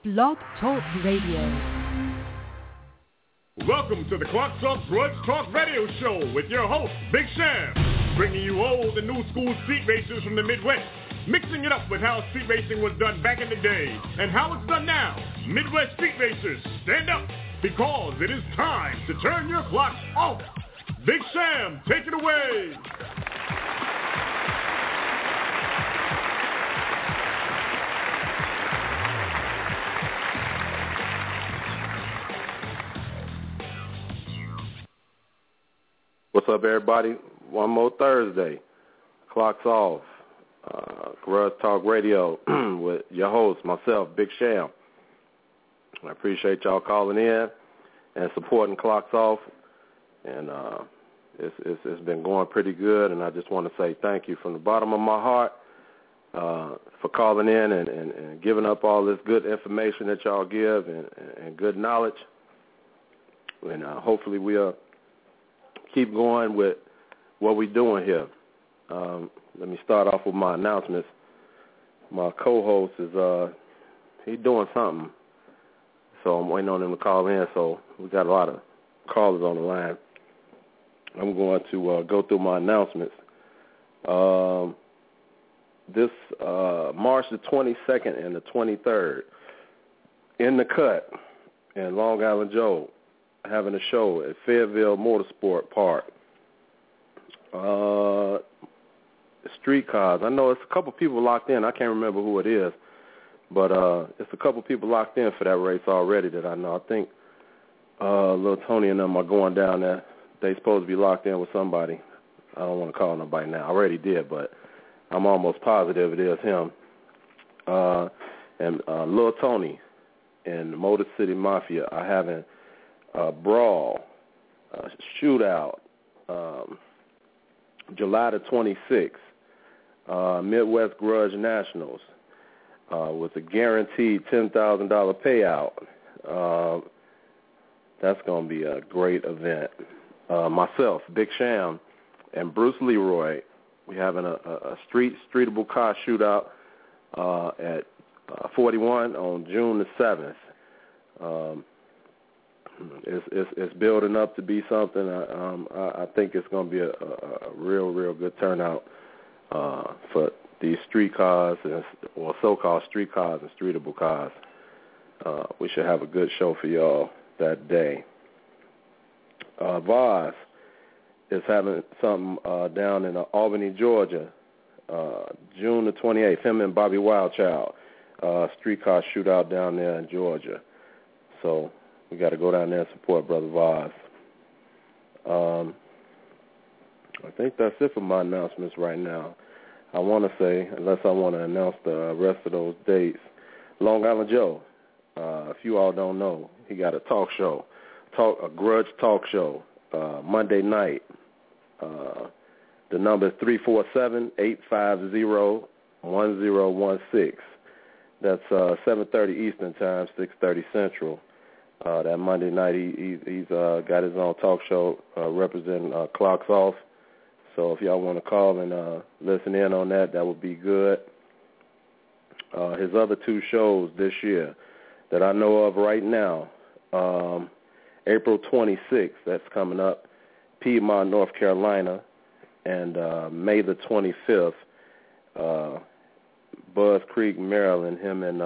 Blog Talk Radio. Welcome to the Clocks Off Grudge Talk Radio Show with your host, Big Sham, bringing you old and new school street racers from the Midwest, mixing it up with how street racing was done back in the day and how it's done now. Midwest street racers, stand up, because it is time to turn your clocks off. Big Sham, take it away. What's up, everybody? One more Thursday. Clocks off. Grudge Talk Radio with your host, myself, Big Sham. I appreciate y'all calling in and supporting Clocks Off. And it's been going pretty good, and I just want to say thank you from the bottom of my heart for calling in and giving up all this good information that y'all give and good knowledge. And hopefully we'll keep going with what we're doing here. Let me start off with my announcements. My co-host is he's doing something, so I'm waiting on him to call in. So we got a lot of callers on the line. I'm going to go through my announcements. This March the 22nd and the 23rd, in the Cut in Long Island, Joe, having a show at Fayetteville Motorsport Park. Street cars. I know it's a couple people locked in. I can't remember who it is, but it's a couple people locked in for that race already that I know. I think Lil Tony and them are going down there. They supposed to be locked in with somebody. I don't want to call nobody now. I already did, but I'm almost positive it is him. And Lil Tony and Motor City Mafia are having a brawl, a shootout, July the 26th, Midwest Grudge Nationals, with a guaranteed $10,000 payout. That's going to be a great event. Myself, Big Sham, and Bruce Leroy, we having a streetable car shootout at 41 on June the 7th. It's building up to be something. I think it's going to be a real good turnout for these street cars, or so-called street cars and streetable cars. We should have a good show for y'all that day. Voz is having something down in Albany, Georgia, June the 28th. Him and Bobby Wildchild, streetcar shootout down there in Georgia. So we got to go down there and support Brother Voz. I think that's it for my announcements right now. I want to say, unless I want to announce the rest of those dates, Long Island Joe, if you all don't know, he got a talk show, a grudge talk show, Monday night. The number is 347-850-1016. That's 7:30 Eastern Time, 6:30 Central. That Monday night, he's got his own talk show representing Clocks Off. So if y'all want to call and listen in on that, that would be good. His other two shows this year that I know of right now, April 26th, that's coming up, Piedmont, North Carolina, and May the 25th, Buzz Creek, Maryland, him and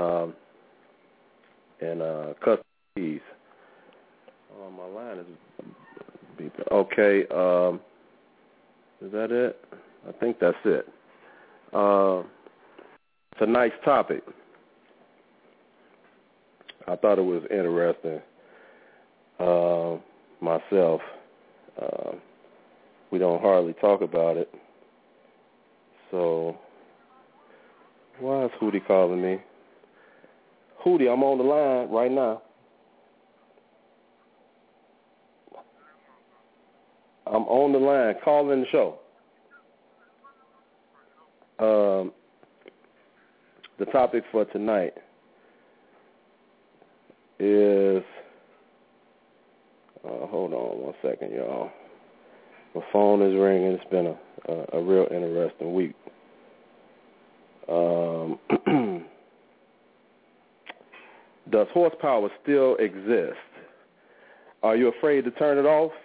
Custom Keys. Oh, my line is beeping. Okay, is that it? I think that's it. Tonight's topic, I thought it was interesting. Myself, we don't hardly talk about it. So, why is Hootie calling me? Hootie, I'm on the line right now. I'm on the line. Call in the show. The topic for tonight is, hold on one second, y'all. My phone is ringing. It's been a real interesting week. does horsepower still exist? Are you afraid to turn it off?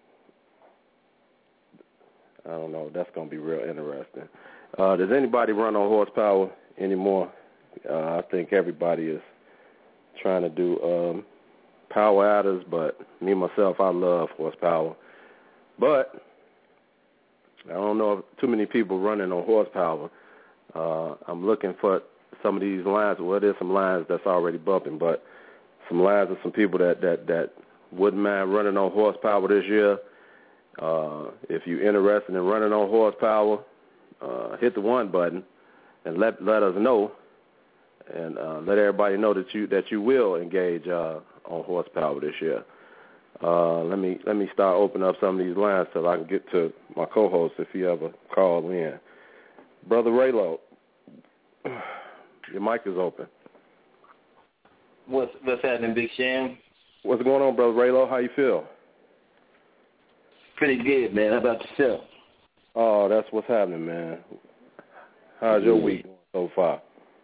I don't know. That's going to be real interesting. Does anybody run on horsepower anymore? I think everybody is trying to do power adders, but me, myself, I love horsepower. But I don't know if too many people running on horsepower. I'm looking for some of these lines. Well, there's some lines that's already bumping, but some lines of some people that wouldn't mind running on horsepower this year. If you're interested in running on horsepower, hit the 1 button and let us know, and let everybody know that you will engage on horsepower this year. Let me start opening up some of these lines so I can get to my co-host if he ever call in. Brother Raylo, your mic is open. What's happening, Big Sham? What's going on, Brother Raylo? How you feel? Pretty good, man. How about yourself? Oh, that's what's happening, man. How's your week going so far?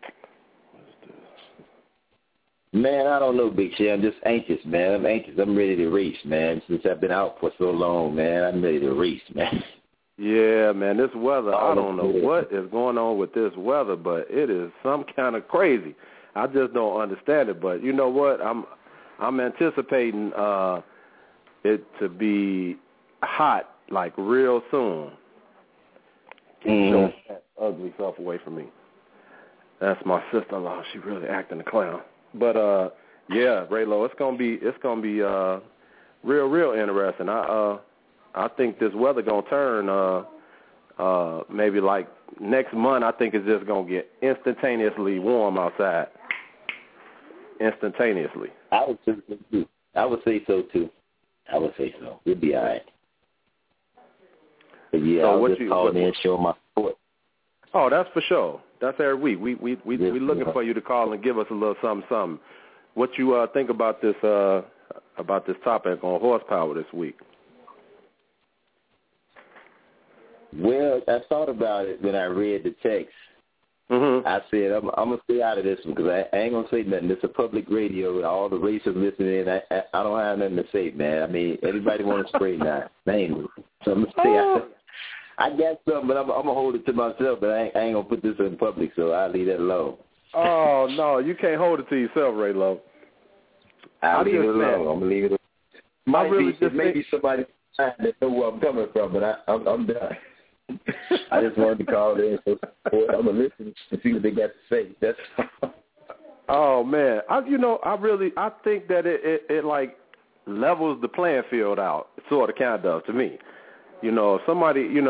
Man, I don't know, Big Sham. I'm just anxious, man. I'm anxious. I'm ready to race, man. Since I've been out for so long, man, I'm ready to race, man. Yeah, man, this weather, I don't know what is going on with this weather, but it is some kind of crazy. I just don't understand it, but you know what? I'm anticipating it to be hot, like, real soon. Show that ugly self away from me. That's my sister-in-law. She really acting a clown. But yeah, Raylo, it's gonna be real interesting. I think this weather gonna turn maybe like next month. I think it's just gonna get instantaneously warm outside. Instantaneously. I would say so too. We'll be all right. But yeah, so I'll just call in and show my support. Oh, that's for sure. That's every week. We looking for you to call and give us a little something. What you think about this topic on horsepower this week? Well, I thought about it when I read the text. Mm-hmm. I said I'm gonna stay out of this one because I ain't gonna say nothing. It's a public radio, and all the racers listening in. I don't have nothing to say, man. I mean, everybody want to spray now, mainly. So I'm gonna stay out. I got something, but I'm gonna hold it to myself. But I ain't gonna put this in public, so I'll leave that alone. Oh no, you can't hold it to yourself, Raylo. I'll leave it alone. I'm gonna leave it alone. Maybe somebody that know where I'm coming from, but I'm done. I just wanted to call in. So I'm gonna listen and see what they got to say. That's oh man, I think that it like levels the playing field out, sort of, kind of, to me. You know, if somebody get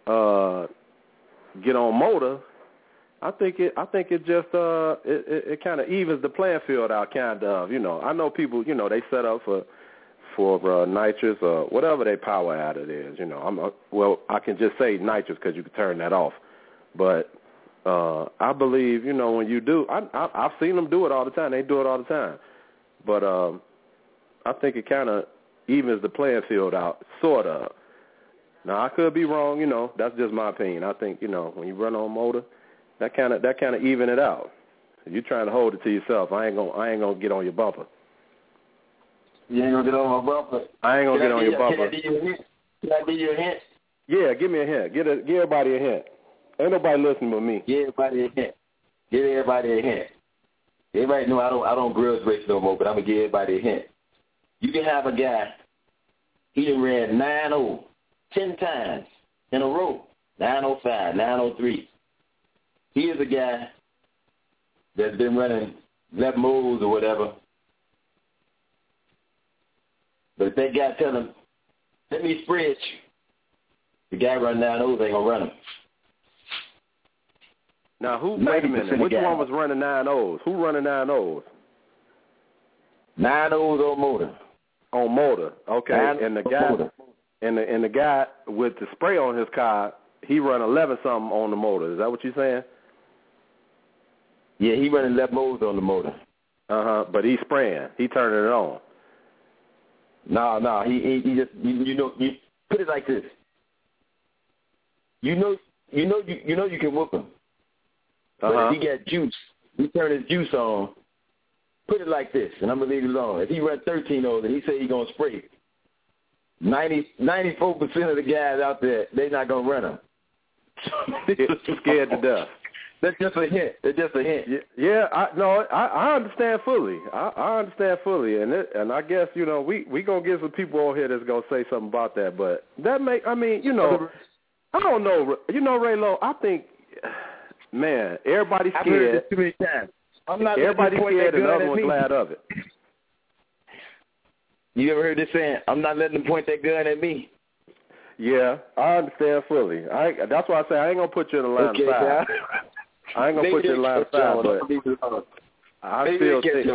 on motor, I think it just it kind of evens the playing field out, kind of. You know, I know people, they set up for nitrous or whatever their power adder is. You know, I can just say nitrous because you can turn that off. But I believe, when you do, I've seen them do it all the time. They do it all the time. But I think it kind of evens the playing field out, sort of. Now, I could be wrong, that's just my opinion. I think, when you run on motor, that kind of even it out. If you're trying to hold it to yourself, I ain't gonna get on your bumper. You ain't gonna get on my bumper? I ain't gonna get on your bumper. Can I give you a hint? Yeah, give me a hint. Give everybody a hint. Ain't nobody listening but me. Give everybody a hint. Everybody know I don't grudge race no more, but I'm gonna give everybody a hint. You can have a guy, he done ran 9-0 10 times in a row. 905, 903. He is a guy that's been running left moves or whatever. But if that guy tell him, let me spread you, the guy running 9-0 ain't gonna run him. Now, wait a minute. Which one was running 9-0s? Who running 9-0s? 9-0s on motor. On motor, okay. And the guy, and the guy with the spray on his car, he run 11-something on the motor. Is that what you're saying? Yeah, he running left moves on the motor. But he's spraying. He turning it on. No. He just you put it like this. You know you can whoop him. But if he got juice, he turn his juice on. put it like this, and I'm going to leave it alone. If he run 13-0 and he say he's going to spray, 94% of the guys out there, they're not going to run him. Scared to death. That's just a hint. It's just a hint. Yeah, I understand fully. I understand fully, and I guess we gonna get some people on here that's gonna say something about that. But that I don't know. Raylo, I think, man, everybody's scared. I've heard this too many times. I'm not. Everybody's scared, and the other one's glad of it. You ever heard this saying? I'm not letting them point that gun at me. Yeah, I understand fully. That's why I say I ain't gonna put you in the line of fire. I ain't gonna put you in the line of fire, but I still think.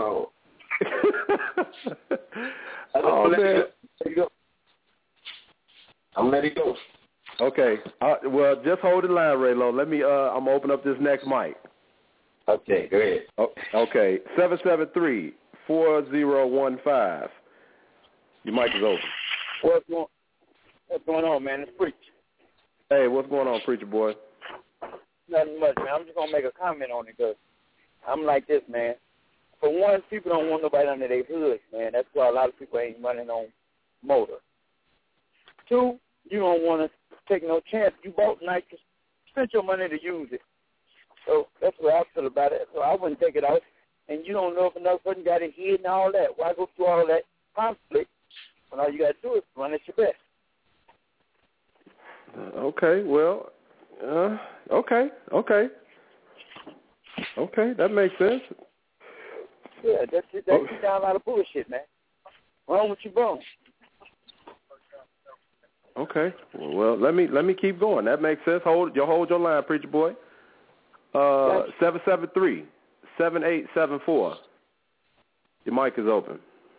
Oh man, I'm letting it go. Okay. Well, just hold the line, Raylo. Let me. I'm gonna open up this next mic. Okay, go ahead. Okay, 773-4015. Your mic is open. What's going on, man? It's Preach. Hey, what's going on, Preacher boy? Nothing much, man. I'm just going to make a comment on it because I'm like this, man. For one, people don't want nobody under their hood, man. That's why a lot of people ain't running on motor. Two, you don't want to take no chance. You bought nitrous, spent your money to use it. So that's what I feel about it. So I wouldn't take it out. And you don't know if another person got it hid and all that. Why go through all that conflict when all you got to do is run at your best? Okay, well, okay, that makes sense. Yeah, that's down a lot of bullshit, man. Wrong with your bones. Okay, well, let me keep going. That makes sense. Hold your line, Preacher boy. 773-7874. Your mic is open.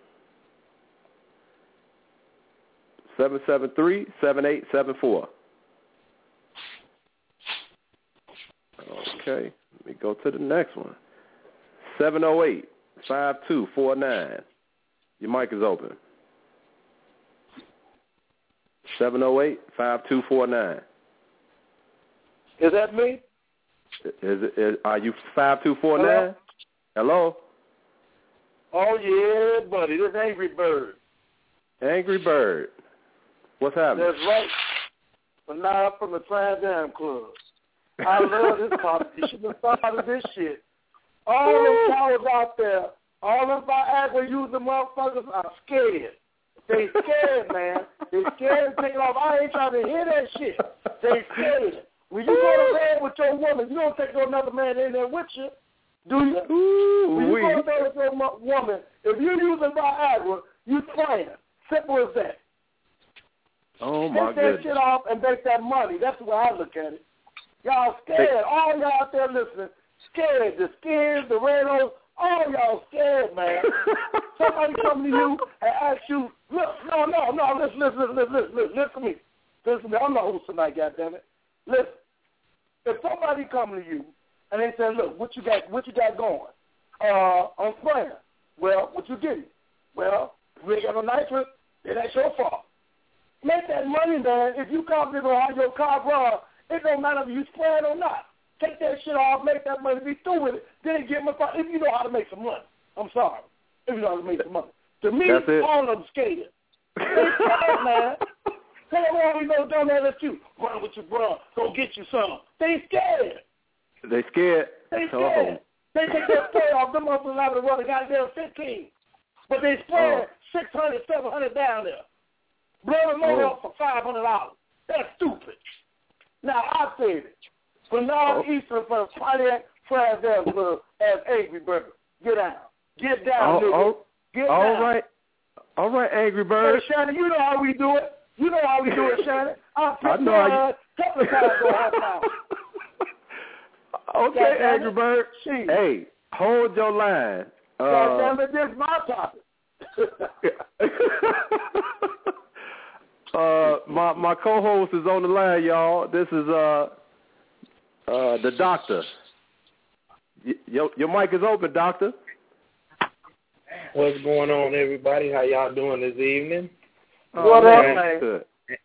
773-7874. Okay, let me go to the next one. 708-5249. Your mic is open. 708-5249. Is that me? Are you 5249? Hello? Oh, yeah, buddy. This Angry Bird. Angry Bird. What's happening? That's right. But now from the Trans Am Club. I love this topic. You should have started this shit. All them cowards out there, all them Viagra using motherfuckers are scared. They scared, man. They scared to take it off. I ain't trying to hear that shit. They scared. When you go to bed with your woman, you don't take another man in there with you, do you? When you go to bed with your woman, if you're using Viagra, you playing. Simple as that. Oh, my goodness. Take that shit off and make that money. That's the way I look at it. Y'all scared. All y'all out there listening, scared. The Skins, the Renos, all y'all scared, man. Somebody come to you and ask you, look, no, listen to me. Listen to me. I'm not host tonight, goddammit. Listen. If somebody come to you and they say, look, what you got going? I'm playing. Well, what you getting? Well, we ain't got no nitrous, it ain't your fault. Make that money, man. If you confident on how your car run, it don't matter if you spraying or not. Take that shit off, make that money, be through with it, then get my car. If you know how to make some money. I'm sorry. If you know how to make some money. To me, all of them skated. They scared, man. Tell them all we know don't let you run with your bro. Go get you some. They scared. They scared. They scared. They take that spray off. Them motherfuckers out of the run. They got there 15. But they sprayed 600, 700 down there. Blow them over for $500. That's stupid. Now, I said it. Bernard Eastern from Pontiac Trans Am Club as Angry Bird. Get down. Get down, nigga. Get down. All right, Angry Bird. Hey, Shannon, you know how we do it. You know how we do it, Shannon. I know how you... couple of times go half hour. Okay, Angry Bird. Hey, hold your line. Goddamn it, this is my topic. My co-host is on the line, y'all. This is the doctor. Your mic is open, doctor. What's going on, everybody? How y'all doing this evening? What up, man?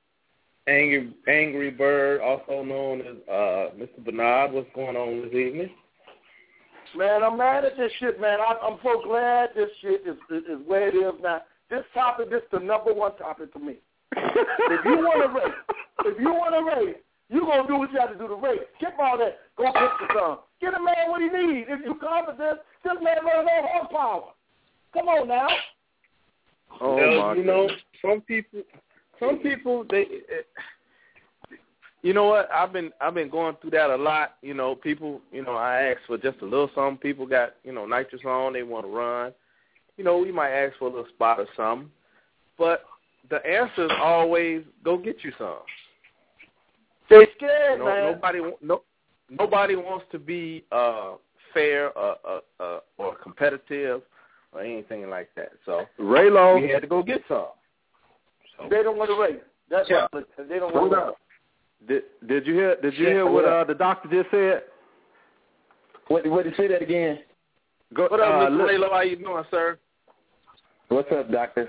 Angry Bird, also known as Mr. Bernard. What's going on this evening? Man, I'm mad at this shit, man. I'm so glad this shit is where it is now. This topic, this is the number one topic for me. If you want to race, you going to do what you have to do to race. Skip all that. Go get your son. Get a man what he needs. If you confident, this man running on horsepower. Come on now. Oh, well, you know, some people, they, you know what? I've been going through that a lot. You know, people, you know, I ask for just a little something. People got, you know, nitrous on, they want to run. You know, we might ask for a little spot or something. But the answer is always go get you some. They scared, man. Nobody wants to be fair or competitive or anything like that. So Raylo, we had to go get some. So. They don't want to race. That's right. They don't want to race. Did you hear what the doctor just said? What did you say that again? What up, Mr. Raylo? How you doing, sir? What's up, doctor?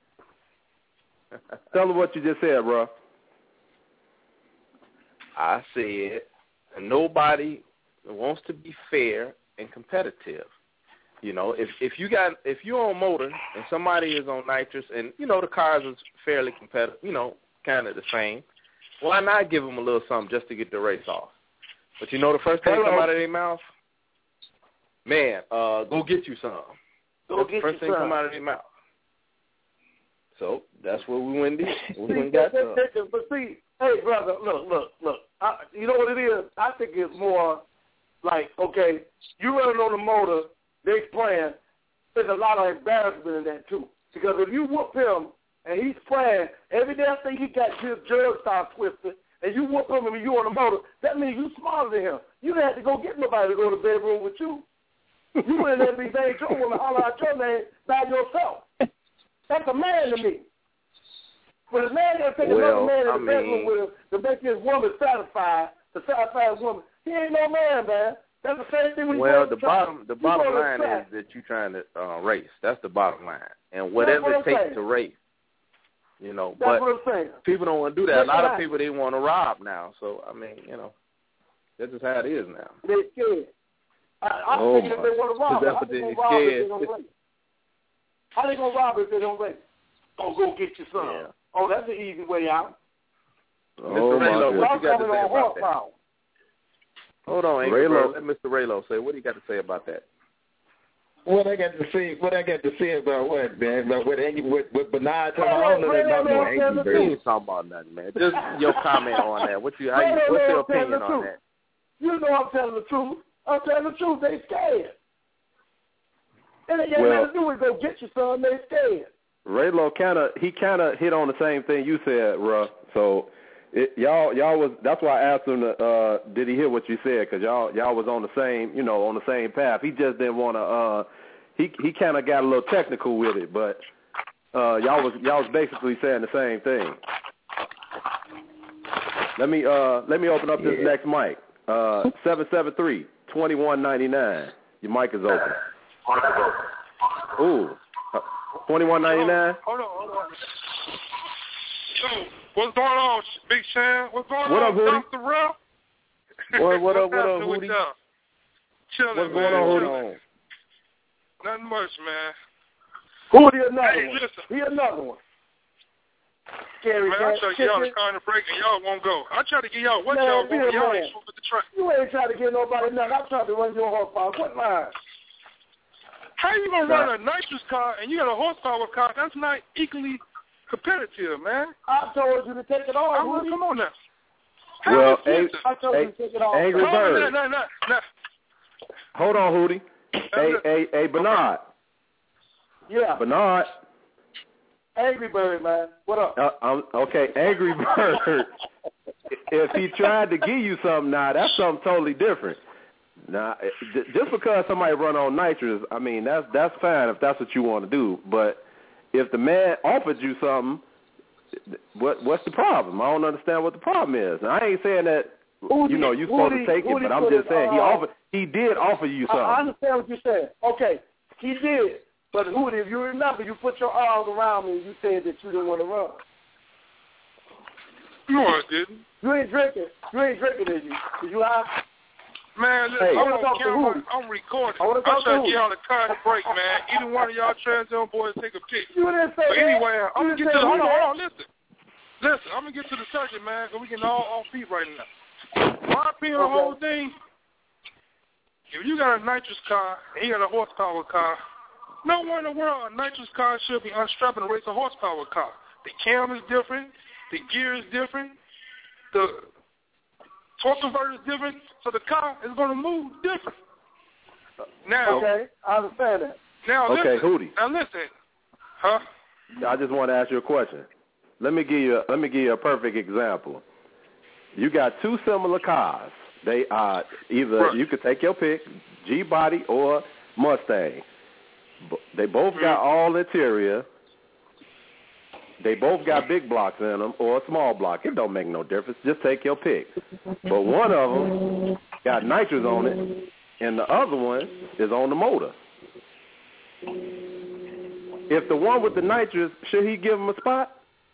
Tell them what you just said, bro. I said nobody wants to be fair and competitive. You know, if you're on motor and somebody is on nitrous and, you know, the cars is fairly competitive, you know, kind of the same, why not give them a little something just to get the race off? But you know the first thing come out of their mouth? Man, go get you some. That's the first thing come out of their mouth. So that's what we went and did. We went and got some. But see, hey, brother, look. You know what it is? I think it's more like, okay, you running on the motor, they playing, there's a lot of embarrassment in that, too. Because if you whoop him and he's playing, every damn thing he got, his jerk starts twisting, and you whoop him and you on the motor, that means you smarter than him. You didn't have to go get nobody to go to the bedroom with you. You went in there and made your woman holler out your name by yourself. That's a man to me. But a man got to take another man in the bedroom with him to make his woman satisfied, to satisfy his woman. He ain't no man, man. That's the same thing. The bottom line is that you're trying to race. That's the bottom line. And whatever it takes to race, you know. That's what I'm saying. People don't want to do that. A lot of people, they want to rob now. So, I mean, you know, that's just how it is now. They're scared. I think if they want to rob, how they going to rob if they don't race? How they going to rob if they don't race? Oh, go get your son. Yeah. Oh, that's an easy way out. Mr. Raylo, what you got to say about that? Hold on, Raylo. Let Mr. Raylo say. What do you got to say about that? What I got to say about what, man? About what Bernard talking about? I don't know that about no Angry Bird. You ain't talking about nothing, man. Just your comment on that. What's your opinion on that? You know I'm telling the truth. I'm telling the truth. They scared. And they got nothing to do with go get your son. They scared. Raylo kind of hit on the same thing you said, Russ. So y'all was, that's why I asked him did he hear what you said, because y'all was on the same path. He just didn't want to. He kind of got a little technical with it, but y'all was basically saying the same thing. Let me open up this next mic. 773-2199. Your mic is open. Ooh. $21.99. Hold on. What's going on, Big Sam? What's going on, Dr. Ralph? What up, Hootie? Chilling, what's going on, Hootie? Nothing much, man. Hootie, another one. Scary, man, I try to get y'all the kind of break and y'all won't go. I try to get y'all what y'all go, y'all ain't supposed to try. You ain't trying to get nobody nothing. I'm trying to run your horsepower. Quit lying. How you gonna run a nitrous car and you got a horsepower car? That's not equally competitive, man. I told you to take it off. Come on now. Well, I told you to take it off. Angry Bird. No. Hold on, Hootie. Hey, Bernard. Yeah. Bernard. Angry Bird, man. What up? Okay, Angry Bird. If he tried to give you something now, that's something totally different. Now, just because somebody run on nitrous, I mean, that's fine if that's what you want to do. But if the man offered you something, what's the problem? I don't understand what the problem is. Now, I ain't saying that you're supposed to take it, but I'm just saying he did offer you something. I understand what you're saying. Okay, he did. But Hootie, if you remember, you put your arms around me and you said that you didn't want to run. No, I didn't. You ain't drinking, did you? Did you high? Man, listen, Hey, I'm on camera. I'm recording. I'm trying to get y'all the car break, man. Either one of y'all Transcend boys take a pic. You didn't say But anyway, that. I'm going to get to the, hold on, listen. Listen, I'm going to get to the subject, man, because we getting all off feet right now. My opinion on the whole thing, if you got a nitrous car and you got a horsepower car, no one in the world, a nitrous car should be unstrapping to race a horsepower car. The cam is different. The gear is different. The torque converter is different. So the car is going to move different. Now, okay, I understand that. Now, okay, listen. Hootie. Now listen. Huh? I just want to ask you a question. Let me give you a perfect example. You got two similar cars. They are either you could take your pick, G-Body or Mustang. They both got all interior. They both got big blocks in them or a small block. It don't make no difference. Just take your pick. But one of them got nitrous on it, and the other one is on the motor. If the one with the nitrous, should he give him a spot?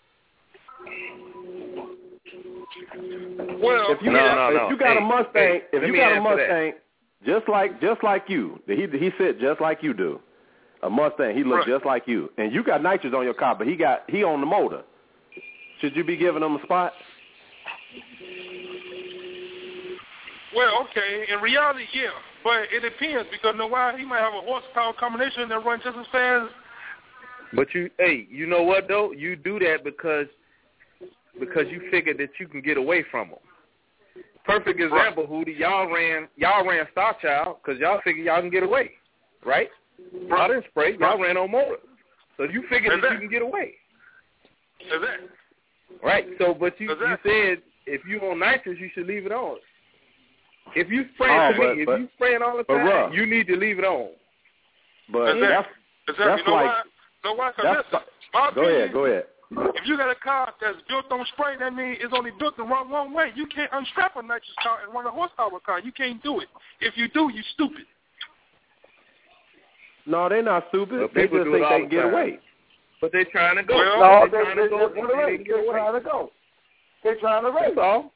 Well, if you got a Mustang, just like you, he said just like you do. A Mustang, he looks just like you, and you got nitrous on your car, but he on the motor. Should you be giving him a spot? Well, okay, in reality, yeah, but it depends because you know why? He might have a horsepower combination that runs just as fast. But you know what though? You do that because you figured that you can get away from them. Perfect example, Hootie. Y'all ran Star Child because y'all figured y'all can get away, right? Y'all didn't spray. Y'all ran on motor, so you figured that you can get away. Right. So, but you said if you on nitrous, you should leave it on. If you spraying if you spraying all the time, you need to leave it on. But that's like. Go ahead. If you got a car that's built on spray, that means it's only built the wrong way. You can't unstrap a nitrous car and run a horsepower car. You can't do it. If you do, you stupid. No, they're not stupid. Well, they just think they can get away. But they're trying to go. Well, they're trying to go. They're trying to race. That's all.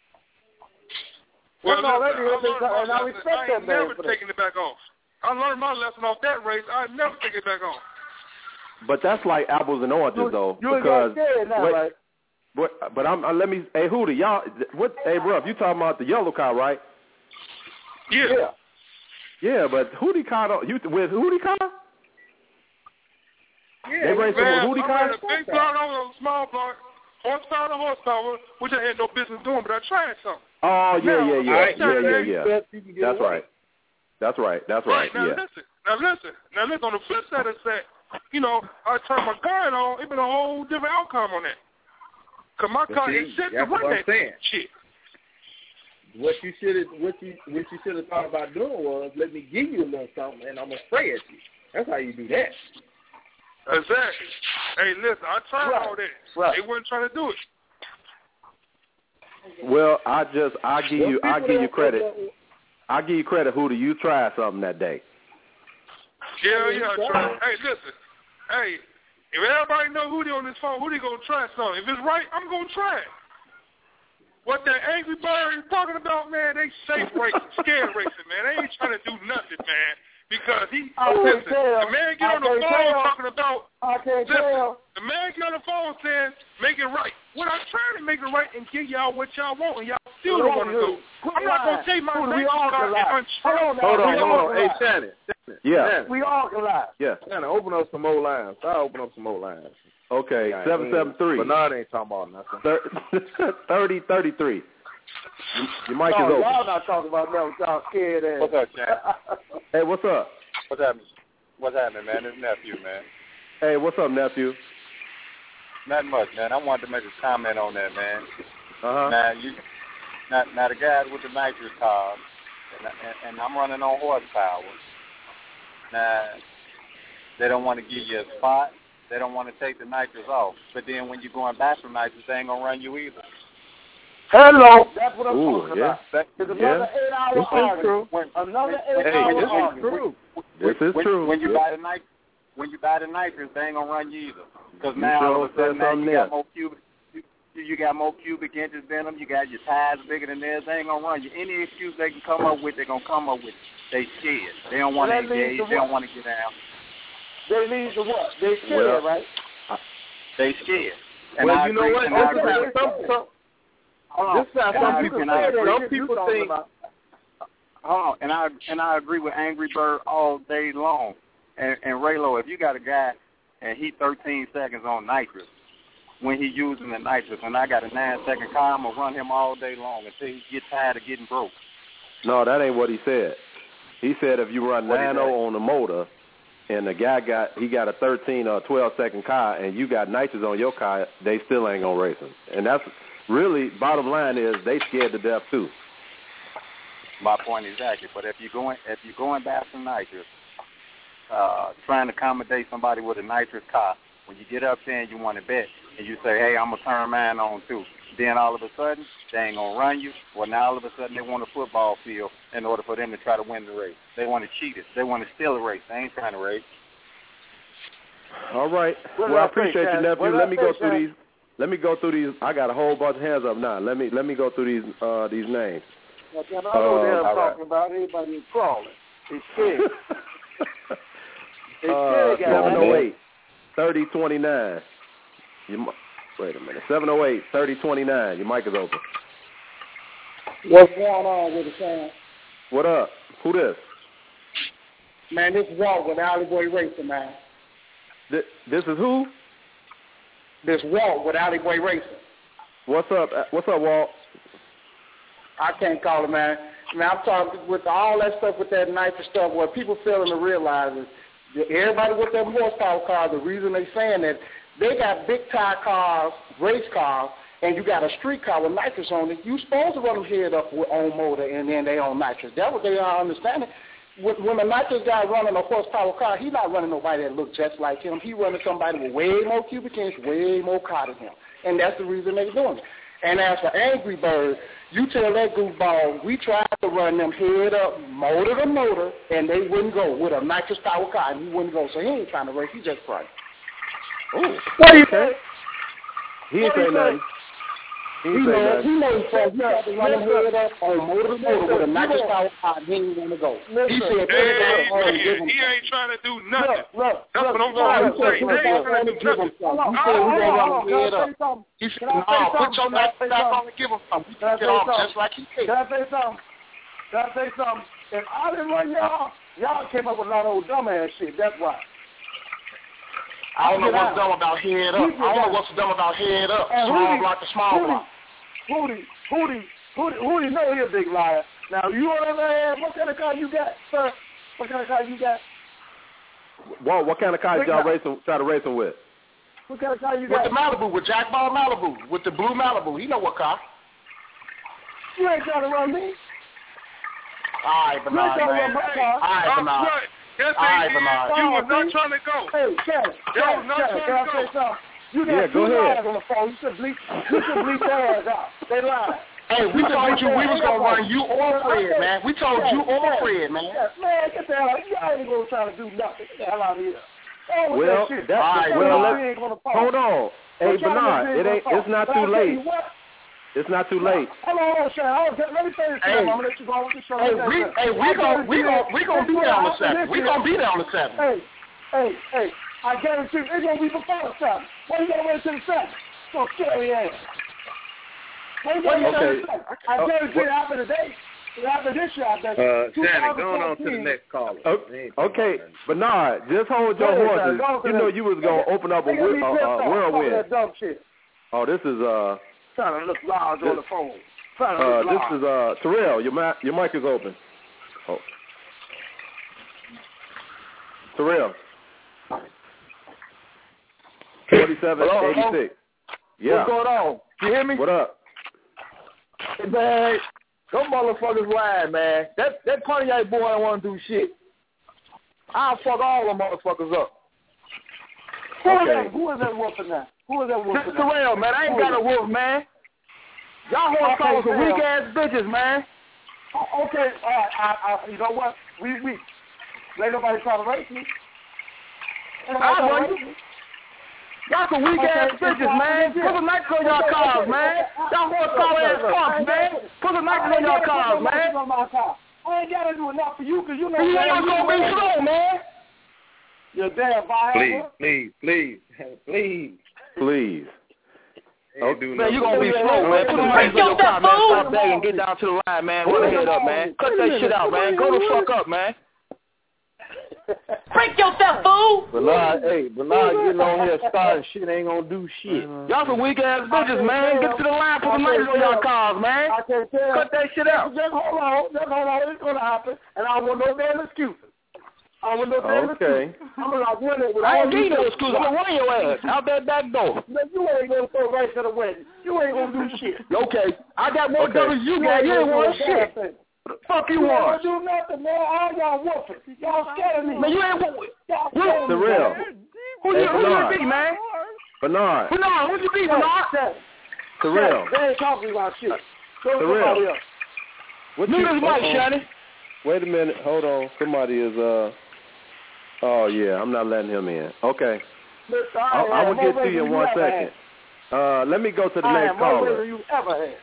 Well, I never taking it back off. I learned my lesson off that race. I never take it back off. But that's like apples and oranges, though. Because now, but hey Hootie, y'all, hey Ruff, you talking about the yellow car, right? Yeah. Yeah, but Hootie car, with Hootie car? Yeah, they racing with Hootie car? I ran a big block over a small block, horsepower to horsepower, which I had no business doing, but I tried something. Oh yeah. That's right. Now listen. On the flip side of that, I turned my guard on. It been a whole different outcome on that. Cause my car is set to run that shit. What you should have thought about doing was let me give you a little something and I'm gonna spray at you. That's how you do that. Exactly. Hey, listen, I tried all that. Right. They wasn't trying to do it. Well, I give you credit. I give you credit, Hootie. You tried something that day. Yeah, I tried. Hey, listen. Hey, if everybody know Hootie on this phone, Hootie gonna try something. If it's right, I'm gonna try it. What that Angry Bird is talking about, man, they safe racing, scared racing, man. They ain't trying to do nothing, man. Because the man get on the phone talking about, the man get on the phone saying, make it right. What I'm trying to make it right and give y'all what y'all want, and y'all still don't want to do. I'm not going to take my next car and unstrap. Hold on. Hey, Shannon. Yeah. We all can lie. Yeah. Shannon, open up some more lines. I'll open up some more lines. Okay, 773. Bernard ain't talking about nothing. 3033. Your mic is open. Y'all not talking about nothing. Y'all scared ass. What's up, Chad? Hey, what's up? What's happening, man? It's nephew, man. Hey, what's up, nephew? Not much, man. I wanted to make a comment on that, man. Uh-huh. Now the guys with the nitrous cars, and I'm running on horsepower. Now, they don't want to give you a spot. They don't want to take the nitrous off. But then when you're going back from nitrous, they ain't going to run you either. Hello. That's what I'm talking about. It's another 8-hour argument. Another 8-hour argument. This is true. When you buy the nitrous, they ain't going to run you either. Because now all of a sudden you you got more cubic inches than them, you got your tires bigger than theirs, they ain't going to run you. Any excuse they can come up with, they're going to come up with. They scared. They don't want to engage. They don't want to get down. They lead to what? They scared, right? They scared. And well, I you know agree, what? This is how some people think. And I agree with Angry Bird all day long. And Raylo, if you got a guy and he 13 seconds on nitrous, when he using the nitrous, and I got a 9-second car, I'm gonna run him all day long until he gets tired of getting broke. No, that ain't what he said. He said if you run 9.0 on the motor, and the guy got a 13 or 12-second car, and you got nitrous on your car, they still ain't gonna race him. And that's really bottom line is they scared to death too. My point exactly. But if you're going back to nitrous, trying to accommodate somebody with a nitrous car, when you get up there and you want to bet, and you say, hey, I'm going to turn mine on too, then all of a sudden, they ain't going to run you. Well, now all of a sudden they want a football field in order for them to try to win the race. They want to cheat it. They want to steal a race. They ain't trying to race. All right. Well, I appreciate you, nephew. Let me go through these. I got a whole bunch of hands up now. Let me go through these names. I know what I'm talking about. Everybody is crawling. It's scared. 708-3029. Wait a minute. 708-3029. Your mic is open. What's going on with the Sam? What up? Who this? Man, this is Walt with Alley Boy Racing, man. This is who? This Walt with Alley Boy Racing. What's up? What's up, Walt? I can't call it, man. Man, I'm talking with all that stuff with that nitrous stuff. What people failing to realize is that everybody with that horsepower car, the reason they saying that, they got big tire cars, race cars, and you got a street car with nitrous on it. You supposed to run them head up on motor, and then they on nitrous. That's what they are understanding. When a nitrous guy running a horsepower car, he's not running nobody that looks just like him. He running somebody with way more cubic inch, way more car than him. And that's the reason they're doing it. And as for Angry Bird, you tell that goofball, we tried to run them head up, motor to motor, and they wouldn't go with a nitrous power car, and he wouldn't go. So he ain't trying to race. He just crying. Oh, what do you say? He ain't say nothing. He knows he tried to run them head up on motor to motor with a nitrous power car, and he didn't want to go. He said, he ain't trying to do nothing. That's what I'm trying to say. He ain't trying to do nothing. He said, we're going to run them head up. He said, no, put your nitrous back on and give him something. We can get off just like he said. Can I say something? If I didn't run y'all came up with a lot of old dumbass shit. That's why. I don't know what's dumb about head up. I don't know what's dumb about head up. Small block to small block. Hootie know he a big liar. Now, you on the other hand, what kind of car you got, sir? What kind of car you got? Whoa, what kind of car did y'all try to race him with? What kind of car you got? With the Malibu, with Jack Ball Malibu, with the blue Malibu. He know what car. You ain't trying to run me. All right, Bernard, man. All right, Bernard. Yes, you were not trying to go. Hey, Chad, can I say something? You got two lies on the phone. You should bleep their ass out. They lied. Hey, we told you we was going to run you or Fred, man. We told you or Fred, man. Man, get the hell out. You ain't going to try to do nothing. Get the hell out of here. Hold on. Hey, Bernard, it's not too late. It's not too late. Hold on, Sean. Let me say this to him. I'm going to let you go on the show. We gonna be there on the 7th. We gonna be there on the 7th. Hey, I guarantee it's going to be before the 7th. Why you got to wait until the 7th? So scary ass. I guarantee after the day, after this year, I bet Shannon, going on to the next caller. Okay, Bernard, just hold your horses. You know you was going to open up a whirlwind. Oh, this is trying to look large on the phone. This is Terrell. Your mic is open. Oh, Terrell. 4786. Yeah. What's going on? You hear me? What up? Hey, man, those motherfuckers lying, man. That Pontiac boy don't want to do shit. I'll fuck all them motherfuckers up. Who is that whooping now? This is Terrell, man. I ain't got a whoop, man. Y'all horsepower some weak ass bitches, man. Okay, all right. You know what? We ain't nobody trying to race me. Y'all some weak ass bitches, man. Put some nitrous on y'all cars, man. Y'all horsepower ass fucks, man. Put some nitrous on y'all cars, man. I ain't got to do enough for you because you know you ain't gonna be slow, man. You're damn viable. Please. Okay. Man, you gonna be slow, man. Put some nitrous on your car, man. Stop begging and get down to the line, man. Run the head up, man. Cut that shit out, man. Go the fuck up, man. Break yourself, fool! Bernard getting on here starting shit ain't gonna do shit. Y'all some weak ass bitches, man. Get to the line, put some nitrous on y'all cars, man. I can't tell. Cut that shit out. Just hold on. It's gonna happen, and I want no damn excuses. I want no damn excuses. I'm gonna win it with I all ain't give you no excuse. I'm gonna run your ass out that back door. Man, you ain't gonna throw right to the wedding. You ain't gonna do shit. Okay, I got more W's you got. You ain't want shit. Fuck you want? You ain't gonna do nothing, man. All y'all whooping. Y'all scared of me. Man, you ain't whooping. The real. Who you be, man? Bernard. Who you be, Bernard? The real. They ain't talking about shit. The real. What you this mic, Shani? Wait a minute. Hold on. Somebody is, oh, yeah. I'm not letting him in. Okay. I will get to you in 1 second. Let me go to the next caller. You ever had.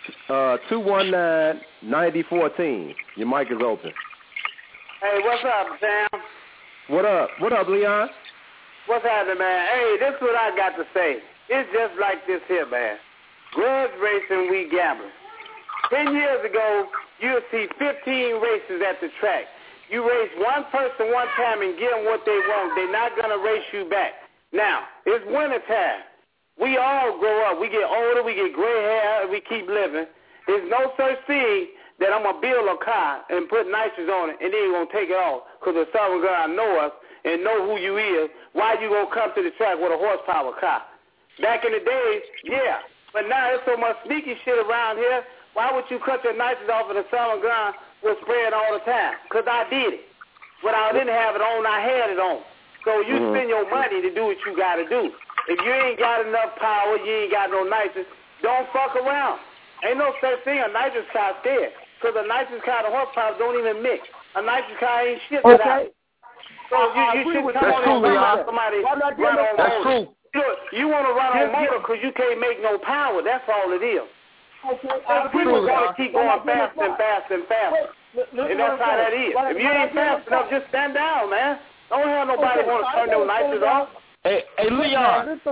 219-9014. Your mic is open. Hey, what's up, Sam? What up, Leon? What's happening, man? Hey, this is what I got to say. It's just like this here, man. Grudge racing, we gambling. 10 years ago, you'll see 15 races at the track. You race one person one time and give them what they want. They're not going to race you back. Now, it's winter time. We all grow up. We get older. We get gray hair. And we keep living. There's no such thing that I'm going to build a car and put nitrous on it and then you're going to take it off because if someone's going to know us and know who you is, why you going to come to the track with a horsepower car? Back in the days, yeah. But now there's so much sneaky shit around here. Why would you cut your nitrous off in the summer ground with spraying all the time? Because I did it. When I didn't have it on, I had it on. So you spend your money to do what you got to do. If you ain't got enough power, you ain't got no nitrous, don't fuck around. Ain't no such thing a nitrous car there. Because a nitrous car and a horsepower don't even mix. A nitrous car ain't shit without it. So you should come on and run somebody run on motor. That's true. You want to run on motor because you can't make no power. That's all it is. People got to keep going faster and faster and faster. And that's how that is. If you ain't fast enough, just stand down, man. Don't have nobody want to turn their nitrous off. Hey, Leon.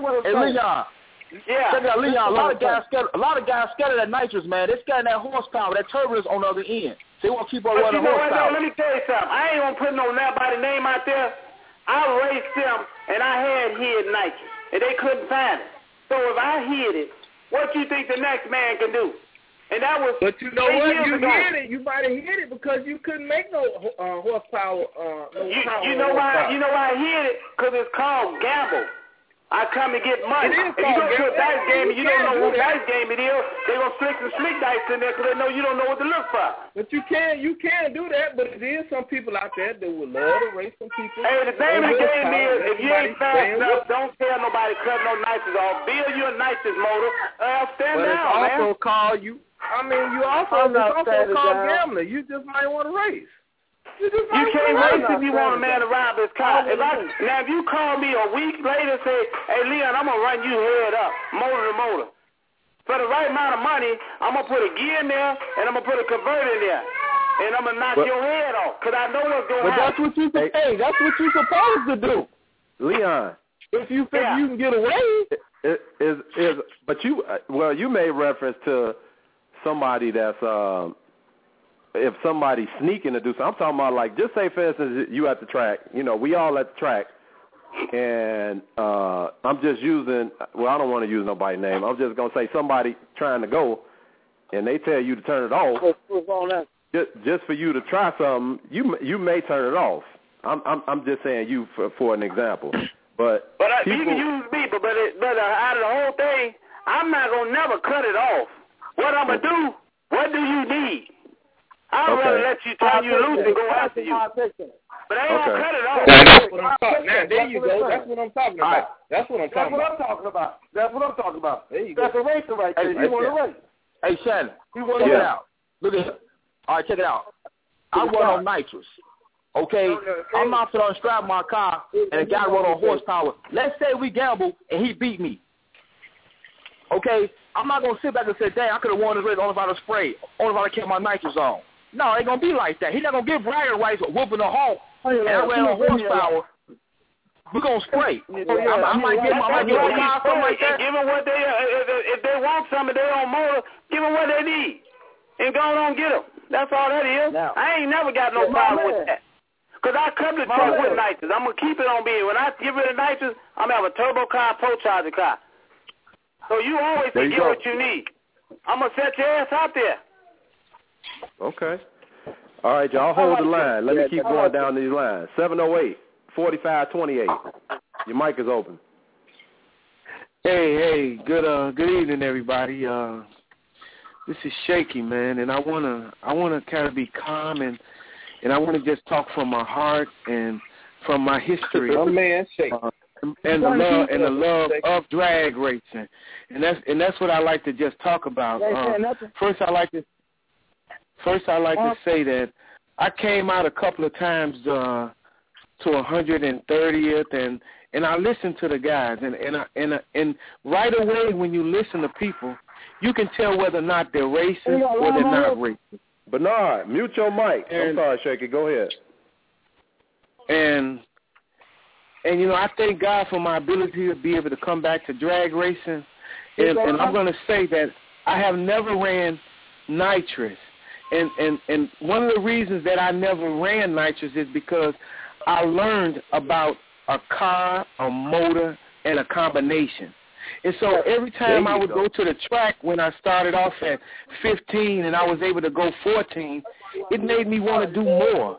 Yeah. Check out, Leon. A lot of guys scared of that nitrous, man. They scared of that horsepower, that turbulence on the other end. They want to keep on running horsepower. Let me tell you something. I ain't gonna put no nobody name out there. I raced them, and I had hid nitrous, and they couldn't find it. So if I hid it, what you think the next man can do? And that was. But you know what? You hid it. You might have hid it because you couldn't make no horsepower. You know why? You know why I hid it? Because it's called gamble. I come to get money. If you go to a dice game and you don't know what dice game it is, they're going to flick some slick dice in there because they know you don't know what to look for. But you can do that, but there is some people out there that would love to race some people. Hey, the name of the game is, if you ain't fast enough, don't tell nobody cut no nitrous off. Build you a nitrous motor. Stand down, man. Also call you. I mean, you also call gambling. You just might want to race. You can't race if you want a man to ride this car. Now, if you call me a week later and say, hey, Leon, I'm going to run you head up, motor to motor. For the right amount of money, I'm going to put a gear in there, and I'm going to put a converter in there. And I'm going to knock your head off, because I know what's going to happen. That's what you're supposed to do. Leon. If you think you can get away. But you made reference to somebody that's if somebody's sneaking to do something. I'm talking about, like, just say, for instance, you at the track. You know, we all at the track, and I'm just using, well, I don't want to use nobody's name. I'm just going to say somebody trying to go, and they tell you to turn it off. Just for you to try something, you may turn it off. I'm just saying you for an example. But you can use me, but out of the whole thing, I'm not going to never cut it off. What I'm going to do, what do you need? I'd rather let you turn you loose and go after you. But I ain't gonna cut it off. That's what I'm talking. Now there you go. That's what I'm talking about. That's what I'm talking about. There you go. That's a racer right there. You want to race? Hey, Shannon, check it out. Look at it. All right, check it out. I run on nitrous. Okay? I'm not going to unstrap my car and a guy run on horsepower. Let's say we gamble and he beat me. Okay? I'm not going to sit back and say, dang, I could have won this race only if I had sprayed, only if I kept my nitrous on. No, it ain't going to be like that. He's not going to get bragging rights or whooping a hawk and I ran on horsepower. We're going to spray. I might give a car something like that. Give them what they, if they want something, they on motor, give them what they need. And go on and get them. That's all that is. Now, I ain't never got no problem with that. Because I cut the truck with nitrous. I'm going to keep it on being. When I get rid of nitrous, I'm going to have a turbo car, pro-charger car. So you always can get what you need. I'm going to set your ass out there. Okay. All right, y'all hold the line. Let me keep going down these lines. 708-4528. Your mic is open. Hey, good evening, everybody. This is Shaky, man, and I wanna kind of be calm and I want to just talk from my heart and from my history. Oh man, Shaky. And the love of drag racing, and that's what I like to just talk about. First, I like to say that I came out a couple of times to 130th, and I listened to the guys, and right away when you listen to people, you can tell whether or not they're racist or they're not racist. Bernard, mute your mic. I'm sorry, Shaky. Go ahead. And I thank God for my ability to be able to come back to drag racing. And I'm going to say that I have never ran nitrous. And one of the reasons that I never ran nitrous is because I learned about a car, a motor, and a combination. And so every time I would go to the track when I started off at 15 and I was able to go 14, it made me want to do more.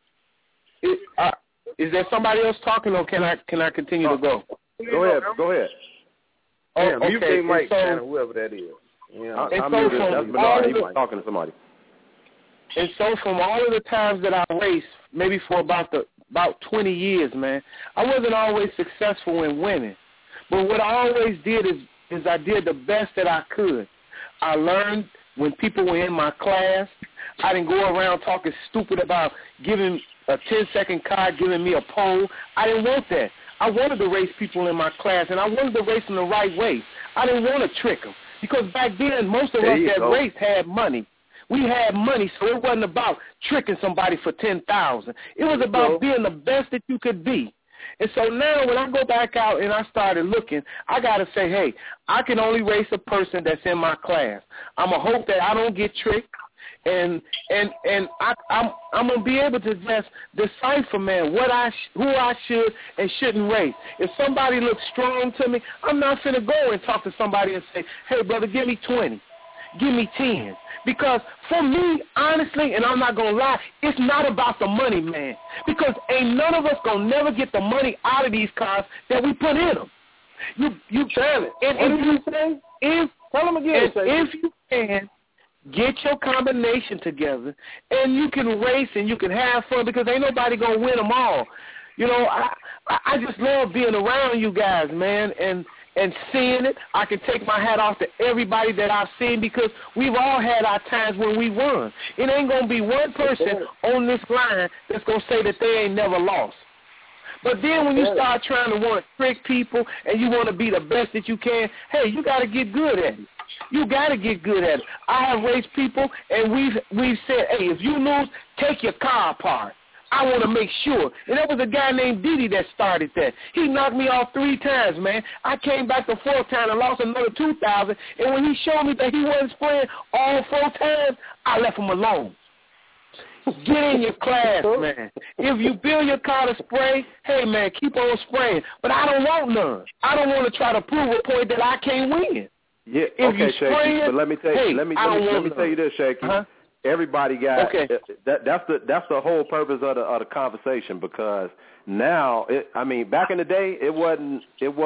Is there somebody else talking, or can I continue to go? Go ahead. Yeah, mute their mic, whoever that is. Yeah, I'm talking to somebody. And so from all of the times that I raced, maybe for about 20 years, man, I wasn't always successful in winning. But what I always did is I did the best that I could. I learned when people were in my class. I didn't go around talking stupid about giving a 10-second card, giving me a pole. I didn't want that. I wanted to race people in my class, and I wanted to race them the right way. I didn't want to trick them because back then most of us that raced had money. We had money, so it wasn't about tricking somebody for $10,000. It was about being the best that you could be. And so now when I go back out and I started looking, I got to say, hey, I can only race a person that's in my class. I'm going to hope that I don't get tricked, and I'm going to be able to just decipher, man, who I should and shouldn't race. If somebody looks strong to me, I'm not going to go and talk to somebody and say, hey, brother, give me 20. Give me 10. Because for me, honestly, and I'm not going to lie, it's not about the money, man. Because ain't none of us going to never get the money out of these cars that we put in them. You tell it. And tell them again. If you can get your combination together and you can race and you can have fun, because ain't nobody going to win them all. You know, I just love being around you guys, man, and seeing it. I can take my hat off to everybody that I've seen because we've all had our times when we won. It ain't going to be one person on this line that's going to say that they ain't never lost. But then when you start trying to want to trick people and you want to be the best that you can, hey, you got to get good at it. You got to get good at it. I have raced people, and we've said, hey, if you lose, take your car apart. I want to make sure. And there was a guy named Didi that started that. He knocked me off 3 times, man. I came back the 4th time and lost another $2,000. And when he showed me that he wasn't spraying all 4 times, I left him alone. Get in your class, man. If you build your car to spray, hey, man, keep on spraying. But I don't want none. I don't want to try to prove a point that I can't win. Yeah, okay, Shaky. But let me tell you this, Shaky. Uh-huh. Everybody got that's the whole purpose of the conversation, because now back in the day it wasn't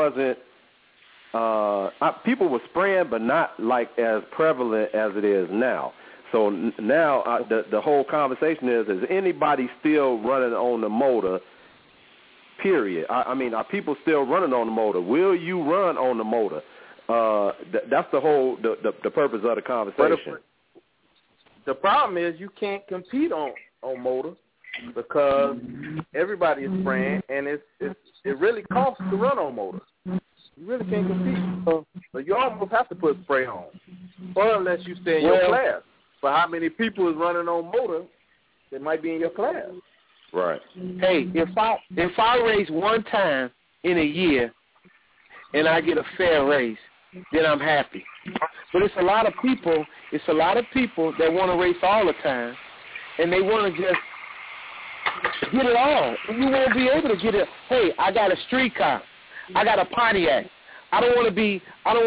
people were spraying, but not like as prevalent as it is now. So now the whole conversation is anybody still running on the motor? Period. Are people still running on the motor? Will you run on the motor? That's the whole the purpose of the conversation. The problem is you can't compete on motor because everybody is spraying, and it really costs to run on motor. You really can't compete. So you almost have to put spray on, or unless you stay in your class. But how many people is running on motor that might be in your class? Right. Hey, if I race one time in a year and I get a fair race, then I'm happy. But it's a lot of people that want to race all the time, and they want to just get it all. And you won't be able to get it. Hey, I got a street car. I got a Pontiac. I don't want to be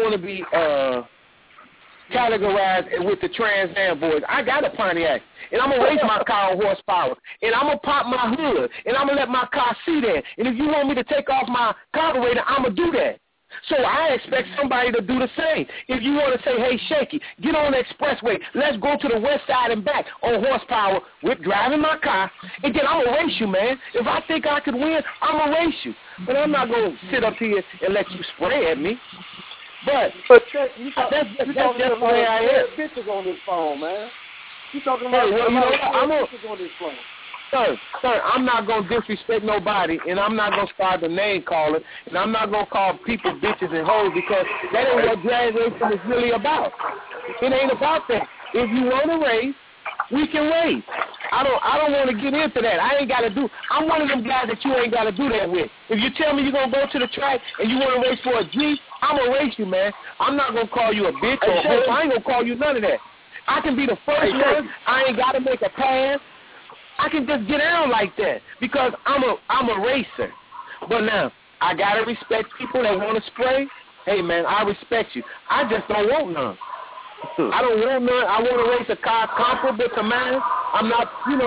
categorized with the Trans Am boys. I got a Pontiac, and I'm going to race my car on horsepower, and I'm going to pop my hood, and I'm going to let my car see that. And if you want me to take off my carburetor, I'm going to do that. So I expect somebody to do the same. If you want to say, hey, Shaky, get on the expressway. Let's go to the west side and back on horsepower with driving my car, and then I'm going to race you, man. If I think I could win, I'm going to race you. But I'm not going to sit up here and let you spray at me. But Check, that's just the way I am. Pictures on this phone, man. You talking Hey, about pictures on this phone? Sir, I'm not going to disrespect nobody, and I'm not going to start the name calling, and I'm not going to call people bitches and hoes, because that ain't what drag racing is really about. It ain't about that. If you want to race, we can race. I don't want to get into that. I ain't got to do. I'm one of them guys that you ain't got to do that with. If you tell me you're going to go to the track and you want to race for a G, I'm going to race you, man. I'm not going to call you a bitch or a hoe. I ain't going to call you none of that. I can be the first one. I ain't got to make a pass. I can just get down like that because I'm a racer. But now, I got to respect people that want to spray. Hey, man, I respect you. I just don't want none. I don't want none. I want to race a car comparable to mine. I'm not,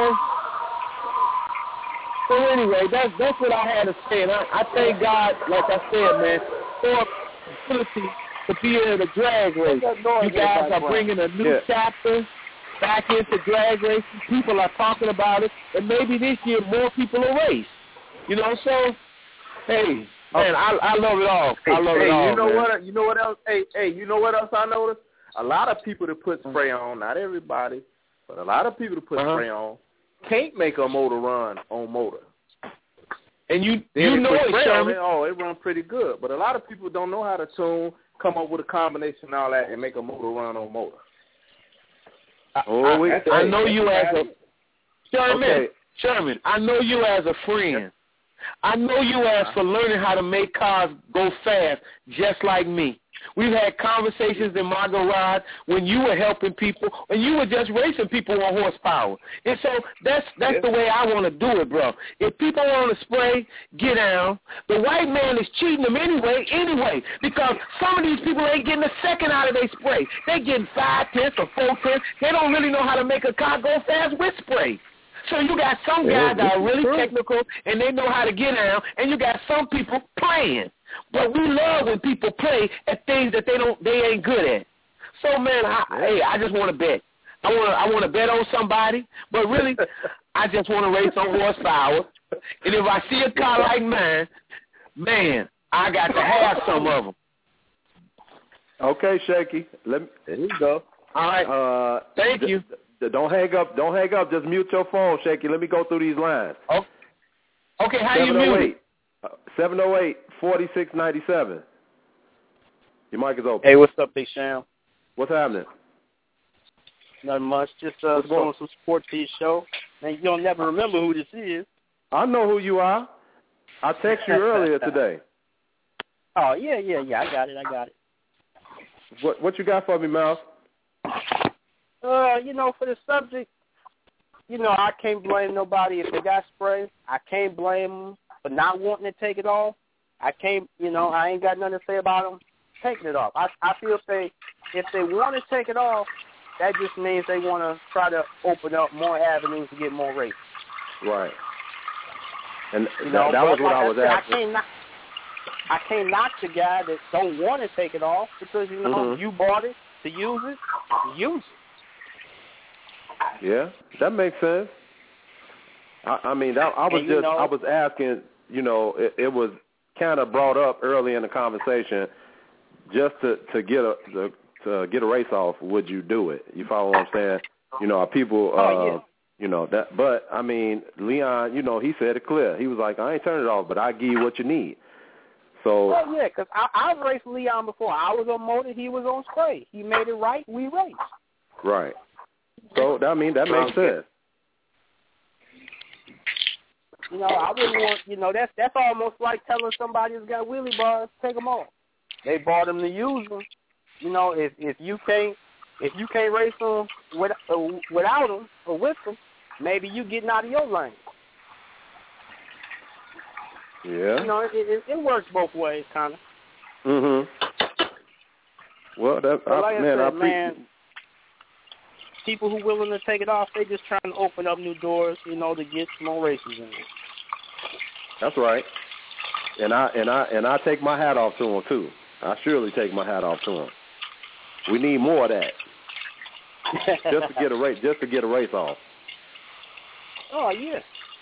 So anyway, that's what I had to say. And I thank God, like I said, man, for the ability to be able to drag race. You guys are bringing a new chapter back into drag racing. People are talking about it. And maybe this year more people will race. So, hey, man, I love it all. I love it all, You know what else? Hey, you know what else I noticed? A lot of people that put spray on, not everybody, but a lot of people that put spray on can't make a motor run on motor. And you know it, Sherman. It runs pretty good. But a lot of people don't know how to tune, come up with a combination and all that, and make a motor run on motor. I know you as a Sherman, I know you as a friend. I know you as for learning how to make cars go fast, just like me. We've had conversations in my garage when you were helping people, and you were just racing people on horsepower. And so that's the way I want to do it, bro. If people want to spray, get down. The white man is cheating them anyway, because some of these people ain't getting a second out of their spray. They getting 5/10 or 4/10. They don't really know how to make a car go fast with spray. So you got some guys that are really technical, and they know how to get down, and you got some people playing. But we love when people play at things that they ain't good at. So, man, I just want to bet. I want to bet on somebody, but really, I just want to race on horsepower. And if I see a car like mine, man, I got to have some of them. Okay, Shaky. There you go. All right. Thank you. Don't hang up. Don't hang up. Just mute your phone, Shaky. Let me go through these lines. Oh. Okay, how you mute? 708-4697. Your mic is open. Hey, what's up, Big Sham? What's happening? Nothing much. Just showing some support to your show. Man, you don't never remember who this is. I know who you are. I texted you earlier today. Oh, yeah. I got it. What you got for me, Mouse? For the subject, I can't blame nobody if they got spray. I can't blame them for not wanting to take it off. I can't, I ain't got nothing to say about them taking it off. I feel if they want to take it off, that just means they want to try to open up more avenues to get more races. Right. And that was what I was asking. I can't knock the guy that don't want to take it off because, you bought it to use it, use it. Yeah, that makes sense. I was asking, it was kind of brought up early in the conversation just to get a race off. Would you do it? You follow what I'm saying? Are people You know that, but I mean, Leon, you know, he said it clear. He was like, I ain't turning it off, but I give you what you need. So. Oh yeah, because I've raced Leon before. I was on motor, he was on spray. He made it right. We raced. Right. So that makes sense. You know, I wouldn't want. You know, that's almost like telling somebody who's got wheelie bars, take them off. They bought them to use them. You know, if you can't race them without them or with them, maybe you getting out of your lane. Yeah. You know, it works both ways, kind of. Mhm. Well, I appreciate. People who willing to take it off, they just trying to open up new doors, you know, to get some more races in. That's right. And I take my hat off to them too. I surely take my hat off to them. We need more of that. just to get a race off. Oh yeah.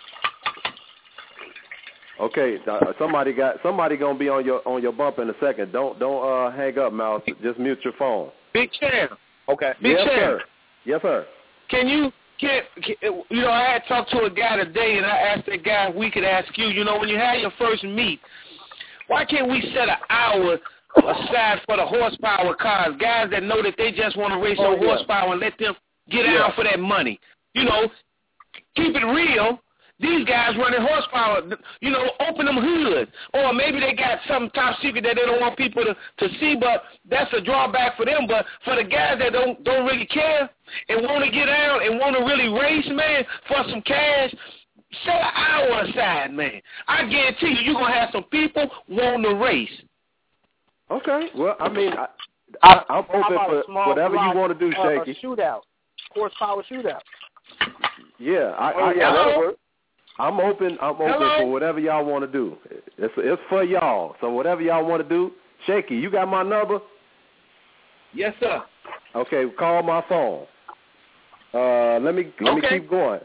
Okay, somebody gonna be on your bump in a second. Don't hang up, Mouse. Just mute your phone. Big Champ. Okay. Big Champ. Sir. Yes, sir. Can you I had talked to a guy today, and I asked that guy if we could ask you. You know, when you had your first meet, why can't we set an hour aside for the horsepower cars, guys that know that they just want to race on horsepower, and let them get out for that money? You know, keep it real. These guys running horsepower, you know, open them hoods. Or maybe they got something top secret that they don't want people to see, but that's a drawback for them. But for the guys that don't really care and want to get out and want to really race, man, for some cash, set an hour aside, man. I guarantee you're going to have some people wanting to race. Okay. Well, I mean, I'm open for whatever you want to do, Shaky. Shootout. Horsepower shootout. Yeah. I'm open for whatever y'all want to do. It's for y'all. So whatever y'all want to do. Shaky, you got my number? Yes, sir. Okay, call my phone. Let me keep going.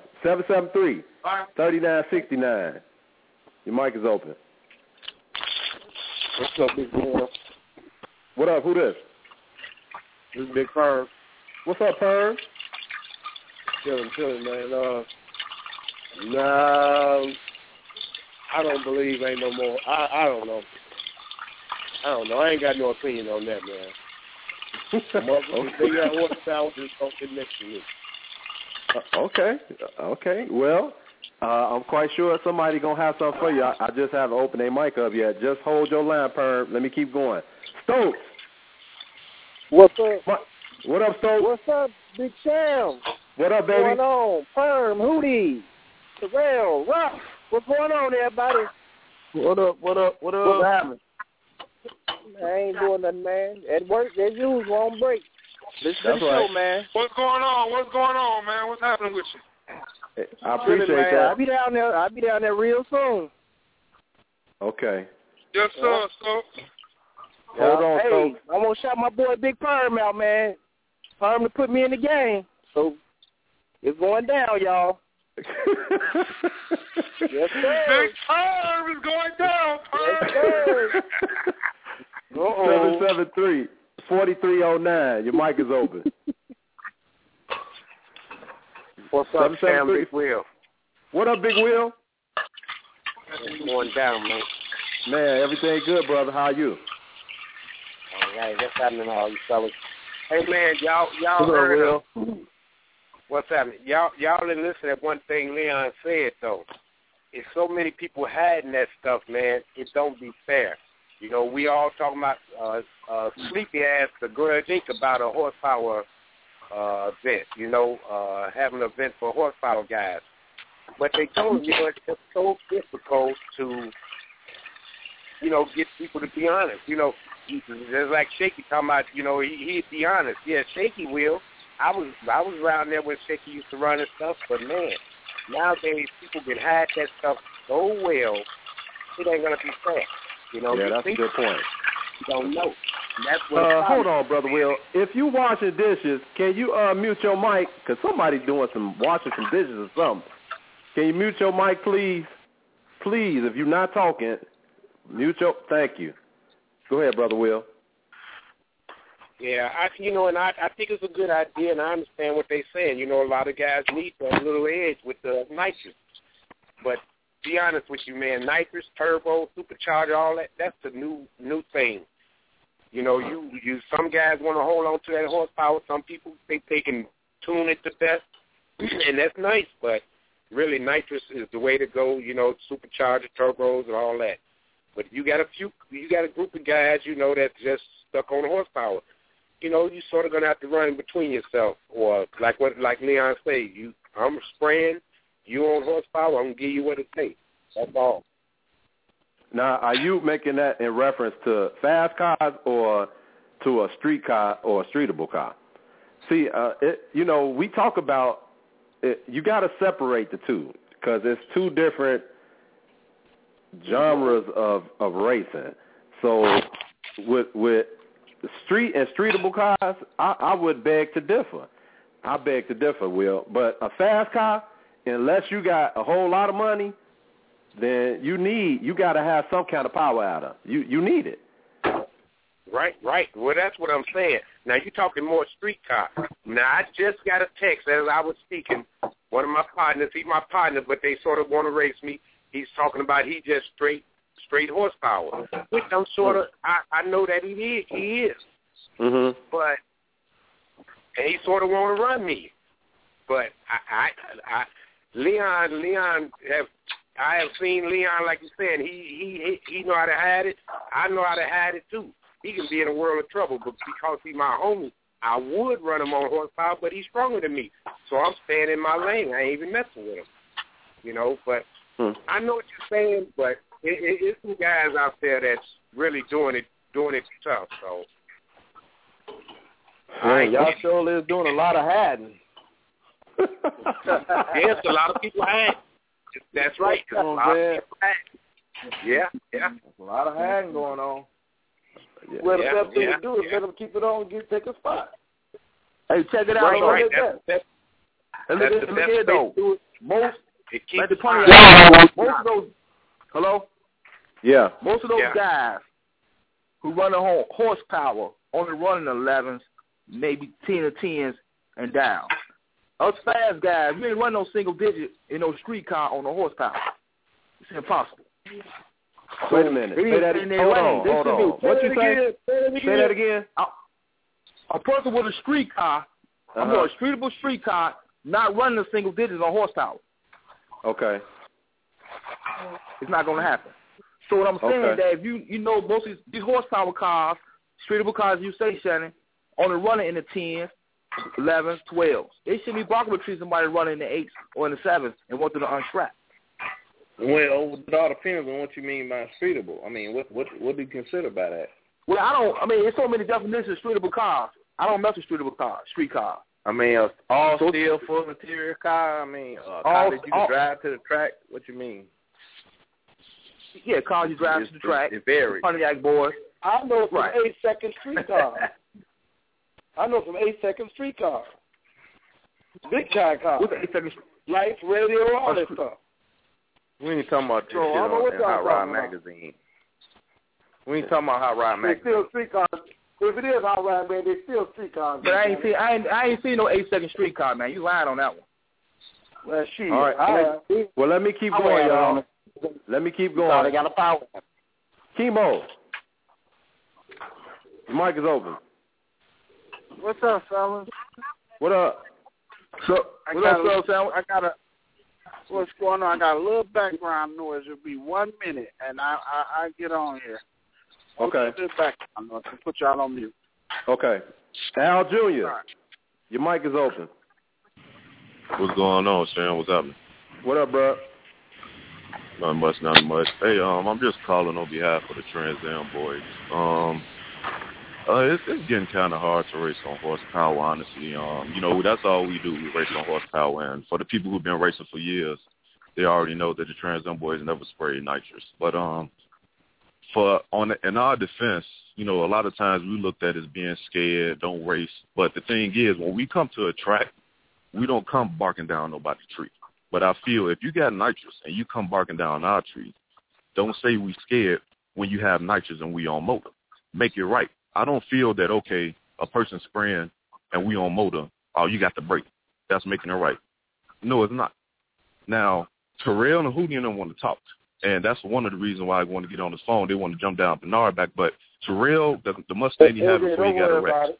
773-3969. Your mic is open. What's up, Big Boy? What up? Who this? This is Big Perm. What's up, Perm? Chilling, man. No, I don't believe ain't no more. I don't know. I ain't got no opinion on that, man. They got horsepower just something next to me. Okay. Well, I'm quite sure somebody gonna have something for you. I just haven't opened their mic up yet. Just hold your line, Perm. Let me keep going. Stokes. What's up? What up, Stokes? What's up, Big Sam? What up, baby? What's going on? Perm, Hootie, Terrell, Ruff. What's going on, everybody? What up? What's happening? I ain't doing nothing, man. At work, as usual, on break. Listen to the show, man. What's going on, man? What's happening with you? I appreciate that. I'll be down there real soon. Okay. Yes, sir. Hold on, hey, Stokes. I'm going to shout my boy Big Perm out, man. Perm to put me in the game. So it's going down, y'all. Yes, sir. Big Perm is going down, Perm. Yes, sir. 773-4309. Your mic is open. What's up, Sam? Big Will. What up, Big Will? It's going down, man. Man, everything good, brother. How are you? All right, what's happening, all you fellas? Hey, man, y'all heard what's happening? Y'all didn't listen to one thing Leon said, though. It's so many people hiding that stuff, man. It don't be fair. You know, we all talking about Sleepy asked the Grudge Inc. about a horsepower event, you know, having an event for horsepower guys. But they told me, it's just so difficult to, you know, get people to be honest. You know, there's like Shaky talking about, you know, he'd be honest. Yeah, Shaky will. I was around there when Shaky used to run and stuff, but man, nowadays people can hide that stuff so well, it ain't gonna be fair. You know, yeah, that's a good point. You don't know. And that's what hold on, Brother Will. If you washing dishes, can you mute your mic? Because somebody's washing some dishes or something. Can you mute your mic, please? Please, if you're not talking, mute your. Thank you. Go ahead, Brother Will. Yeah, I think it's a good idea, and I understand what they're saying. A lot of guys need that little edge with the nitrous. But be honest with you, man, nitrous, turbo, supercharger, all that's the new thing. You some guys want to hold on to that horsepower. Some people think they can tune it to best, and that's nice. But really, nitrous is the way to go. Supercharger, turbos, and all that. But you got a group of guys, that's just stuck on the horsepower. You sort of gonna have to run between yourself, or like Leon say, I'm spraying, you on horsepower, I'm gonna give you what it takes. That's all. Now, are you making that in reference to fast cars or to a street car or a streetable car? See, we talk about it, you got to separate the two because it's two different genres of racing. So with street and streetable cars, I would beg to differ. I beg to differ, Will. But a fast car, unless you got a whole lot of money, then you got to have some kind of power out of it. You need it. Right. Well, that's what I'm saying. Now, you're talking more street car. Now, I just got a text as I was speaking. One of my partners, he's my partner, but they sort of want to race me. He's talking about he just straight horsepower, which I'm sort of, I know that he is. Mm-hmm. But, and he sort of want to run me. But I have seen Leon, like you're saying, he know how to hide it. I know how to hide it too. He can be in a world of trouble, but because he's my homie, I would run him on horsepower, but he's stronger than me. So I'm staying in my lane. I ain't even messing with him, But I know what you're saying, but it's some guys out there that's really doing it tough. So y'all sure is doing a lot of hiding. Yes, a lot of people hide. That's right. A lot of people hide. Yeah. There's a lot of hiding going on. Well, the best thing to do is let them keep it on and take a spot. Hey, check it out. Right. That's the best though. Most of those. Hello. Yeah. Most of those guys who run a horsepower only running 11s, maybe 10 or 10s and down. Us fast guys, we ain't run no single digit in no street car on no horsepower. It's impossible. Wait a minute. Hold on. What you say? Say that again. A person with a street car, a streetable street car, not running a single digits on horsepower. Okay. It's not going to happen. So what I'm saying is that if you know most of these horsepower cars, streetable cars, you say, Shannon, only running in the 10s, 11s, 12s. They shouldn't be blocking with somebody running in the 8s or in the 7s and want them to unstrap. Well, it all depends on what you mean by streetable. I mean, what do you consider by that? Well, there's so many definitions of streetable cars. I don't mess with streetable cars, street cars. I mean, all steel, full interior car. I mean, car that you can drive to the track. What you mean? Yeah, cars you drive to the track. It varies. Pontiac boys. I know some 8-second street cars. Big time cars. What's 8-second? Lights, radio, all that stuff. We ain't talking about this shit on Hot Rod Magazine. We ain't talking about Hot Rod Magazine. They still street cars. If it is Hot Rod, man, they still street cars. But I ain't seen no 8-second street car, man. You lying on that one. Well, shit. All right. Well, let me keep going, y'all. Let me keep going. They got a power. Chemo. The mic is open. What's up, fellas? What up? What's going on? I got a little background noise. It'll be 1 minute, and I get on here. Okay. Background noise and put y'all on mute. Okay. Al Jr., your mic is open. What's going on, Sam? What's happening? What up, bro? Nothing much. Hey, I'm just calling on behalf of the Trans Am boys. It's getting kind of hard to race on horsepower, honestly. That's all we do. We race on horsepower. And for the people who've been racing for years, they already know that the Trans Am boys never spray nitrous. But in our defense, a lot of times we looked at as being scared, don't race. But the thing is, when we come to a track, we don't come barking down nobody's tree. But I feel if you got nitrous and you come barking down our tree, don't say we scared when you have nitrous and we on motor. Make it right. I don't feel that, okay, a person spraying and we on motor, oh, you got the break. That's making it right. No, it's not. Now, Terrell and Hootie don't want to talk. And that's one of the reasons why I want to get on the phone. They want to jump down Bernard back. But Terrell, the Mustang he had before he got wrecked.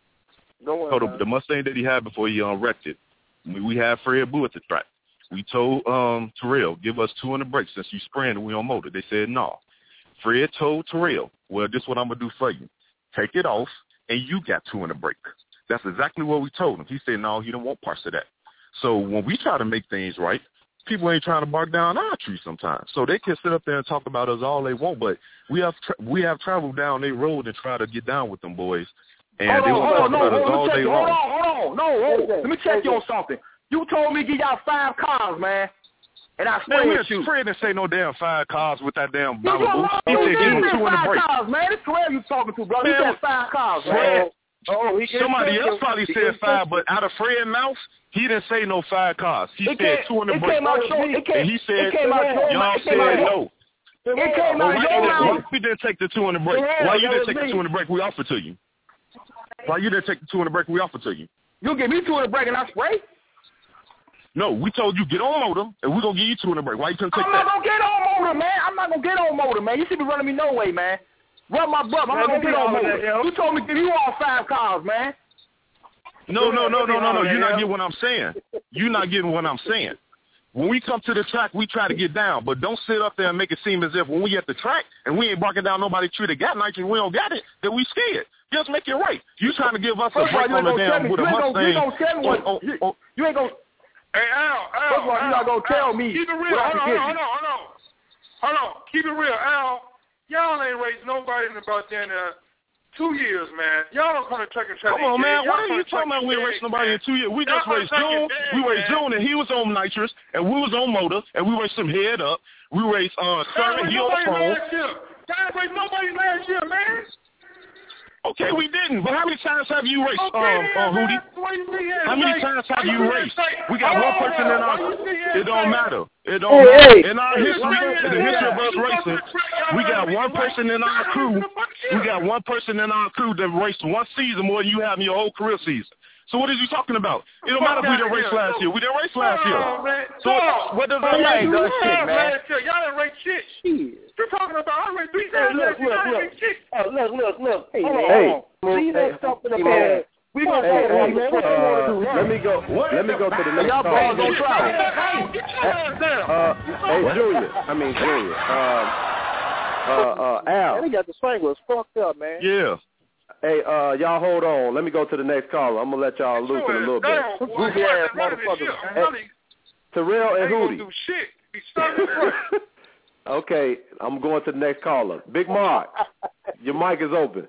The Mustang that he had before he wrecked it, we had Fred Boo at the track. We told Terrell, give us 2 on the brake since you spraying and we on motor. They said no. Fred told Terrell, well, this is what I'm going to do for you. Take it off, and you got 2 on the brake. That's exactly what we told him. He said, no, he don't want parts of that. So when we try to make things right, people ain't trying to bark down our tree sometimes. So they can sit up there and talk about us all they want, but we have traveled down their road and try to get down with them boys. And they will talk about us all day long. Hold on. Let me check you on something. You told me to give y'all 5 cars, man. And I sprayed you. Fred didn't say no damn 5 cars with that damn Bible. He said give him 2 in the break. Cars, man. It's Terrell you talking to, bro. He said 5 cars, man. Somebody else probably said 5, but out of Fred's mouth, he didn't say no 5 cars. He said 2 in the break. And he said, y'all said no. It came out your mouth. Why you didn't take the 2 in the break? Why you didn't take the 2 in the break we offered to you? Why you didn't take the 2 in the break we offered to you? You give me 2 in the break and I spray? No, we told you get on motor, and we're going to give you 2 in the break. Why you couldn't take that? I'm not going to get on motor, man. I'm not going to get on motor, man. You should be running me no way, man. Run my butt. I'm not going to get on motor. You told me to give you all 5 cars, man. No. You're not getting what I'm saying. You're not getting what I'm saying. When we come to the track, we try to get down, but don't sit up there and make it seem as if when we at the track and we ain't barking down nobody's tree that got nitrogen, we don't got it, that we scared. Just make it right. You trying to give us a break on the damn with a Mustang. You ain't going to. Hey, Al. First of all, you're not going to tell me. Keep it real. Hold on. Keep it real. Al, y'all ain't raised nobody in about 2 years, man. Y'all don't come to track and track. Come on, man. Why are you talking about we ain't raced nobody in 2 years? We just raced June. We raced June, and he was on nitrous, and we was on motor, and we raced him head up. We raced Sermon, he on the phone. Y'all raced nobody last year, man. Okay, we didn't. But how many times have you raced, Hootie? How many times have you raced? We got one person in our. It don't matter. It don't matter. In our history, in the history of us racing, we got one person in our crew. We got one person in our crew that raced 1 season more than you have in your whole career season. So what is you talking about? It don't matter if we didn't race last year. We didn't race last year. So what does that mean? Y'all didn't race shit. You're talking about I raced 3 times last year. Y'all didn't race shit. Look. Hey. See that stuff in the past. We gonna let me go to the next call. Y'all boys on trial. Junior. Al. He got the stranglers fucked up, man. Yeah. Hey, y'all hold on. Let me go to the next caller. I'm gonna let y'all loose in a little bit. Goofy ass motherfuckers. Hey, Terrell and Hootie. Do shit. Be stuck. Okay, I'm going to the next caller. Big Mark, your mic is open.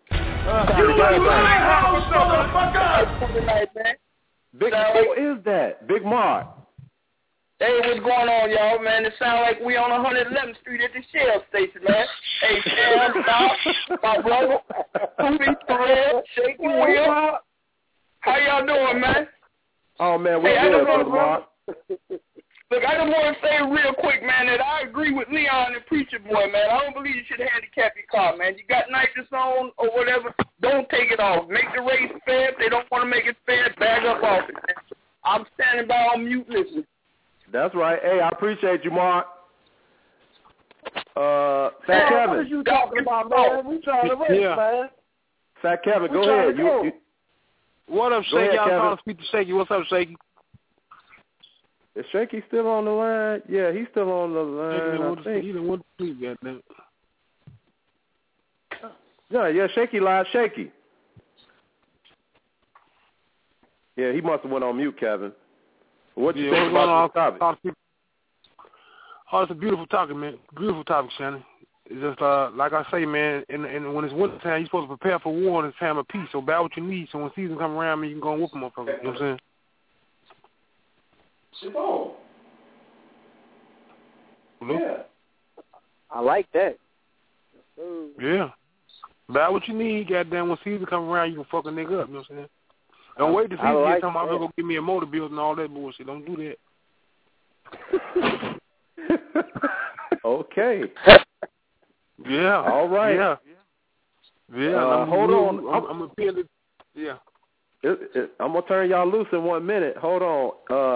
Big, who is that? Big Mark. Hey, what's going on, y'all, man? It sounds like we on 111th Street at the Shell station, man. Hey, Sam, Bob, my brother, Hootie, Terrell, Shaky, Will. How y'all doing, man? Oh, man, we're good, Brother Mark. Look, I just want to say real quick, man, that I agree with Leon and Preacher Boy, man. I don't believe you should handicap your car, man. You got nitrous on or whatever, don't take it off. Make the race fair. If they don't want to make it fair, bag up off it, man. I'm standing by on mute listening. That's right. Hey, I appreciate you, Mark. Fat Kevin. What are you talking about, man? We trying to race, man. Fat Kevin, go ahead. You, what up, Shaky? I'm trying to speak to Shaky. What's up, Shaky? Is Shaky still on the line? Yeah, he's still on the line. He didn't want to speak, goddamn. Yeah, Shaky live. Shaky. Yeah, he must have went on mute, Kevin. What you think about this topic? Oh, it's a beautiful topic, man. Beautiful topic, Shannon. It's just like I say, man. And when it's winter time, you're supposed to prepare for war and it's time of peace. So buy what you need. So when season come around, man, you can go and whoop them, motherfuckers. You know what I'm saying? Yeah. I like that. Yeah. Buy what you need, goddamn. When season come around, you can fuck a nigga up. You know what I'm saying? Don't wait to see you get talking about go give me a motor build and all that bullshit. Don't do that. Okay. Yeah. All right. Yeah. Yeah, hold on. I'm gonna pin it. Yeah. I'm gonna turn y'all loose in 1 minute. Hold on.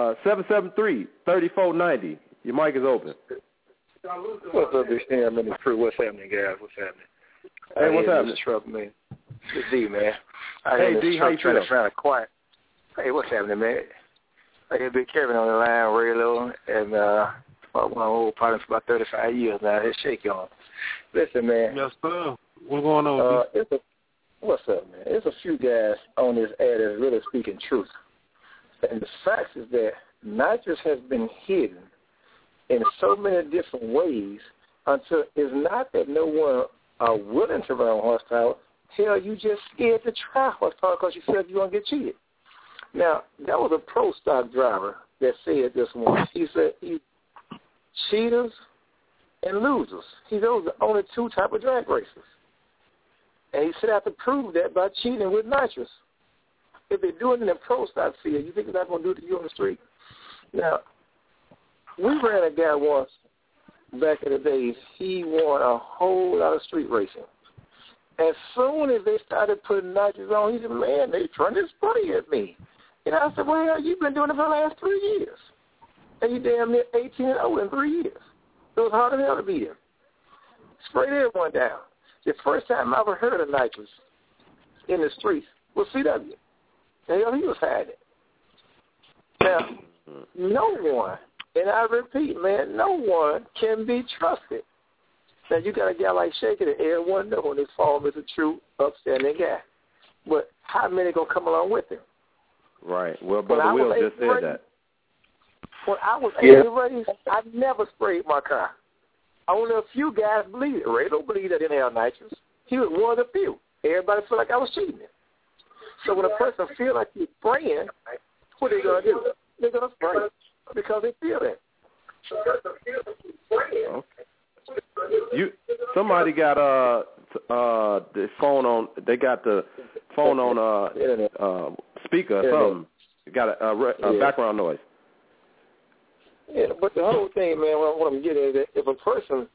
773-3490. Your mic is open. What's up, this thing? I'm in the crew. What's happening, guys? What's happening? Hey, what's happening? Truck, man. It's D, man. Hey, D, how you trying feel? to find a quiet. Hey, what's happening, man? I got Big Kevin on the line, Raylo, and one of my old partners for about 35 years now. He's shaky on. Listen, man. Yes, sir. What's going on, what's up, man? There's a few guys on this ad that's really speaking truth. And the fact is that nitrous has been hidden in so many different ways until it's not that no one are willing to run horsepower. Hell, you just scared to try horsepower because you feel like you're going to get cheated. Now, that was a pro stock driver that said this once. He said, cheaters and losers. Those are the only two type of drag racers. And he said I have to prove that by cheating with nitrous. If they're doing it in the pro stock field, you think they're not going to do it to you on the street? Now, we ran a guy once back in the days. He won a whole lot of street racing. As soon as they started putting nitrous on, he said, man, they trying to spray at me. And I said, well, you've been doing it for the last 3 years. And you damn near 18-0 in 3 years. It was hard as hell to beat him. Sprayed everyone down. The first time I ever heard of nitrous in the streets was CW. Hell, he was hiding. Now, no one, and I repeat, man, no one can be trusted. Now, you got a guy like Shaky that everyone knows in his form is a true, upstanding guy. But how many going to come along with him? Right. Well, Brother Will just said that. When I was 80 race, I never sprayed my car. Only a few guys believe it. Ray don't believe that in have nitrous. He was one of the few. Everybody felt like I was cheating it. So when a person feel like he's spraying, what are they going to do? They're going to spray because they feel it. Okay. Somebody got the phone on. They got the phone on speaker or something. It got a background noise. Yeah, but the whole thing, man, what I'm getting is that if a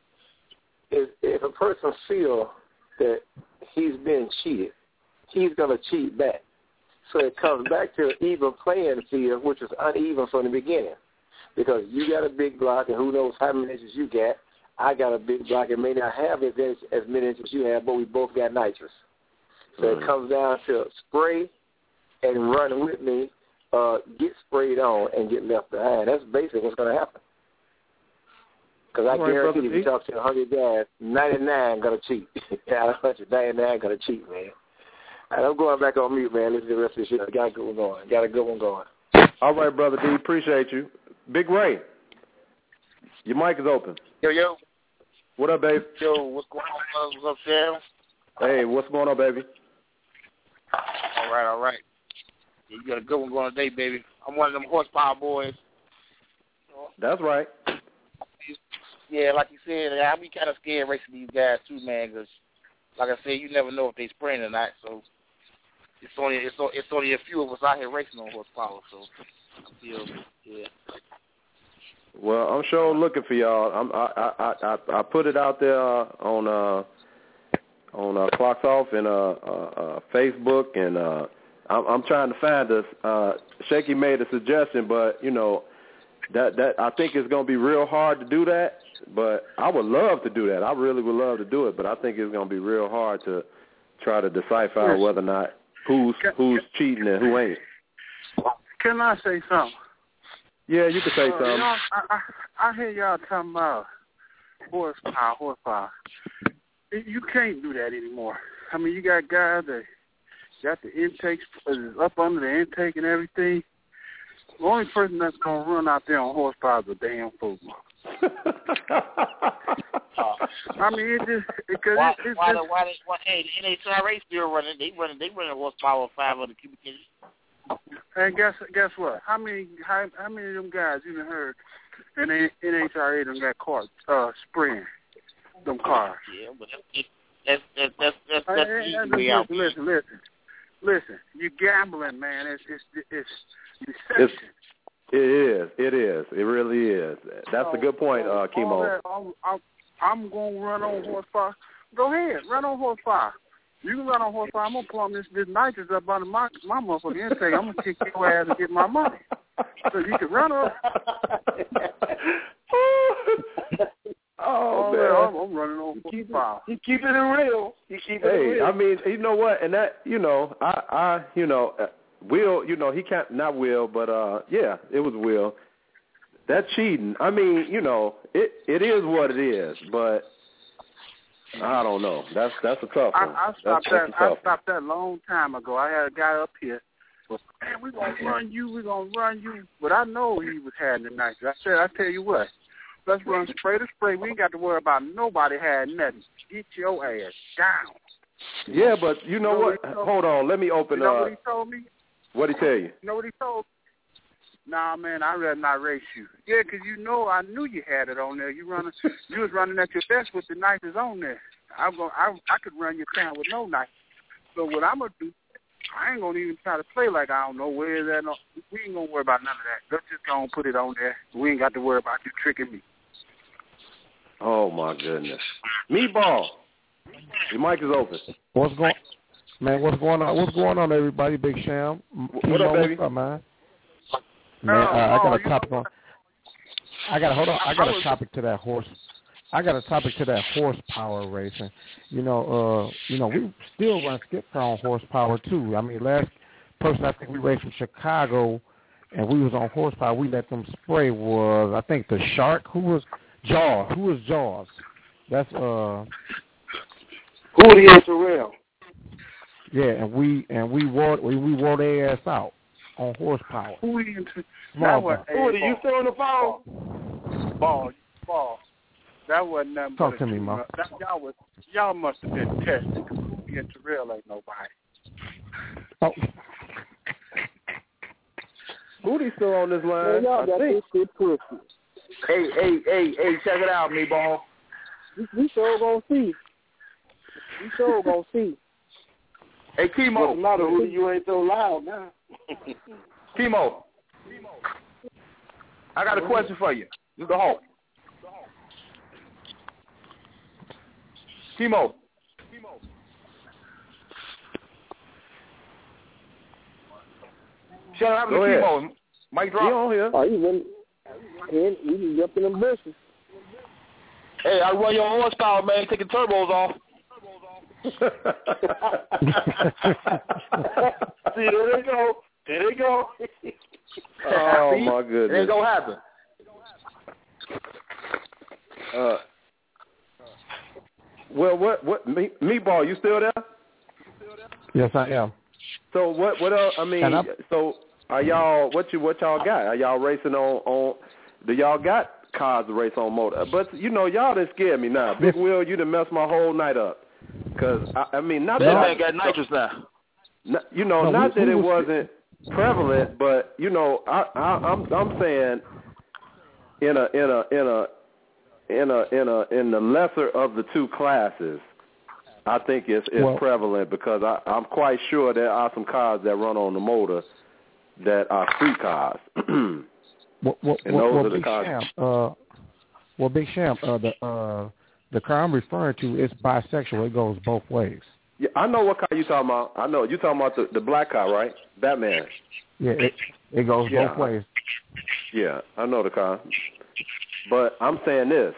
person feel that he's been cheated, he's gonna cheat back. So it comes back to an even playing field, which is uneven from the beginning, because you got a big block, and who knows how many inches you got. I got a big block. It may not have as many inches you have, but we both got nitrous. So it comes down to spray and run with me. Get sprayed on and get left behind. That's basically what's going to happen. Because I guarantee if you talk to 100 guys, 99 going to cheat. Out of 100, 99 going to cheat, man. All right, I'm going back on mute, man. Listen to the rest of this shit. I got a good one going. Got a good one going. All right, Brother D. Appreciate you. Big Ray, your mic is open. Yo. What up, babe? Yo, what's going on? What's up, Sam? Hey, what's going on, baby? All right. You got a good one going today, baby. I'm one of them horsepower boys. That's right. Yeah, like you said, I be kind of scared racing these guys too, man. Because, like I said, you never know if they spraying or not. So it's only a few of us out here racing on horsepower. So I feel, yeah. Well, I'm sure looking for y'all. I put it out there on Clocks Off and Facebook, and I'm trying to find us. Shaky made a suggestion, but that I think it's going to be real hard to do that. But I would love to do that. I really would love to do it, but I think it's going to be real hard to try to decipher whether or not who's cheating and who ain't. Can I say something? Yeah, you can say something. I hear y'all talking about horsepower. You can't do that anymore. I mean, you got guys that got the intakes up under the intake and everything. The only person that's going to run out there on horsepower is a damn football. I mean, it just because why the NHRA still running? They running horsepower 500 cubic inches. And guess what? How many of them guys you done heard in NHRA done got caught spraying them cars? Yeah, but that's the easy way out. Listen. You gambling, man. It's deception. It is. It really is. That's a good point, Chemo. I'm going to run on horsepower. Go ahead, run on horsepower. You can run on horsepower. I'm gonna plumb this nitrous up under my motherfucking intake. I'm gonna kick your ass and get my money. So you can run up. Oh, man. I'm running on horsepower. He keeping it real. Hey, I mean, you know what? And that, I Will, he can't, not Will, but yeah, it was Will. That cheating. I mean, it is what it is, but I don't know. That's a tough one. I stopped that long time ago. I had a guy up here. Man, we're going to run you. But I know he was having the night. I said, I tell you what, let's run spray to spray. We ain't got to worry about nobody had nothing. Get your ass down. Yeah, but you know what? Hold on. Let me open up. You know what he told me? What'd he tell you? You know what he told me? Nah, man, I'd rather not race you. Yeah, 'cause I knew you had it on there. You was running at your best with the knives on there. I could run your town with no knife. So what I'm going to do, I ain't going to even try to play like I don't know where is that. We ain't going to worry about none of that. Let's just go and put it on there. We ain't got to worry about you tricking me. Oh, my goodness. Meatball, your mic is open. What's going on? What's going on, everybody? Big Sham. What up, baby? What's up, man? Man, I got a topic on. I got a topic to that horsepower racing. We still run skip car on horsepower too. I mean, last person I think we raced from Chicago, and we was on horsepower. We let them spray was I think the Shark. Who was Jaws? That's Woody and Terrell. Yeah, and we wore their ass out on horsepower. Woody, you still on the phone? Ball. That wasn't nothing. Talk to me, Mo. Y'all must have been tested. Woody and Terrell ain't nobody. Oh. Woody's still on this line. Y'all got this shit pussy. Hey, check it out, me ball. We sure gonna see. Hey, Kimo. What's the matter, Rudy? You ain't so loud now. Kimo, I got a question for you. Just go home. Kimo. Shut up, Kimo. Mike drop. You on here? Oh, you up in the bushes. Hey, I run your horsepower, man. Taking turbos off. See, there they go. Oh, my goodness. It ain't gonna happen. Well, what, Meatball, you still there? Yes, I am. So what else? I mean, so are y'all, what y'all got? Are y'all racing on do y'all got cars to race on motor? But, y'all done scared me now. Big Will, you done messed my whole night up. Because, I mean, not that man got nitrous now. Not that it wasn't prevalent, but, I'm saying in the lesser of the two classes, I think it's prevalent because I'm quite sure there are some cars that run on the motor that are street cars. Big Sham, the car I'm referring to is bisexual. It goes both ways. Yeah, I know what car you're talking about. I know you're talking about the black car, right? Batman. Yeah, it goes both ways. Yeah, I know the car. But I'm saying this.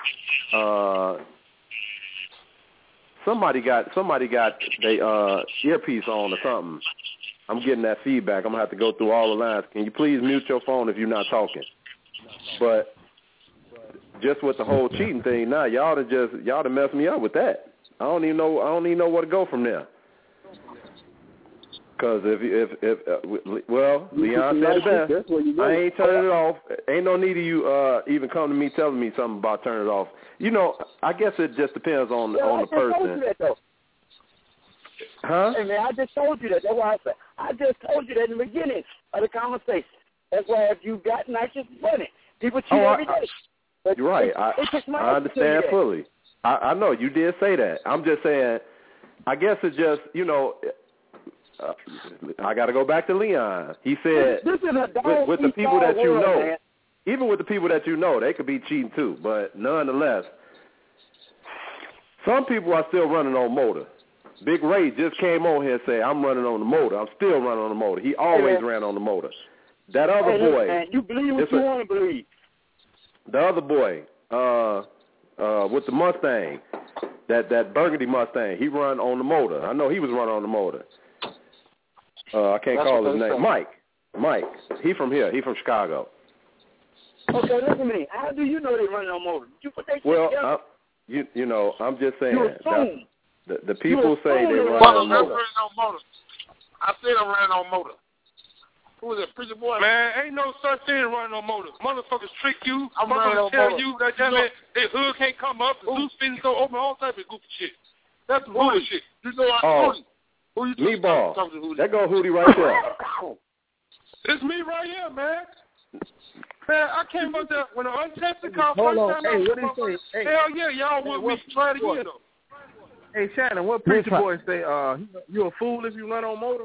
Somebody got their earpiece on or something. I'm getting that feedback. I'm going to have to go through all the lines. Can you please mute your phone if you're not talking? But just with the whole cheating thing now, y'all done messed me up with that. I don't even know where to go from there. Because if Leon said it best. I ain't turning it off. Ain't no need of you even come to me telling me something about turning it off. I guess it just depends on the person. Told you that, though. Huh? Hey, man, I just told you that. That's why I said I just told you that in the beginning of the conversation. That's why if you got nitrous money, people cheat every day. But you're right. I understand fully. I know you did say that. I'm just saying. I guess it's just I got to go back to Leon. He said with the people that you know, man. Even with the people that you know, they could be cheating too. But nonetheless, some people are still running on motor. Big Ray just came on here and said, I'm running on the motor. I'm still running on the motor. He always ran on the motor. That other boy. Man, you believe what you want to believe. The other boy with the Mustang, that burgundy Mustang, he run on the motor. I know he was running on the motor. I can't call his name. Mike. He from here. He from Chicago. Okay, listen to me. How do you know they running on motor? You put that shit together? You know, I'm just saying. The You people say they run on motor. I said I'm running on motor. Who is it, Preacher Boy? Man, ain't no such thing as running on motor. Motherfuckers trick you. I'm running on tell motor. you that their hood can't come up. The loose fins don't open. All type of goofy shit. That's bullshit. You know I'm Who you Meatball. That go Hootie right there. It's me right here, man. Man, I came up there when the untested car Hold first on. time Hey, out. what did he say? Hey, hell yeah, y'all would be trying to get them. Hey, Shannon, what Preacher Boy say? You a fool if you run on motor?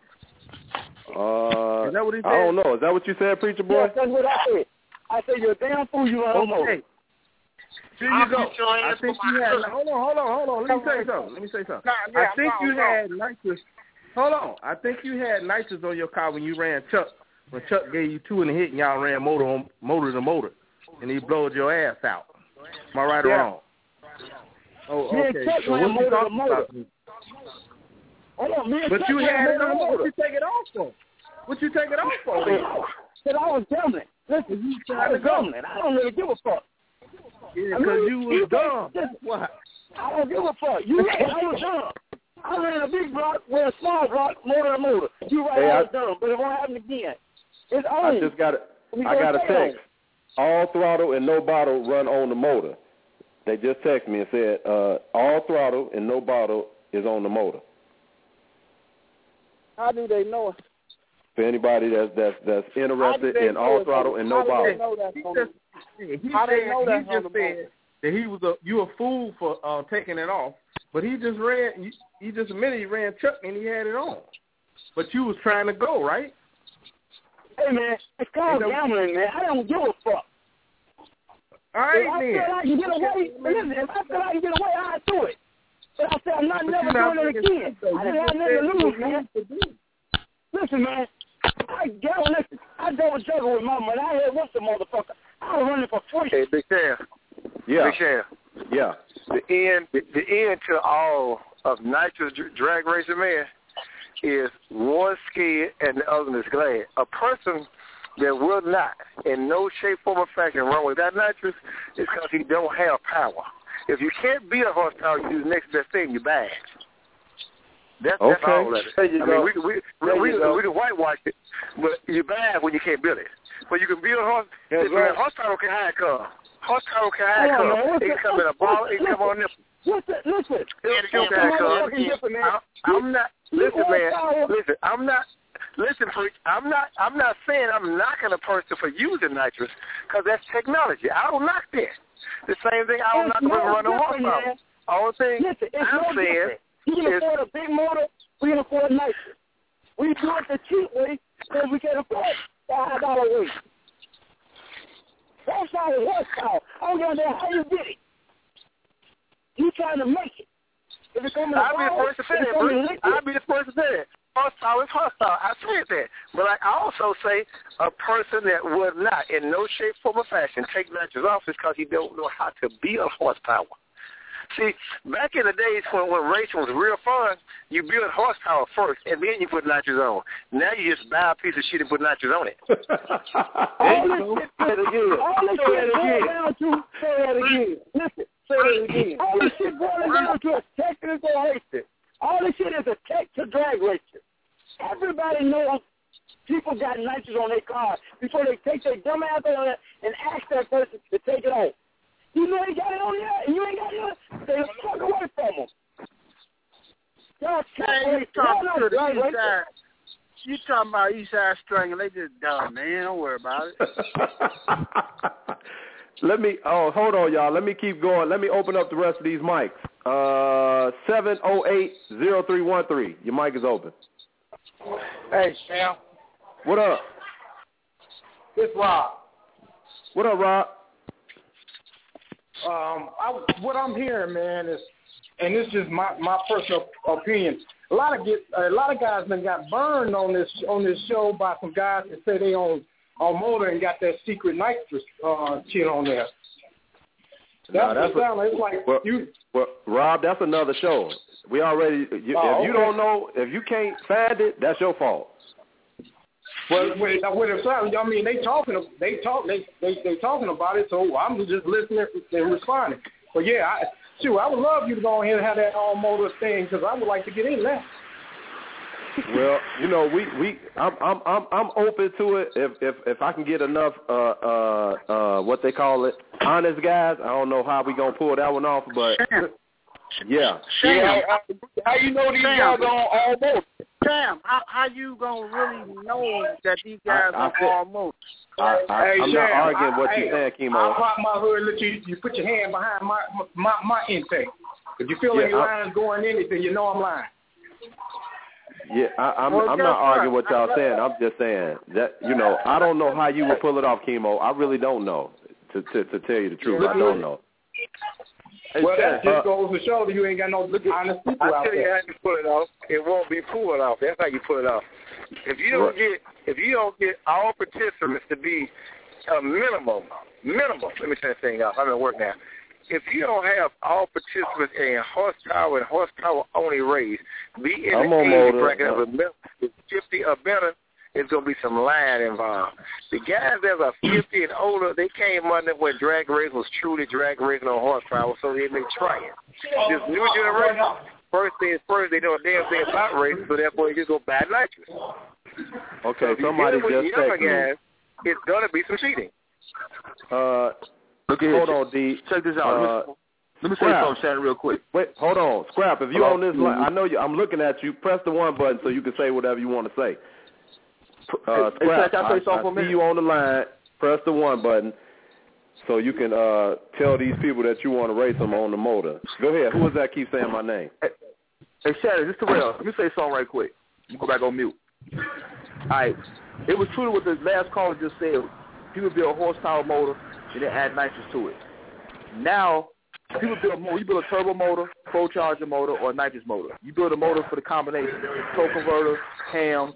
Is that what he said? I don't know. Is that what you said, Preacher Boy? Yeah, that's what I said. I said you're a damn fool. You run on motor. Here you go. I think you had. Hold on. Let me say something. I think you had nitrous. Hold on. I think you had nitrous on your car when you ran Chuck. When Chuck gave you 2 in the hit and y'all ran motor to motor, and he blowed your ass out. Am I right or wrong? Oh, okay. So what you talking about? Hold on, man. But you had it on. What you take it off for? What you take it off for? Because I was gambling. Listen, I was gambling. I don't really give a fuck. Yeah, because you was dumb. What? I don't give a fuck. I was dumb. I ran a big block with a small block, motor to motor. You right, I was dumb, but it won't happen again. It's on. I just got it. I got a text. All throttle and no bottle run on the motor. They just texted me and said all throttle and no bottle is on the motor. How do they know it? For anybody that's interested in all throttle and no bottle. He just said that you a fool for taking it off, but he just admitted he ran Chuck and he had it on. But you was trying to go, right? Hey man, it's called gambling, man. I don't give a fuck. All right, then. If I feel I can get away, I'll do it. But I said I'm not never doing it again. I didn't have nothing to lose, man. Listen, man. I double juggle with my money. I had once a motherfucker. I was running for free. Hey, Big Sam. Yeah. Big Sam. Yeah. The end to all of nitrous drag racing, man, is one scared and the other is glad. A person that will not, in no shape, form, or fashion, run with that nitrous is because he don't have power. If you can't be a horsepower, you do the next best thing, you bad. That's all of it. There you go. We can whitewash it, but you're bad when you can't build it. But you can build a horse. Horsepower can hide come. Horsepower can hide come. It can come in a ball. It can come on nipple. Listen. I'm not. Listen, man. Listen. I'm not saying I'm knocking a person for using nitrous because that's technology. I don't knock that. The same thing I don't knock a person running horsepower. All the thing I'm saying. You can afford a big motor, we can afford nitrous. We do it the cheap way because we can afford $5 weight. That's how it works out. I don't give a damn how you get it. You trying to make it. If it comes I'll be the first to say that. Horsepower is horsepower. I said that. But I also say a person that would not, in no shape, form, or fashion, take nitrous off is because he don't know how to be a horsepower. See, back in the days when racing was real fun, you build horsepower first, and then you put nitrous on. Now you just buy a piece of shit and put nitrous on it. All this shit down to, say that again. Listen, say that again. All this shit boils down to a technical racer. All this shit is a tech to drag racer. Everybody knows people got nitrous on their car before they take their dumb ass on it and ask that person to take it off. You know he got it on there, and you ain't got nothing. Stay the fuck away from him. Y'all you talking about East Side String, and they just dumb, man. Don't worry about it. Hold on, y'all. Let me keep going. Let me open up the rest of these mics. 708-0313. Your mic is open. Hey, Sam. What up? It's Rob. What up, Rob? What I'm hearing, man, is and this is just my personal opinion. A lot of guys been got burned on this show by some guys that say they on motor and got that secret nitrous shit on there. That's what it sounds like. It's like well, Rob, that's another show. We already. If you don't know, if you can't find it, that's your fault. Well, I mean, they talking about it, so I'm just listening and responding. But yeah, I would love you to go ahead and have that all motor thing because I would like to get in that. Well, you know, I'm open to it if I can get enough what they call it, honest guys. I don't know how we gonna pull that one off, but yeah. How you know these guys on all motor? Sam, how you gonna really know that these guys are all motor? I'm not arguing what you're saying, Chemo. I'll pop my hood and let you put your hand behind my intake. If you feel any lines going in it, then you know I'm lying. Yeah, I'm not arguing what y'all saying. I'm just saying that, you know, I don't know how you would pull it off, Chemo. I really don't know, to tell you the truth. I don't know. Well, that just goes to show that you ain't got no honest people out there. I tell you how you pull it off. It won't be pulled off. That's how you pull it off. If you don't get all participants to be a minimum. Let me turn this thing off. I'm at work now. If you don't have all participants in horsepower and horsepower only race, be in the age bracket of 50 or better, there's going to be some line involved. The guys that are 50 and older, they came under when drag racing was truly drag racing on horsepower, so they been trying. This new generation, first thing is first, they know a damn thing about racing, so therefore they just go buy nitrous. Okay, so somebody just said guys, it's going to be some cheating. Hold on, D. Check this out. Let me say something, Shannon, real quick. Wait, hold on. Scrap, if you on this line, I know you. I'm looking at you. Press the one button so you can say whatever you want to say. Scrap, I see you on the line. Press the one button so you can tell these people that you want to race them on the motor. Go ahead. Who is that keep saying my name? Hey, Shannon, this is Terrell. Let me say something right quick. You go back on mute. All right. It was true what the last caller just said. People build a horsepower motor and then add nitrous to it. Now, people build more. You build a turbo motor, pro-charger motor, or a nitrous motor. You build a motor for the combination. Torque converter, ham,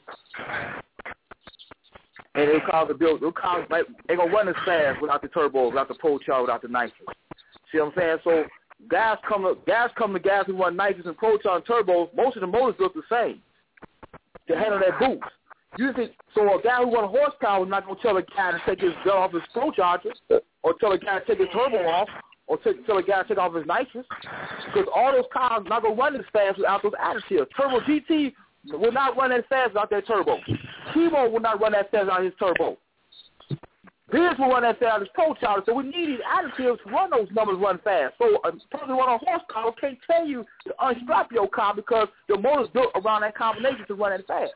and it'll cause ain't gonna run as fast without the turbo, without the pro-charger, without the nitrous. See what I'm saying? So guys come to guys who run nitrous and pro-charger and turbos. Most of the motors built the same to handle that boost. So a guy who runs horsepower is not going to tell a guy to take his gun off his pro-charger or tell a guy to take his turbo off or tell a guy to take off his nitrous because all those cars are not going to run as fast without those additives. Turbo GT will not run as fast without that turbo. Chemo will not run that fast without his turbo. Biz will run that fast without his pro-charger, so we need these additives to run those numbers run fast. So a person who runs on horsepower can't tell you to unstrap your car because the motor's built around that combination to run that fast.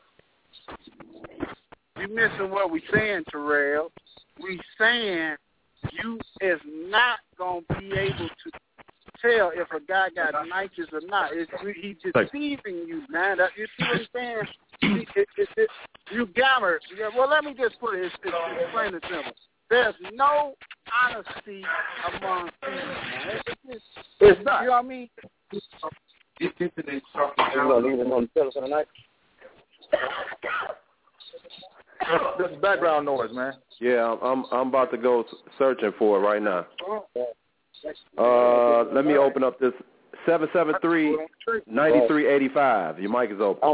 You missing what we saying, Terrell. We saying you is not going to be able to tell if a guy got nitrous or not. He's deceiving you, man. You see what I'm saying? You gammer. Well, let me just put it. It's plain and simple. There's no honesty among people, man. It's not. You know what I mean? You're going to leave him on the pedal for the night? This is background noise, man. Yeah, I'm about to go searching for it right now. Let me open up this 773-9385. Your mic is open.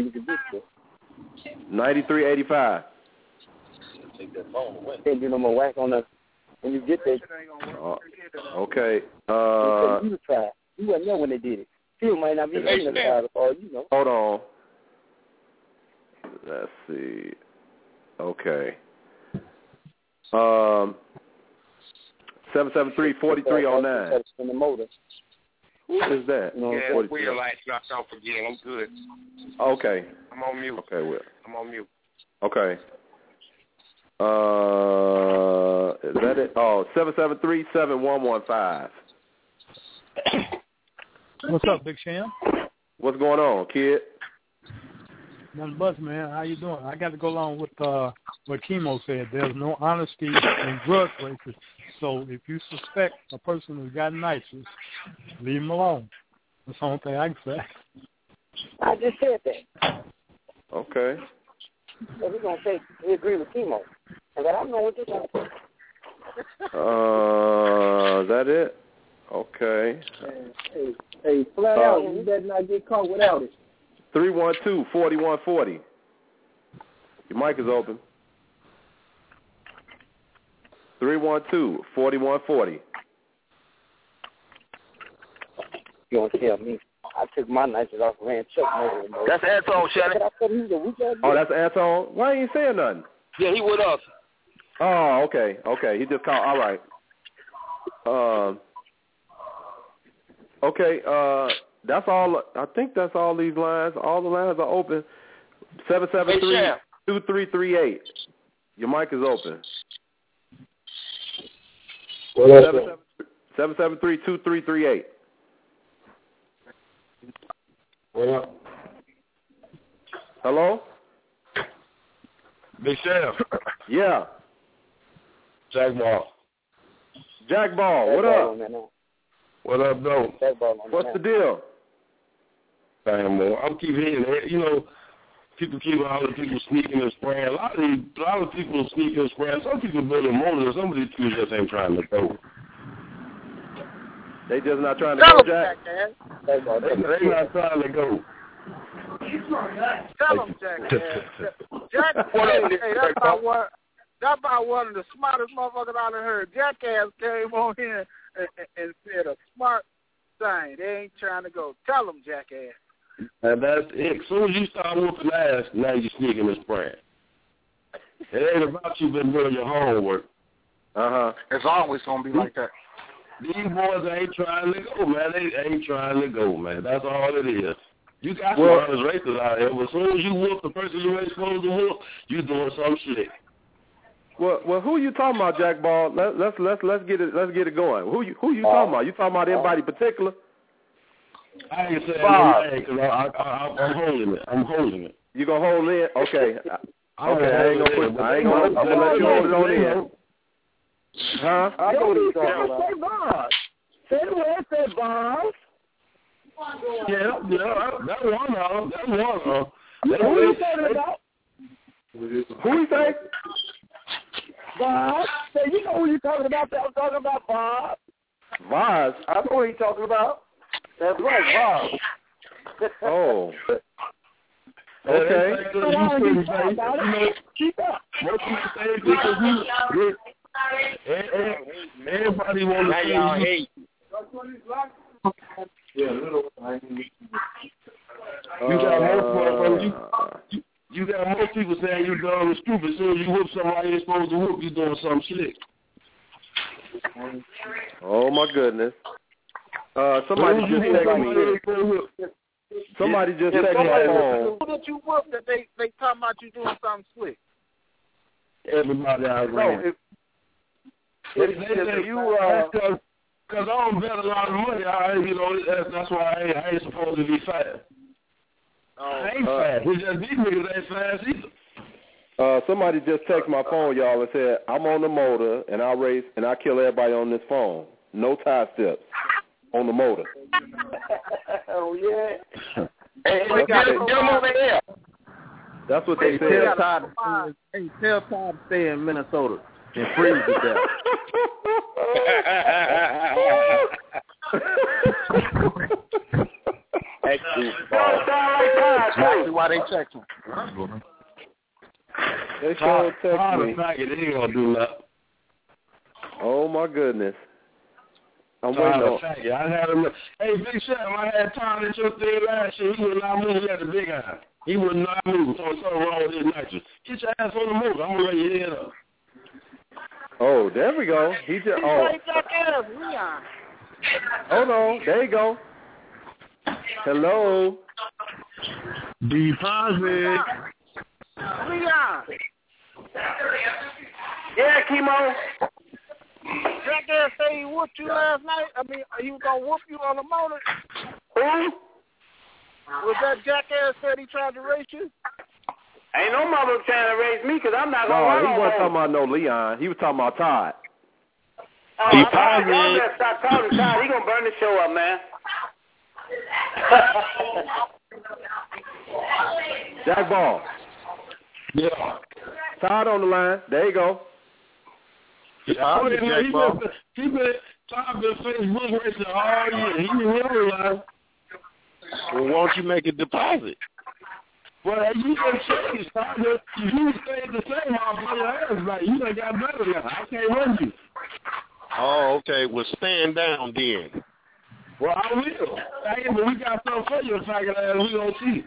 9385. Take that phone away. Can't do no more whack on the when you get there. Okay. You try. You wouldn't know when they did it. People might not be in the car or you know. Hold on. Let's see. Okay. 773-4309. In the motor. Who is that? Yeah, wheel lights dropped off again. I'm good. Okay. I'm on mute. Okay, Will. I'm on mute. Okay. Is that it? Oh, 773-7115. What's up, Big Sham? What's going on, kid? Nothing but, man. How you doing? I got to go along with what Chemo said. There's no honesty in drug races. So if you suspect a person who's got nitrous, leave him alone. That's the only thing I can say. I just said that. Okay. So we're going to say we agree with Chemo. And I don't know what you're talking about. Is that it? Okay. Hey, flat out, you better not get caught without it. 312-4140. Your mic is open. 312-4140. You don't tell me. I took my nights off and ran Chuck over. That's Anton, Shannon. Oh, that's Anton? Why ain't saying nothing? Yeah, he with us. Oh, okay. He just called. All right. Okay, that's all. I think that's all these lines. All the lines are open. 773-2338. Your mic is open. 773-2338. What up? Hello? Big Sam. Yeah. Jack Ball. Jack Ball, what up? What up, though? What's the deal? I'm keep hearing it. People keep all the people sneaking and spraying. A lot of people sneaking and spraying. Some people building motors. Some of these people just ain't trying to go. They just not trying to go, Jack? They not trying to go. Tell them, Jack. Jack, that's about one of the smartest motherfuckers I done heard. Jackass came on here and said a smart thing. They ain't trying to go. Tell them, Jackass. And that's it. As soon as you start whooping ass, now you're sneaking and spraying. It ain't about you been doing your homework. It's always going to be like that. These boys ain't trying to go, man. They ain't trying to go, man. That's all it is. You got some honest racers out here, but as soon as you whoop the person you ain't supposed to whoop, you doing some shit. Well, who you talking about, Jack Ball? Let's get it going. Who you talking about? You talking about anybody particular? I ain't saying no name because I'm holding it. I'm holding it. You gonna hold it? Okay. I ain't gonna let you hold it on in. Huh? I know what you're talking about. Say the word, say Bob. Yeah, that's one of them. Who are you talking about? Who you say? Bob. Say, you know who you're talking about. I'm talking about Bob. Vaz? I know who you're talking about. That's right, Bob. Oh. Okay. Keep up. Most people say because everybody want to see you. You got most people saying you're dumb and stupid. So you whoop somebody you're supposed to whoop, you're doing some shit. Oh my goodness. Somebody just texted me. Somebody just texted my phone. Who did you whoop that they talking about you doing something slick? Everybody out there. If you because I don't bet a lot of money, that's why I ain't supposed to be fast. I ain't fast. It's just these niggas ain't fast either. Somebody just texted my phone, y'all, and said, I'm on the motor, and I race, and I kill everybody on this phone. No tie steps on the motor. Oh, yeah. Hey, get them over here. That's what they said. Tell Todd to stay in Minnesota and freeze to death. Exactly why they checked him. They sure text me. They ain't gonna do that. Oh my goodness. I'm waiting on. I had him. Hey, Big Sam, I had time to shoot there last year. He would not move. He had the big eye. He would not move. So something wrong with his nitrous. Get your ass on the move. I'm gonna lay your head up. Oh, there we go. He just. Oh. Hold on. There you go. Hello. Deposit. Leon. Yeah, Chemo. Jackass say he whooped you last night. I mean, he was gonna whoop you on the motor. Who? Was that Jackass said he tried to race you? Ain't no mother trying to race me because I'm not gonna run. No, he wasn't talking about no Leon. He was talking about Todd. Y'all better stop talking to Todd. He gonna burn the show up, man. Jack Ball. Yeah. Todd on the line. There you go. Todd been Facebook racing all year. He didn't realize. Well, why don't you make a deposit? Well, you can change. If you stay the same, I'll play your ass back. You done got better now. I can't run you. Oh, okay. Well, stand down then. Well, I will. Hey, but we got something for you, faggot ass. We gonna see.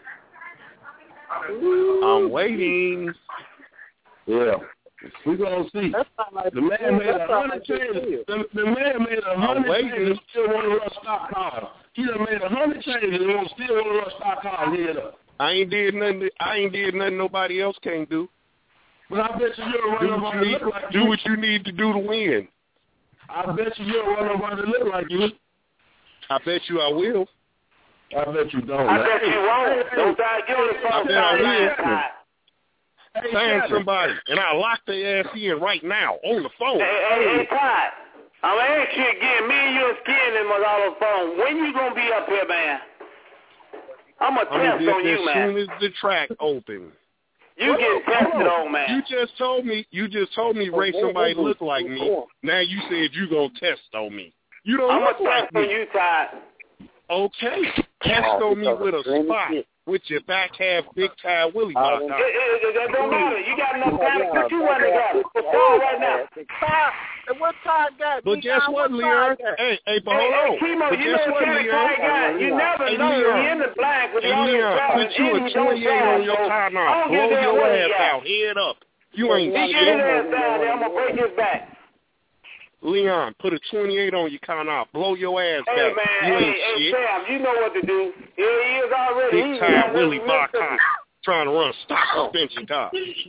I'm waiting. Yeah. We gonna see. The man made 100 changes. The man made 100 changes and still want to rush stock cars. He done made 100 changes and still want to rush stock cars. Head up. I ain't did nothing nobody else can't do. But I bet you don't run nobody look like you. Do what you need to do to win. I bet you don't run nobody look like you. I bet you I will. I bet you don't. I bet you won't. Don't try to get on the phone. I bet I will. Find somebody, and I'll lock their ass in right now on the phone. Hey, Todd. I'm going to ask you again. Me and you and Skin was all on the phone. When you going to be up here, man? I'm going to test on you, man. As soon as the track open. You get tested on, man. You just told me Ray somebody look like me. Now you said you going to test on me. You don't look like me. I'm going to test on you, Todd. Okay. Test on me with a spot. With your back half big tie Willie box. It don't matter. You got enough time to put you one together. Todd right now. Todd, and what Todd got? But guess what, Leon? Hey, but hold on. Chemo, you know what kind of Todd got? You never know. You're in the black with all your Leon, put you a 28 on your tie now. Blow your ass out. Head up. You ain't shit. Get his ass down there. I'm going to break his back. Leon, put a 28 on your count out. Blow your ass back. Hey, man. You ain't shit. Sam, you know what to do. Here he is already. Big time Willie Box trying to run stock suspension car.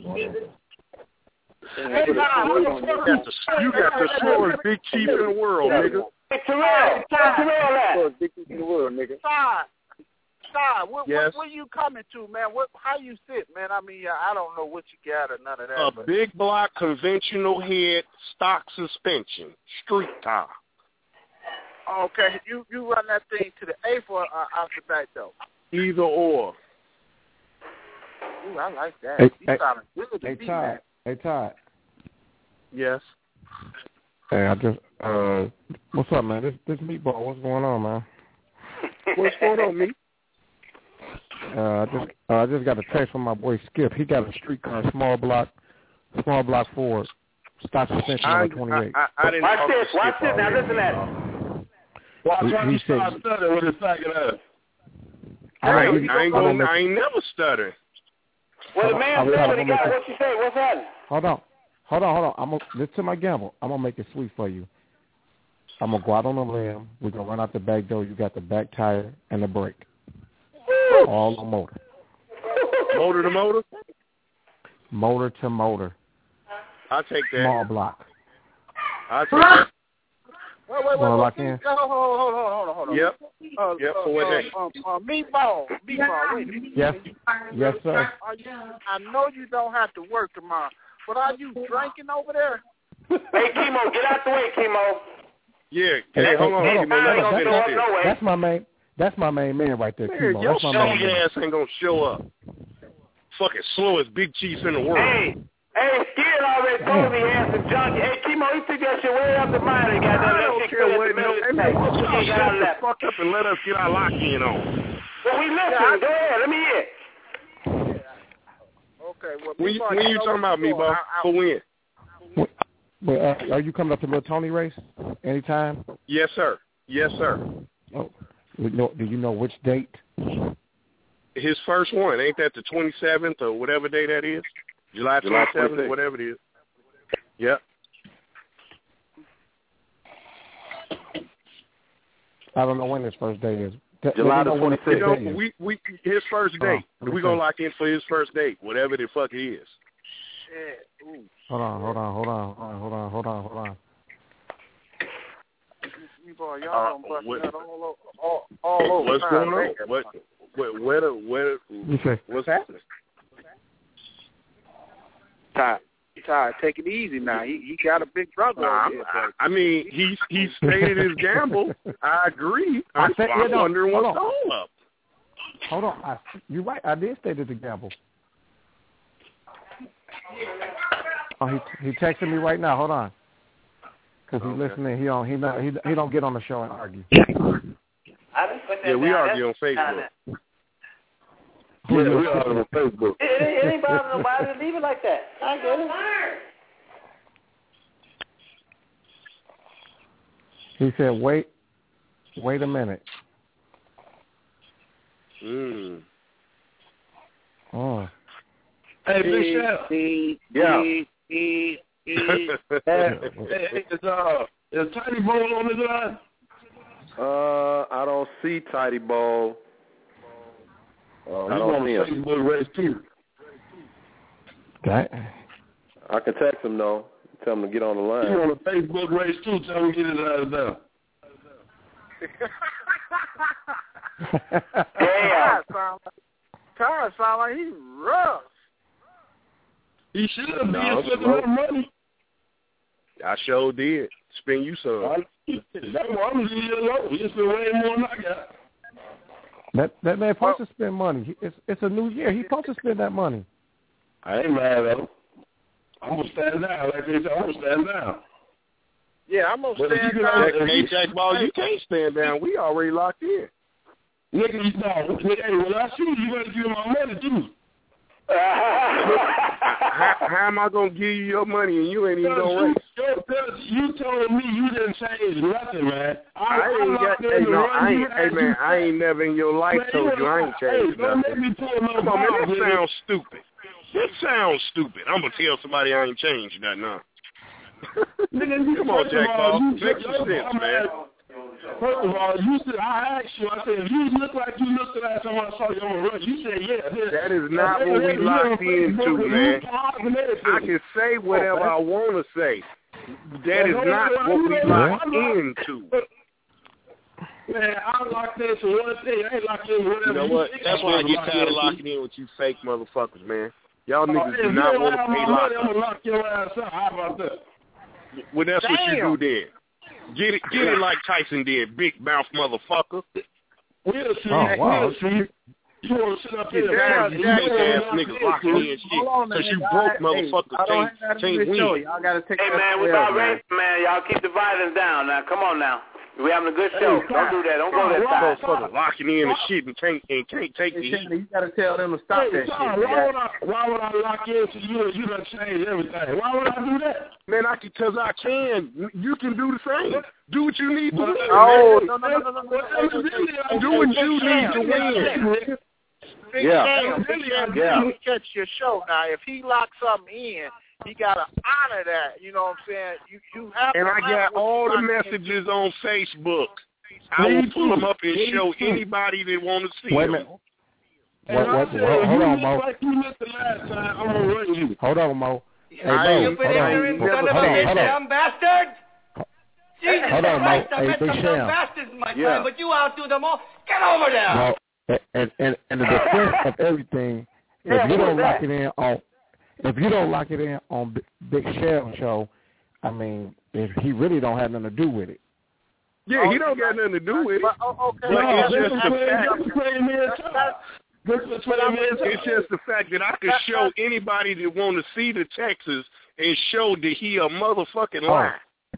You got the slowest big chief in the world, nigga. Hey, Terrell, big chief in the world, nigga. Todd, yes. where you coming to, man? How you sit, man? I mean, I don't know what you got or none of that. A big block conventional head stock suspension, street car. Okay, you run that thing to the A for out the back though. Either or. Ooh, I like that. Hey, Todd. Yes. Hey, I just what's up, man? This meatball. What's going on, man? What's going on, me? I just got a text from my boy Skip. He got a street car, small block Ford, stock suspension number 28. I didn't watch this. Now listen at it. He said, stutter with his second up. I ain't never stutter. Well, the man said what he got. What you say? What's happening? Hold on. Listen to my gamble. I'm gonna make it sweet for you. I'm gonna go out on the limb. We're gonna run out the back door. You got the back tire and the brake. All on motor. Motor to motor? Motor to motor. I'll take that. Small block. I'll take that. Wait. Lock in? Hold on. Yep. For what day? Meatball, wait a minute. Yes, sir. I know you don't have to work tomorrow, but are you drinking over there? Hey, Chemo, get out the way, Chemo. Yeah. Hey, hold on. That's my main man right there, Chemo. Your short ass ain't gonna show up. Fucking slowest big chiefs in the world. Hey, Skid already told me he had some junkie. Hey, Chemo, he took that shit way up the mine and got that. I don't care what. Shut the fuck up and let us get our lock-in on. Well, we listen. Go ahead. Let me hear. Okay. Well, when you talking about me, boss? For when? Are you coming up to Little Tony race anytime? Yes, sir. Oh, do you know which date? His first one. Ain't that the 27th or whatever day that is? July 27th, whatever it is. Yep. I don't know when his first day is. July the 26th. His first date. We gonna lock in for his first date, whatever the fuck it is. Hold on. Y'all all over. What's going on? What's happening? Todd, take it easy now. He got a big brother over here. I mean, he stated his gamble. I agree. I'm wondering what's all up. Hold on. You're right. I did state it to gamble. Oh, he texting me right now. Hold on. Because he's listening. He don't get on the show and argue. We argue on Facebook. We argue on Facebook. It ain't bothering nobody. Leave it like that. I get it. He said, wait a minute. Oh. Hey, Big Chef. Yeah. Is Tidy Ball on his line? I don't see Tidy Ball. He's on the Facebook race too. Okay. I can text him though. Tell him to get on the line. He's on the Facebook race too. Tell him to get his ass down. Ty sound like he's rough. He should have been spending more money. I sure did. Spend you some. That's why I'm low. He spent way more than I got. That man supposed to spend money. It's a new year. He's supposed to spend that money. I ain't mad at him. I'm gonna stand down. Like they said, I'm gonna stand down. Yeah, I'm gonna stand down. Hey, Jack Ball, you can't stand down. We already locked in. Nigga, hey, when I shoot, you better give me my money too. How am I gonna give you your money and you ain't even gonna race? You told me you didn't change nothing, man. I ain't never in your life told you I ain't changed nothing. Come on, man, that sounds stupid. That sounds stupid. I'm gonna tell somebody I ain't changed nothing, huh? Come on, Jack Ball. Make some sense, man. First of all, I asked you, I said, if you look like you looked the last time I saw you on the run, you said, yeah. That is not what we locked into, man. I can say whatever I want to say. That is not what we locked into. Man, I locked in to one thing. I ain't locked in whatever. You know what? That's why I get tired of locking in with you fake motherfuckers, man. Y'all niggas do not want to pay lock. I'm going to lock your ass up. How about that? Well, that's what you do then. Get it like Tyson did, big mouth motherfucker. We'll see. We'll see. You want to sit up here and you ass niggas locking in shit because you broke motherfuckers can't win. Y'all gotta take hey, man, we about racing, man. Y'all keep the violence down now. Come on now. We're having a good show. Don't do that. Don't go that side. Motherfuckers locking in and shit and can't take the heat. You gotta tell them to stop that shit. Why would I lock in to you? You done change everything. Why would I do that? Man, because I can. You can do the same. Do what you need to win. Oh, no. Do what you need to win. Yeah. We catch your show now. If he locks something in, he gotta honor that. You know what I'm saying? You have. And I got all the messages on Facebook. I will pull them up and show anybody that want to see Wait a minute. Hold on, Mo. Like you missed the last time, I'm gonna run you. Hold on, Mo. Hey, You son of a bitch, dumb bastard! Jesus Christ, I met some dumb bastards in my time, but you outdo them all. Get over there! Well, and the defense of everything, if you don't lock it in on Big Shell show, I mean, if he really don't have nothing to do with it. Yeah, he don't got nothing to do with it. It's just the fact that I could show anybody that want to see the Texas and show that he a motherfucking lie.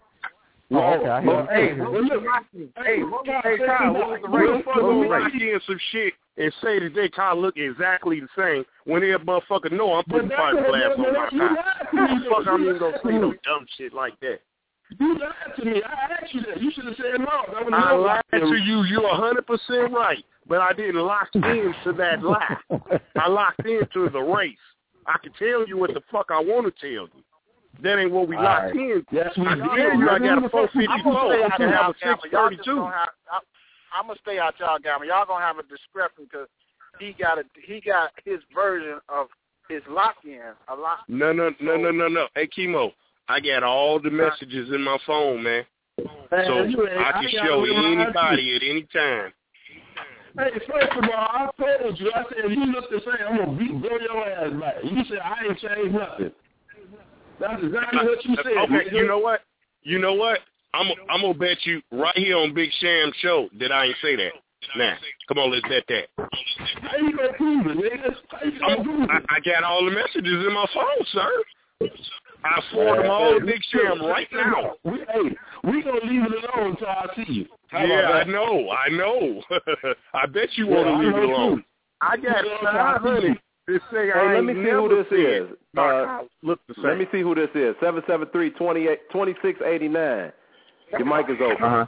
Hey, Kyle, lock in some shit and say that they kind of look exactly the same when every motherfucker know I'm putting fiberglass on my car. Fuck, I'm even gonna say no dumb shit like that. You lied to me. I asked you that. You should have said no. I lied to you. You're 100% right, but I didn't lock into that lie. I locked into the race. I can tell you what the fuck I want to tell you. That ain't what we locked in. Yes, I can tell you I got a 454 and have a 632. I'm gonna stay out y'all gamma. Y'all gonna have a discrepancy because he got his version of his lock-in. No. Hey, Chemo, I got all the messages in my phone, man. So I can show anybody at any time. Hey, first of all, I told you. I said, if you look the same, I'm going to blow your ass back. You said, I ain't changed nothing. That's exactly what you said. Okay, you know what? I'm going to bet you right here on Big Sham's show that I ain't say that. Now, come on, let's bet that. How you gonna prove it, nigga? I got all the messages in my phone, sir. I forward them all to Big Sham right now. We gonna leave it alone until I see you. I know. I bet you want to leave it alone. I got 500. Let me see who this is. Look the same. Let me see who this is. 773-2689. Your mic is open.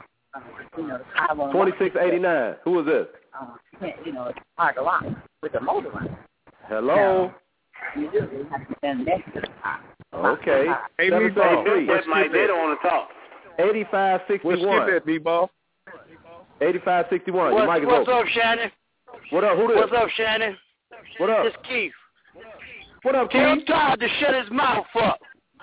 2689. Who is this? It's hard to lock with the motor line. Hello. You do. You have to stand next to the car. Okay. Hey, they don't want to talk. 8561. We'll skip it, B-Ball. 8561. Your mic is What's open. up, Shannon? What up? Who this? What's up, Shannon? What up? It's Keith. What up, Tell Keith? Todd to shut his mouth up.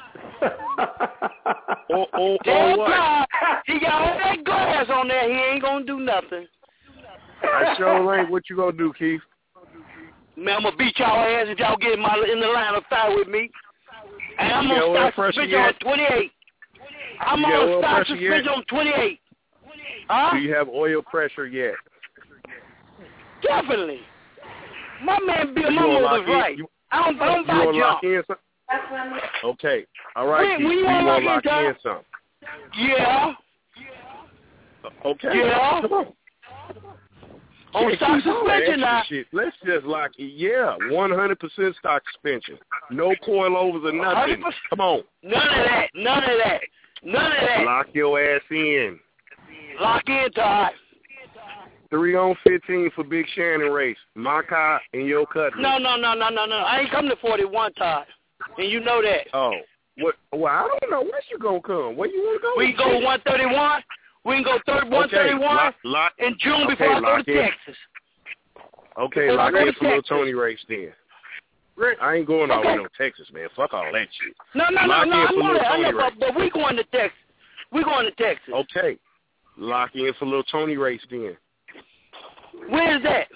Tell Todd he got all that glass on there. He ain't gonna do nothing. I sure ain't. What you gonna do, Keith? Man, I'm gonna beat y'all ass if y'all get in the line of fire with me. And I'm gonna start suspension on 28. I'm gonna start suspension on 28. Huh? Do you have oil pressure yet? Definitely. My man Bill Mama was right. I don't buy junk. Okay. All right, Keith. When you want to lock in something? Yeah. Okay. Yeah. Come on. On stock suspension now. Shit. Let's just lock it. Yeah, 100% stock suspension. No coilovers or nothing. 100%. Come on. None of that. Lock your ass in. Lock in, Todd. 3 on 15 for Big Shannon race. My car and your Cutlass. No. I ain't coming to 41, Todd. And you know that. Oh. What? Well, I don't know. Where you going to come? Where you want to go? We can go 131. We can go 131 in June before I go to Texas. Okay, lock in for Little Tony race then. I ain't going all the way to Texas, man. Fuck all that shit. No. I know that. But we going to Texas. Okay. Lock in for Little Tony race then. When is that?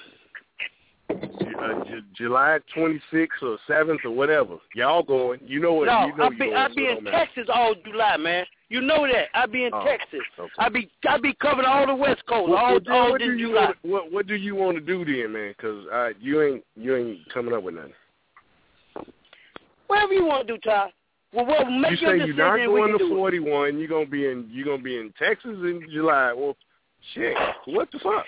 July 26th or 7th or whatever. Y'all going. You know what? No, you know I'll be in Texas all July, man. You know that. I'll be in Texas. Okay. I'll be covering all the West Coast all in July. What do you want to do then, man? Because you ain't coming up with nothing. Whatever you want to do, Ty. Well, make you your say decision. You're not going to 41. It. You're gonna be in Texas in July. Well, shit. What the fuck?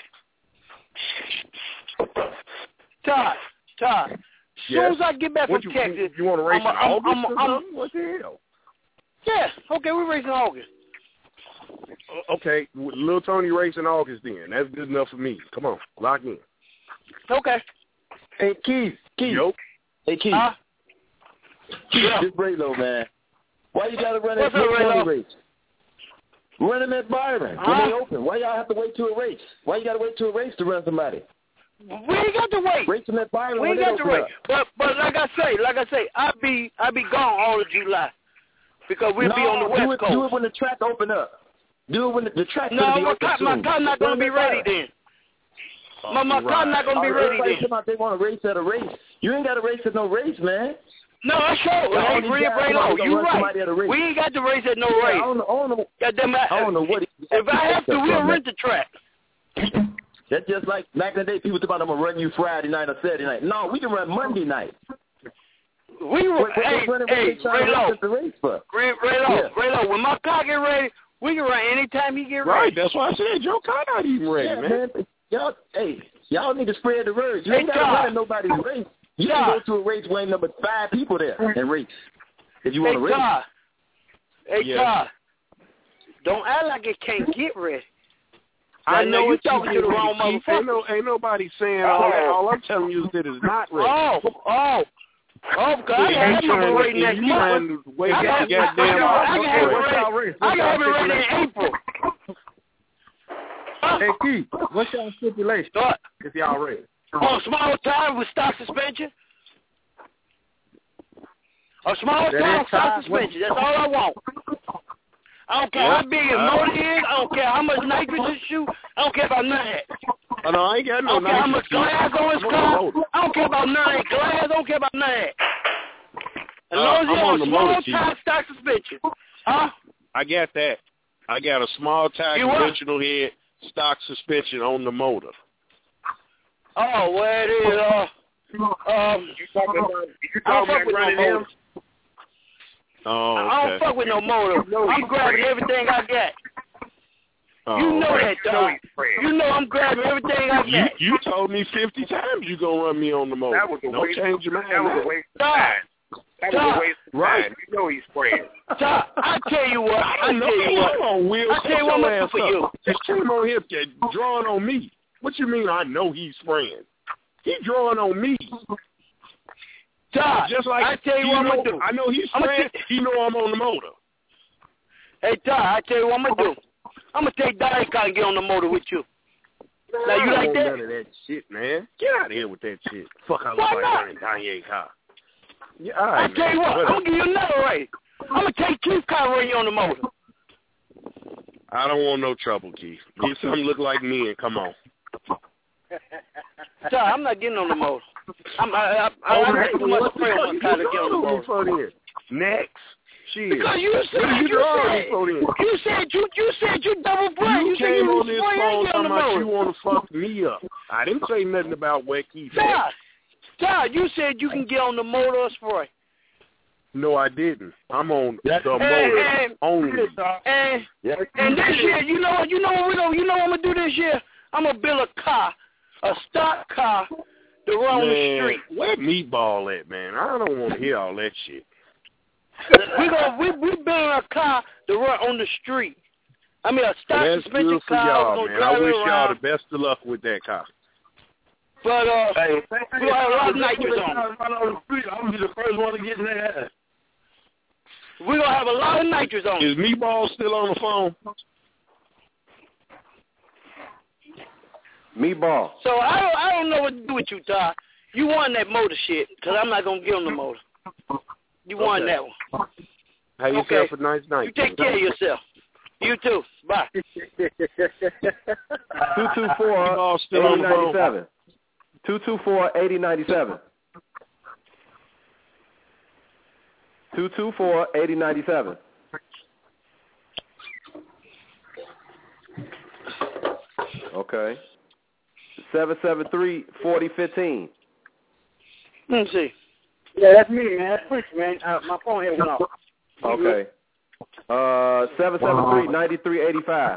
Todd. As soon as I get back from Texas, you want to race in August or something? What the hell? Yeah. Okay, we're racing in August. Okay, Little Tony race in August then. That's good enough for me. Come on, lock in. Okay. Hey, Keith. Yo. Hey, Keith. Keith, this Braylo, man. Why you got to run that Little Tony race? Run them at Byron when they open. Why y'all have to wait to a race? Why you got to wait to a race to run somebody? We ain't got to wait. Race them at Byron. We ain't got to wait. But like I say, I be gone all of July because we'll be on the West Coast. Do it when the track open up. Do it when the track's gonna be open soon. My car's not gonna be ready then. My car's not gonna be ready then. They want to race at a race. You ain't got to race at no race, man. No, I sure. Hey, Braylo, you right. We ain't got to race at no race. I don't know. I don't know what. If I have to, we'll rent the track. That's just like back in the day, people talk about I'm going to run you Friday night or Saturday night. No, we can run Monday night. Raylo, when my car get ready, we can run anytime he get ready. Right, that's why I said your car not even ready, man. Y'all need to spread the word. You ain't got to run nobody's race. You can go to a race where ain't number 5 people there and race if you want to race. Todd, don't act like it can't get ready. I know you're talking to the wrong motherfucker. Ain't nobody saying all that. All I'm telling you is that it's not ready. God, I got him ready next month. I got him ready in April. Hey, Keith, what's your stipulation if y'all ready? A small time with stock suspension. A small time stock suspension. That's all I want. I don't care how big his motor is. I don't care how much nitrous it shoot. I don't care about none of that. Oh, no, I ain't got no nitrous. I don't care how much glass on his car. I don't care about none of that glass. I don't care about none of that. As long as you have a small time stock suspension. Huh? I got that. I got a small tire conventional head, stock suspension on the motor. Oh, well, it is. You talking about running him? Oh, okay. I don't fuck with no motor. I'm grabbing everything I got. Oh, you know okay. that, dog. You know I'm grabbing everything I got. You told me 50 times you gonna run me on the motor. That was a waste. Change your mind. That was a waste of time. That was a waste of time. You know he's spraying. Todd, I tell you what. I tell you what. Hold on, Will. I tell you what I'm gonna do for you. Just came on here drawing on me. What you mean? I know he's spraying. He drawing on me. Todd, just like I tell you what I'm gonna do. I know he's spraying. He know I'm on the motor. Hey, Todd, I tell you what I'm gonna do. I'm gonna take Donnie Car and get on the motor with you. Now you like that? None of that shit, man. Get out of here with that shit. Fuck, I look Why like not? running Kanye car. Yeah, all right, I tell you what, man. I'm gonna give you another right. I'm gonna take Keith Car and run you on the motor. I don't want no trouble, Keith. Get something look like me and come on. Todd, I'm not getting on the motor. I'm too much spray on my car to get on the motor. Next. Shit. Because you said you double brain. You came on this phone talking about you want to fuck me up. I didn't say nothing about where Keith is. Todd, you said you can get on the motor or spray. No, I didn't. I'm on the motor only. And this year, you know what I'm gonna do this year? I'm gonna build a car, a stock car, to run on the street. Where Meatball at, man? I don't want to hear all that shit. We building a car to run on the street. I mean, a stock suspension car. Y'all, man. I wish y'all the best of luck with that car. But we have a lot of nitrous on it. I'm gonna be the first one to get in there. We're gonna have a lot of nitrous on it. Is Meatball still on the phone? Meatball. So I don't know what to do with you, Todd. You won that motor shit, because I'm not going to get on the motor. You won that one. Have yourself a nice night. You take care of yourself. You too. Bye. 224-8097. 224-8097. 224-8097. Okay. 773-4015. Let me see. Yeah, that's me, man. That's Preacher, man. My phone here went off. Okay. 773-9385.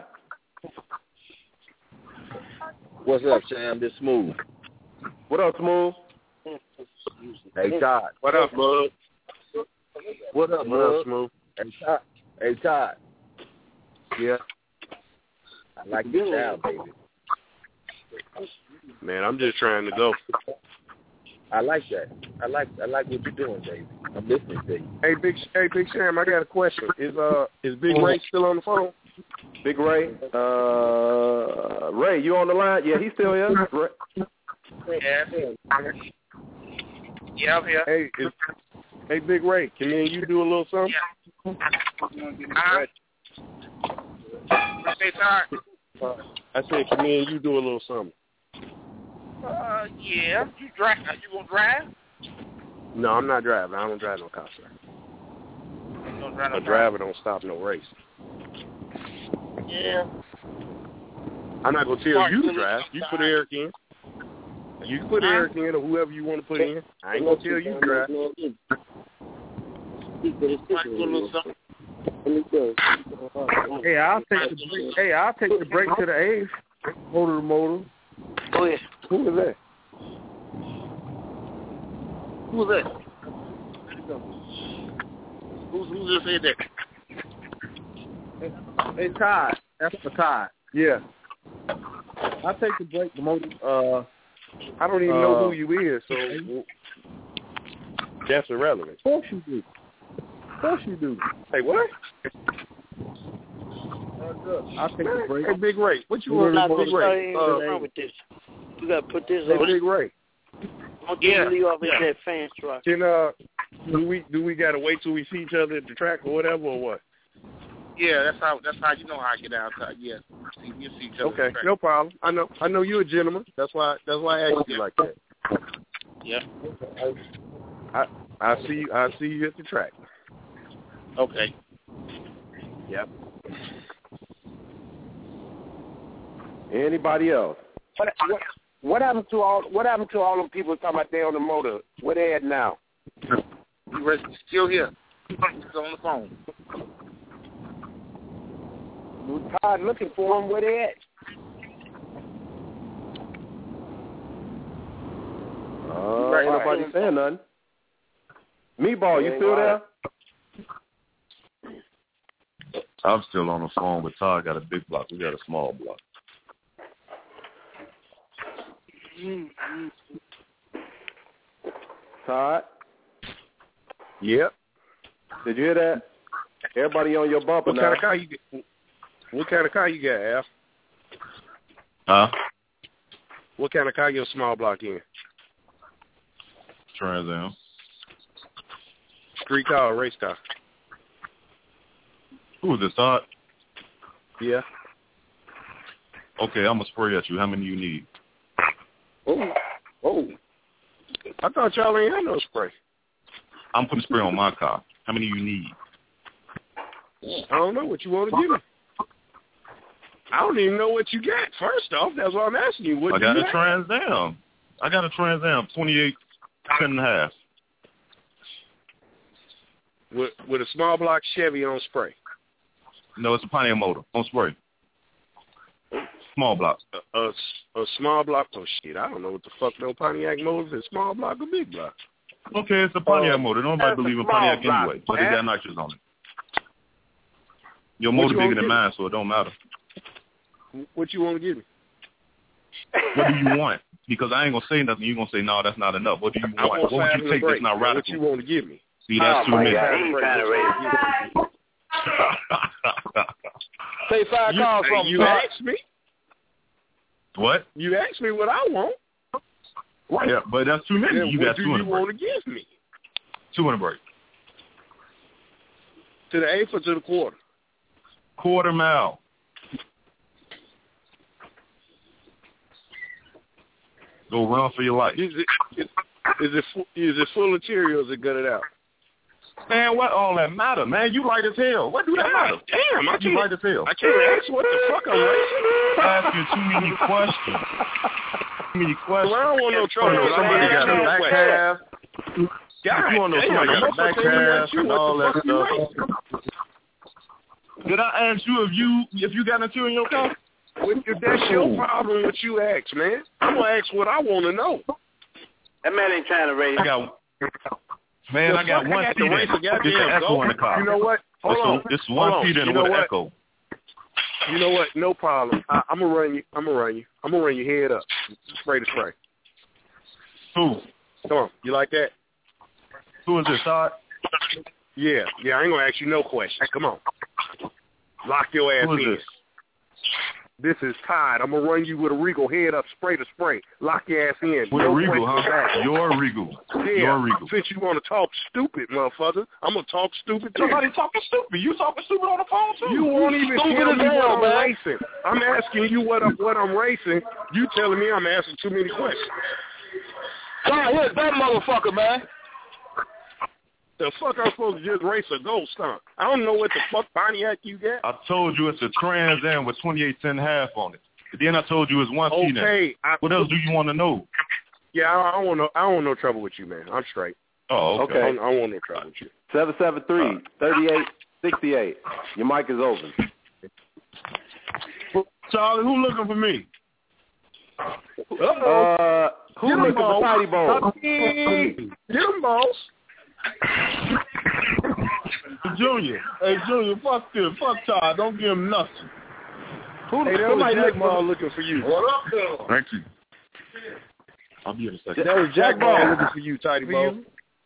What's up, Sam? This Smooth. What up, Smooth? Hey, Todd. What up, Bud? What up, Smooth? Hey, Todd. Yeah. I like your style, baby. Man, I'm just trying to go. I like that. I like what you're doing, baby. I'm listening to you. Hey, Big Sam, I got a question. Is Big Ray still on the phone? Big Ray? Ray, you on the line? Yeah, he's still here. Ray. Yeah, I'm here. Hey, Big Ray, can me and you do a little something? Hey, Todd. I said, can me and you do a little something? Yeah. You drive? You gonna drive? No, I'm not driving. I don't drive no car, sir. A driver don't stop no race. Yeah. I'm not gonna tell you to drive. You put Eric in. You can put Eric in or whoever you want to put in. I ain't gonna tell you to drive. Hey, I'll take the break to the 8th. Motor to motor. Go ahead. Who is that? Who's that? Who's just said that? Hey, Todd. That's for Todd. Yeah. I'll take the break to motor. I don't even know who you is, so that's irrelevant. Of course you do. Hey, what? I'll take the break. Hey, Big Ray, what you want to do, Big Ray? Wrong with this? You got to put this Hey, on. Big Ray. I'll get you off that fan truck. Then, do we got to wait till we see each other at the track or whatever, or what? Yeah, that's how you know how I get out. Yeah, you see each other. Okay, no problem. I know you're a gentleman. That's why I asked you like that. Yeah. I see you at the track. Okay. Yep. Anybody else? What happened to all them people talking about they on the motor? Where they at now? Still here. He's on the phone. We tired looking for them. Where they at? Ain't nobody saying nothing. Meatball, you still there? I'm still on the phone, but Todd got a big block. We got a small block. Todd? Yep. Did you hear that? Everybody on your bumper now. What kind of car you got, Al? Huh? What kind of car your small block in? Trans Am. Street car or race car? Who is this, Todd? Yeah. Okay, I'm going to spray at you. How many do you need? Oh. I thought y'all ain't had no spray. I'm putting spray on my car. How many do you need? I don't know what you want to give me. I don't even know what you got. First off, that's what I'm asking you. What I got a Trans Am. I got a Trans Am, 28, 10.5. With a small block Chevy on spray. No, it's a Pontiac motor on spray. Small block. A small block. Oh shit! I don't know what the fuck no Pontiac motor is. Small block or big block? Okay, it's a Pontiac motor. Nobody believes in Pontiac anyway, but they got nitrous on it. Your motor bigger than mine, so it don't matter. What you want to give me? What do you want? Because I ain't gonna say nothing. You're gonna say no, that's not enough. What do you want? What would you take that's not radical? What you want to give me? See, that's too many. Say 5 calls from you asked me. What? You asked me what I want. Right. Yeah, but that's too many. Then you got 200 What do you want to give me? 200 break. To the eighth or to the quarter? Quarter mile. Go run for your life. Is it full of Cheerios or is it gutted out? Man, what all that matter, man? You light as hell. What do that matter? Damn, I can't light as hell. I can't ask what the fuck I'm racing. Asking too many questions. Too many questions. Well, I don't want no trouble. Somebody got a back half. You want to know somebody got a back half and all that stuff. Did I ask you if you got material in your car? If that's your problem, what you ask, man. I'm gonna ask what I want to know. That man ain't trying to race. I got one seat in. It's an Echo in the car. You know what? Hold on. It's one seat in with an Echo. You know what? No problem. I'm gonna run you. I'm gonna run you head up. Spray to spray. Who? Come on. You like that? Who is this, Todd? Yeah. I ain't gonna ask you no questions. Come on. Lock your ass in. Who is this? This is Todd. I'm going to run you with a Regal head up, spray to spray. Lock your ass in. With a Regal, huh? Your Regal. Yeah. Your Regal. Since you want to talk stupid, motherfucker, I'm going to talk stupid too. Somebody talking stupid. You talking stupid on the phone too. You won't even tell me what I'm racing. I'm asking you what I'm racing. You telling me I'm asking too many questions. God, here's that motherfucker, man. The fuck I'm supposed to just race a ghost, huh? I don't know what the fuck Pontiac you got. I told you it's a Trans Am with 28.5 on it. But then I told you it's one seat in. Okay. What else do you want to know? Yeah, I don't want no trouble with you, man. I'm straight. Oh, okay. I don't want no trouble with you. 773-3868. Your mic is open. Charlie, who looking for me? Who looking for Tidy Bones? Get him, boss. Junior. Hey, Junior, fuck this. Fuck Todd. Don't give him nothing. Somebody Jack Ball looking for you. What up, though? Thank you. I'll be in a second. That was Jack Ball looking for you, Tidy Ball.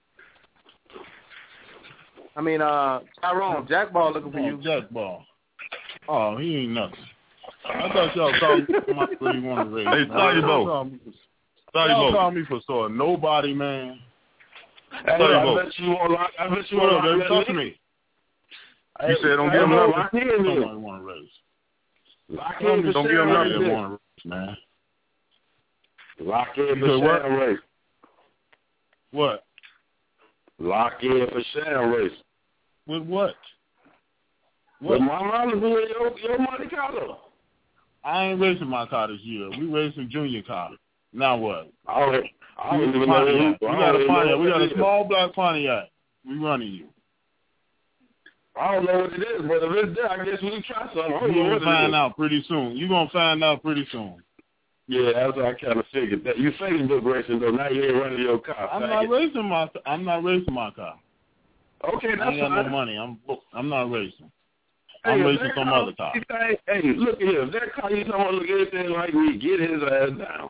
I mean, Tyrone, Jack Ball looking for you. Jack Ball. Oh, he ain't nothing. I thought y'all called me for my really want to raise. Hey, Tidy Ball. Y'all call me for sort of nobody, man. I bet you want to talk to me. You said don't give him nothing. Somebody want to raise. Don't give him nothing. Want to raise, man. Lock in for Sam race. What? Lock in for Sam race. With what? With my knowledge, your Monte Carlo. I ain't racing my car this year. We racing junior car. Now what? I don't even know. We got a Pontiac. We got a small black Pontiac. We running you. I don't know what it is, but if it's there, I guess we can try something. You're going to find out pretty soon. You're going to find out pretty soon. Yeah, that's what I kind of figured. That you Facebook racing, though. Now you ain't running your car. I'm not racing my car. Okay, that's I ain't got fine. no money. I'm not racing. Hey, I'm racing some other car. Hey, look at him. If that car you don't want to look anything like me, get his ass down.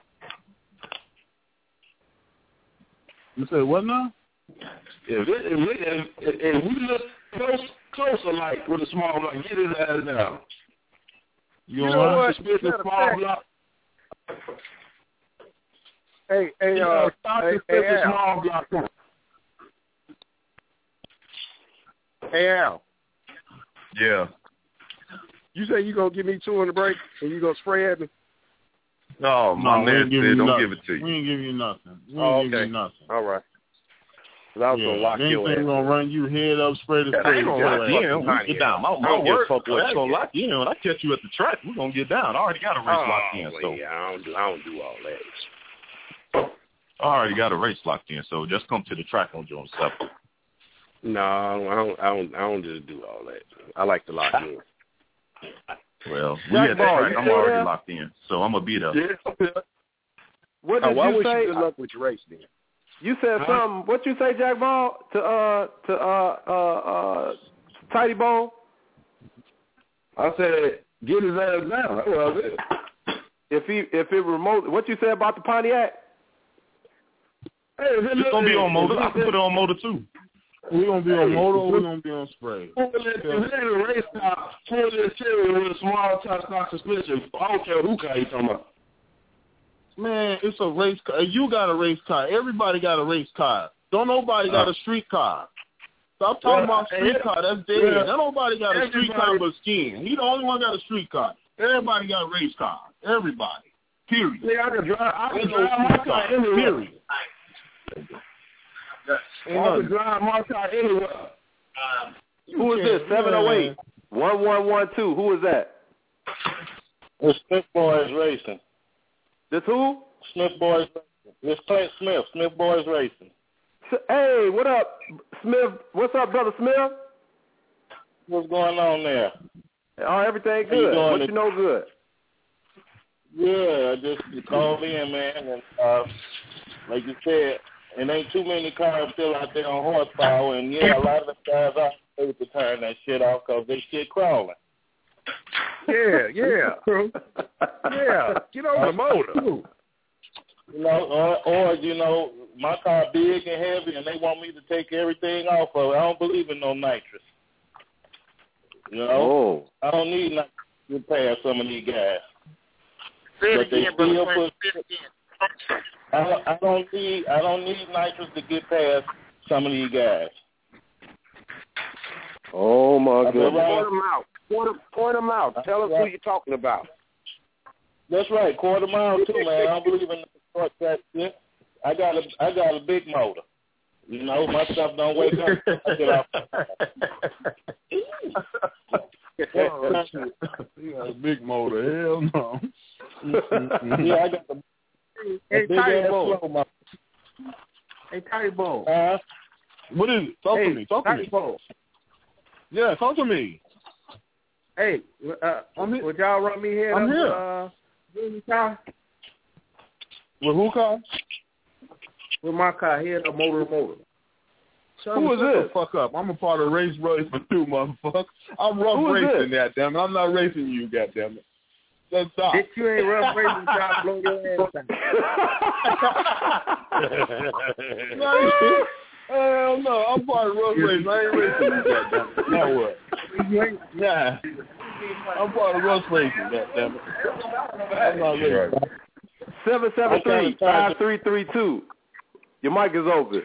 You say what now? If we look closer like with a small block, get his ass down. You know what? Small block. Hey, small block. Hey, Al. Yeah. You say you gonna give me 2 on the break and you gonna spray at me? No, my man said don't give it to you. We ain't give you nothing. Give you nothing. All right. Cause I was gonna lock your ass. We're gonna run you head up, spray the spray. Get down. My word, fuck boy. You gonna lock you in when I catch you at the track. We're gonna get down. I already got a race locked in. So yeah, I don't do all that. I already got a race locked in. So just come to the track on June 7th. No, I don't just do all that. I like to lock in. Well, we at the track. I'm already locked in, so I'm gonna be there. Yeah. What did you say? Good luck with your race then. You said something. What you say, Jack Ball? To Tidy Bone? I said get his ass down. That's what I said. If it remote, what you said about the Pontiac? Hey, it's gonna be on motor. I can put it on motor too. We're going to be on motor or we're going to be on spray. If it ain't a race car, pull this cherry with a small top stock suspension. I don't care who car you talking about. Man, it's a race car. You got a race car. Everybody got a race car. Don't nobody got a street car. Stop talking about street car. That's dead. Yeah. Nobody got a street car but Skin. He the only one got a street car. Everybody got a race car. Everybody. Period. Yeah, I can drive my car anywhere. Period. I can drive my car anywhere. Who is this? 708 1112. Who is that? It's Smith Boys Racing. This who? Smith Boys Racing. It's Clint Smith. Smith Boys Racing. Hey, what up, Smith? What's up, brother Smith? What's going on there? Oh, everything good. What you know good? Yeah, I just called in, man, and like you said, and ain't too many cars still out there on horsepower, and yeah, a lot of the guys are able to turn that shit off because they shit crawling. Yeah. Yeah, get on the motor. You know, or you know, my car big and heavy, and they want me to take everything off of it. I don't believe in no nitrous. You know, I don't need nitrous to pass some of these guys. But they still put. I don't need nitrous to get past some of these guys. Oh my goodness! Point them out. Point them out. Tell us who you're talking about. That's right. Quarter mile too, man. I don't believe in the short track shit. I got a big motor. You know, my stuff don't wake up. I get off. You got a big motor. Hell no. Yeah, I got the. Hey, Tidy Bone. Hey, Tidy Bone. What is it? Talk to me. Talk to me. Bone. Yeah, talk to me. Hey, would y'all run me here? I'm here. With car? With who car? With my car, head up motor. Who is this? The fuck up. I'm a part of race too, motherfucker. I'm rough racing, goddammit. I'm not racing you, goddammit. Let's stop. If you ain't rough racing, I'll blow your ass out. Hell no, I'm part of rough racing. I ain't racing you, goddammit. Now what? Nah. I'm part of rough racing, goddammit. I'm not racing. 773-5332. Your mic is open.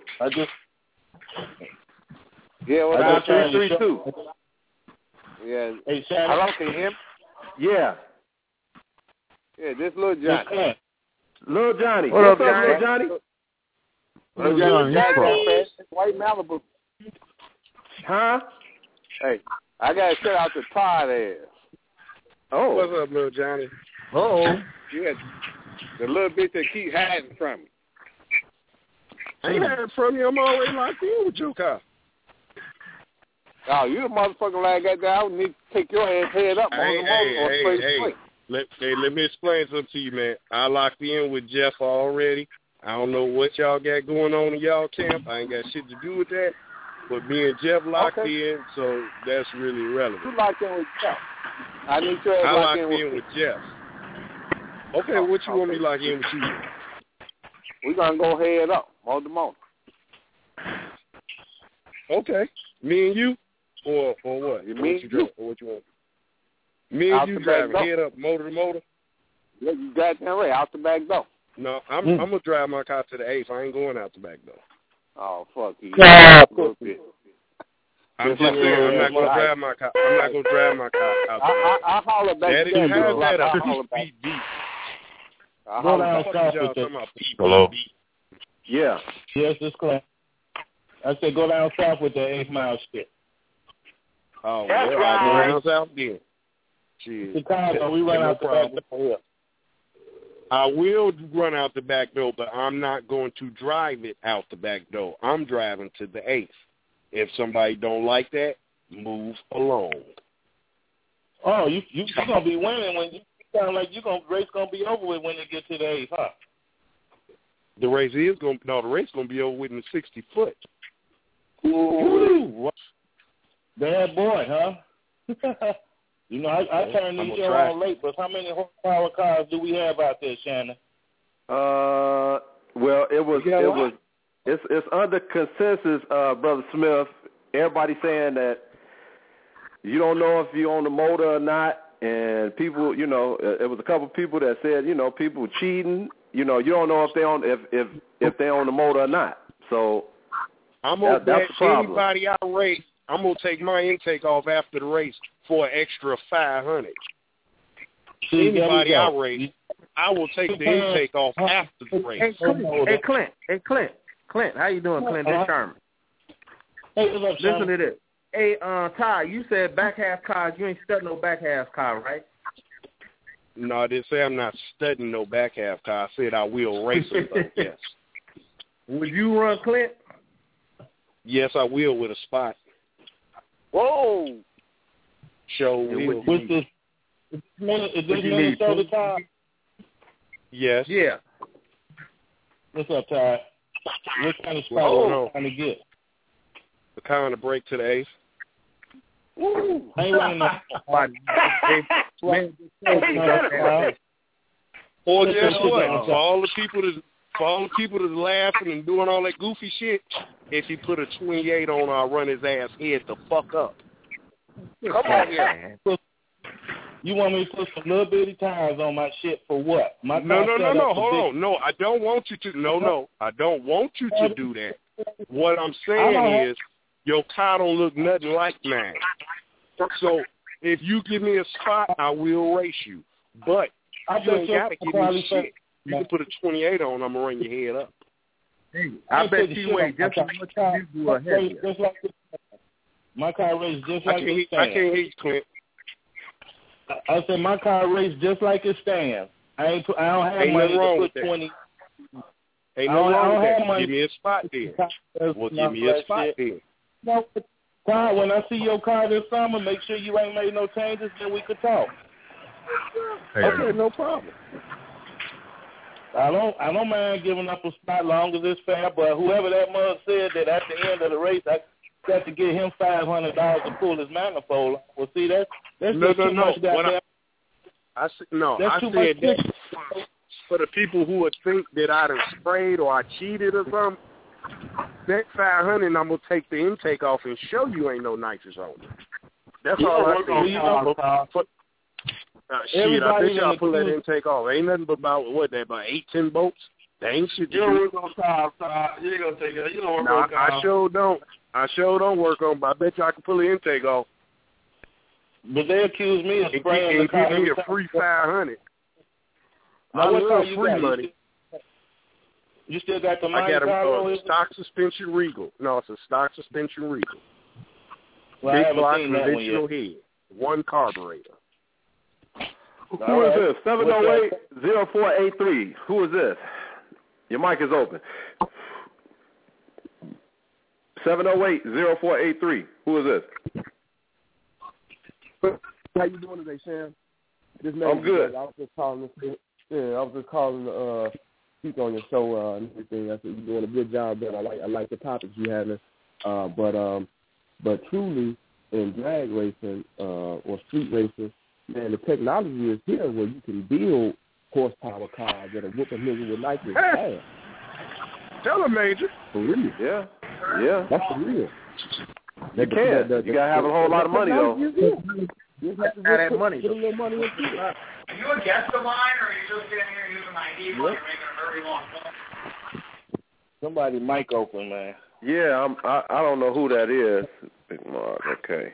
Yeah, well, 5332. Yeah. Hey, Shannon. Hello, can you hear me? Yeah. Yeah, this Lil Johnny. Lil Johnny. What up, Lil Johnny? Lil Johnny. White Malibu. Huh? Hey, I got to shout out to Todd ass. Oh. What's up, Lil Johnny? Yeah, the little bit that keep hiding from me. I ain't hiding from you. I'm already locked in with your car. Oh, you the motherfucker like that. I would need to take your head up on the motor or straight. Let me explain something to you, man. I locked in with Jeff already. I don't know what y'all got going on in y'all camp. I ain't got shit to do with that. But me and Jeff locked in, so that's really relevant. You locked in with Jeff. I need to locked in with Jeff. Okay, what you want me to lock in with you? We're going to go head up, motor. Okay. Me and you? Or what? Me and you. Or what you want? Me and you driving head up, motor to motor? Yeah, you got that right, out the back door. No, I'm going to drive my car to the 8th. I ain't going out the back door. Oh, fuck you. I'm just saying, I'm not going to drive my car. I'm not going to drive my car out there. I'll holler back to you. How's that a beep? Go down south with the... Hello? Yeah. Yes, it's Clint. I said go down south with the 8 Mile shit. Oh, well, I'll go down south then. Chicago, we run out the back door. I will run out the back door, but I'm not going to drive it out the back door. I'm driving to the 8th. If somebody don't like that, move along. Oh, you're gonna be winning when you sound like race gonna be over with when they get to the 8th, huh? The race gonna be over with in the 60 foot. Ooh, bad boy, huh? You know, I turned these here on late, but how many horsepower cars do we have out there, Shannon? Well, it's under consensus, Brother Smith. Everybody saying that you don't know if you're on the motor or not, and people, it was a couple people that said, people cheating. You don't know if they're on the motor or not. So I'm gonna bet anybody I race, I'm gonna take my intake off after the race for an extra $500. Anybody I race, I will take the intake off after the race. Hey, Clint, how you doing, Clint? This Sherman. Hey, what's up, Sherman? Listen to this. Hey, Ty, you said back half cars. You ain't studying no back half car, right? No, I didn't say I'm not studying no back half car. I said I will race them, though, yes. Would you run Clint? Yes, I will with a spot. Whoa! Show will. With this Minnesota car? Yes. Yeah. What's up, Ty? What kind of spot are you trying to get? The kind of break to the 8th. Ooh. I ain't running that. Or guess what? For all the people that's laughing and doing all that goofy shit, if he put a 28 on, I'll run his ass head the fuck up. Come on here. You want me to put some little bitty tires on my shit for what? No. Hold on. No, I don't want you to. No, I don't want you to do that. What I'm saying is, your car don't look nothing like mine. So if you give me a spot, I will race you. But you ain't got to give me shit. You can put a 28 on, I'm going to run your head up. I bet you weigh just as much as you do ahead. My car race just like it stands. I can't hear you, Clint. I said my car race just like it stands. I don't have money to put 20. Ain't no wrong with that. Give me a spot there. Well, give me a spot there. No, when I see your car this summer, make sure you ain't made no changes, then we could talk. Okay, no problem. I don't mind giving up a spot long as it's fair, but whoever that mug said that at the end of the race I got to get him $500 to pull his manifold. Well, see, that's too much goddamn. I said that for the people who would think that I done sprayed or I cheated or something. That $500, I'm gonna take the intake off and show you ain't no nitrous on it. That's all I think. Shit, I think y'all pull that intake off. Ain't nothing but about 8-10 bolts. They ain't shit. You don't work on tires. You ain't gonna take it. You don't work on tires. I sure don't work on. But I bet you I can pull the intake off. But they accuse me of spraying the car. And give me a free $500. I love free money. You still got the I got a stock suspension Regal. No, it's a stock suspension Regal. Well, big block conventional head. One carburetor. Who is this? 708-0483. Who is this? Your mic is open. 708-0483. Who is this? How you doing today, Sam? I'm good. I was just calling to speak on your show and everything. I said you're doing a good job there. I like the topics you having. But truly in drag racing or street racing, man, the technology is here where you can build horsepower cars that are whooping niggas with nitrous ass. Tell them, Major. For real. Yeah. That's for real. You can. You gotta have a whole lot of money though. You have to have that money. Put a little money into it. Are you a guest of mine, or are you just sitting here using my ID while you're making a very long phone? Somebody mic open, man. Yeah, I don't know who that is. Big Mark, okay.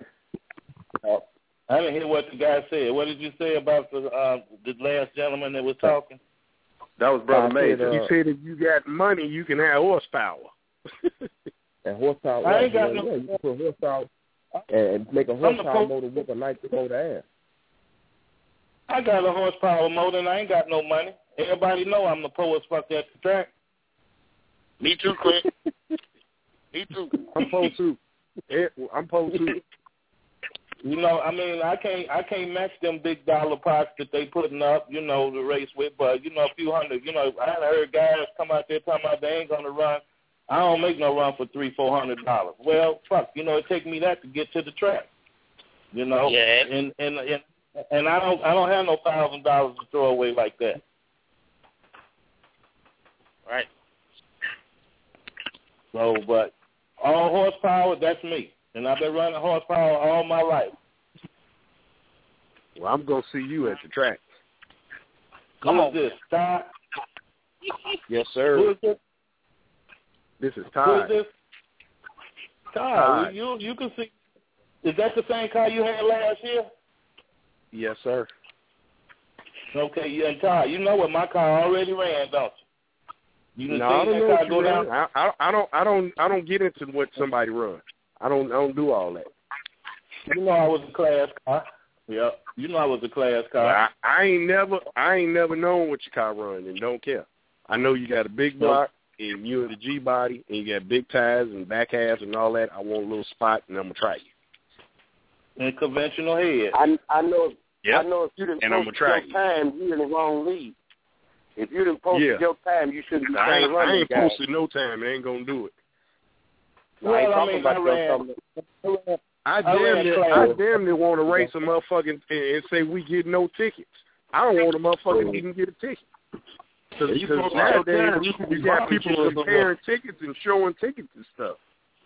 I didn't hear what the guy said. What did you say about the last gentleman that was talking? That was Brother Major. He said if you got money, you can have horsepower. And horsepower. I ain't got no. You can put horsepower and make a horsepower motor whoop a nitrous motor ass. I got a horsepower motor and I ain't got no money. Everybody know I'm the poor as fuck at the track. Me too, Clint. Me too. I'm poor too. I'm poor too. You know, I mean, I can't match them big dollar pots that they putting up, you know, to race with, but, you know, a few hundred, you know, I heard guys come out there talking about they ain't going to run. I don't make no run for $300-400. Well, fuck, you know, it take me that to get to the track, you know. Yeah. And I don't have no $1,000 to throw away like that. Right. So, but all horsepower, that's me. And I've been running horsepower all my life. Well, I'm going to see you at the track. Who is this, Todd? Yes, sir. Who is this? This is Todd. Who is this? Todd. You can see. Is that the same car you had last year? Yes, sir. Okay, yeah, and Todd, you know what my car already ran, don't you? You no, I don't know what you ran. I don't get into what somebody runs. I don't do all that. You know I was a class car. Yeah. You know I was a class car. Well, I ain't never known what your car runs and don't care. I know you got a big block and you in the G body and you got big tires and back halves and all that. I want a little spot and I'm gonna try you. And conventional head. I know. Yep. I know if you didn't post your time, you're in the wrong league. If you didn't post your time, you shouldn't be trying to run. I ain't posted no time. I ain't gonna do it. I damn near want to race a motherfucking and say we get no tickets. I don't want a motherfucker to even get a ticket. Because nowadays you got people comparing tickets and showing tickets and stuff.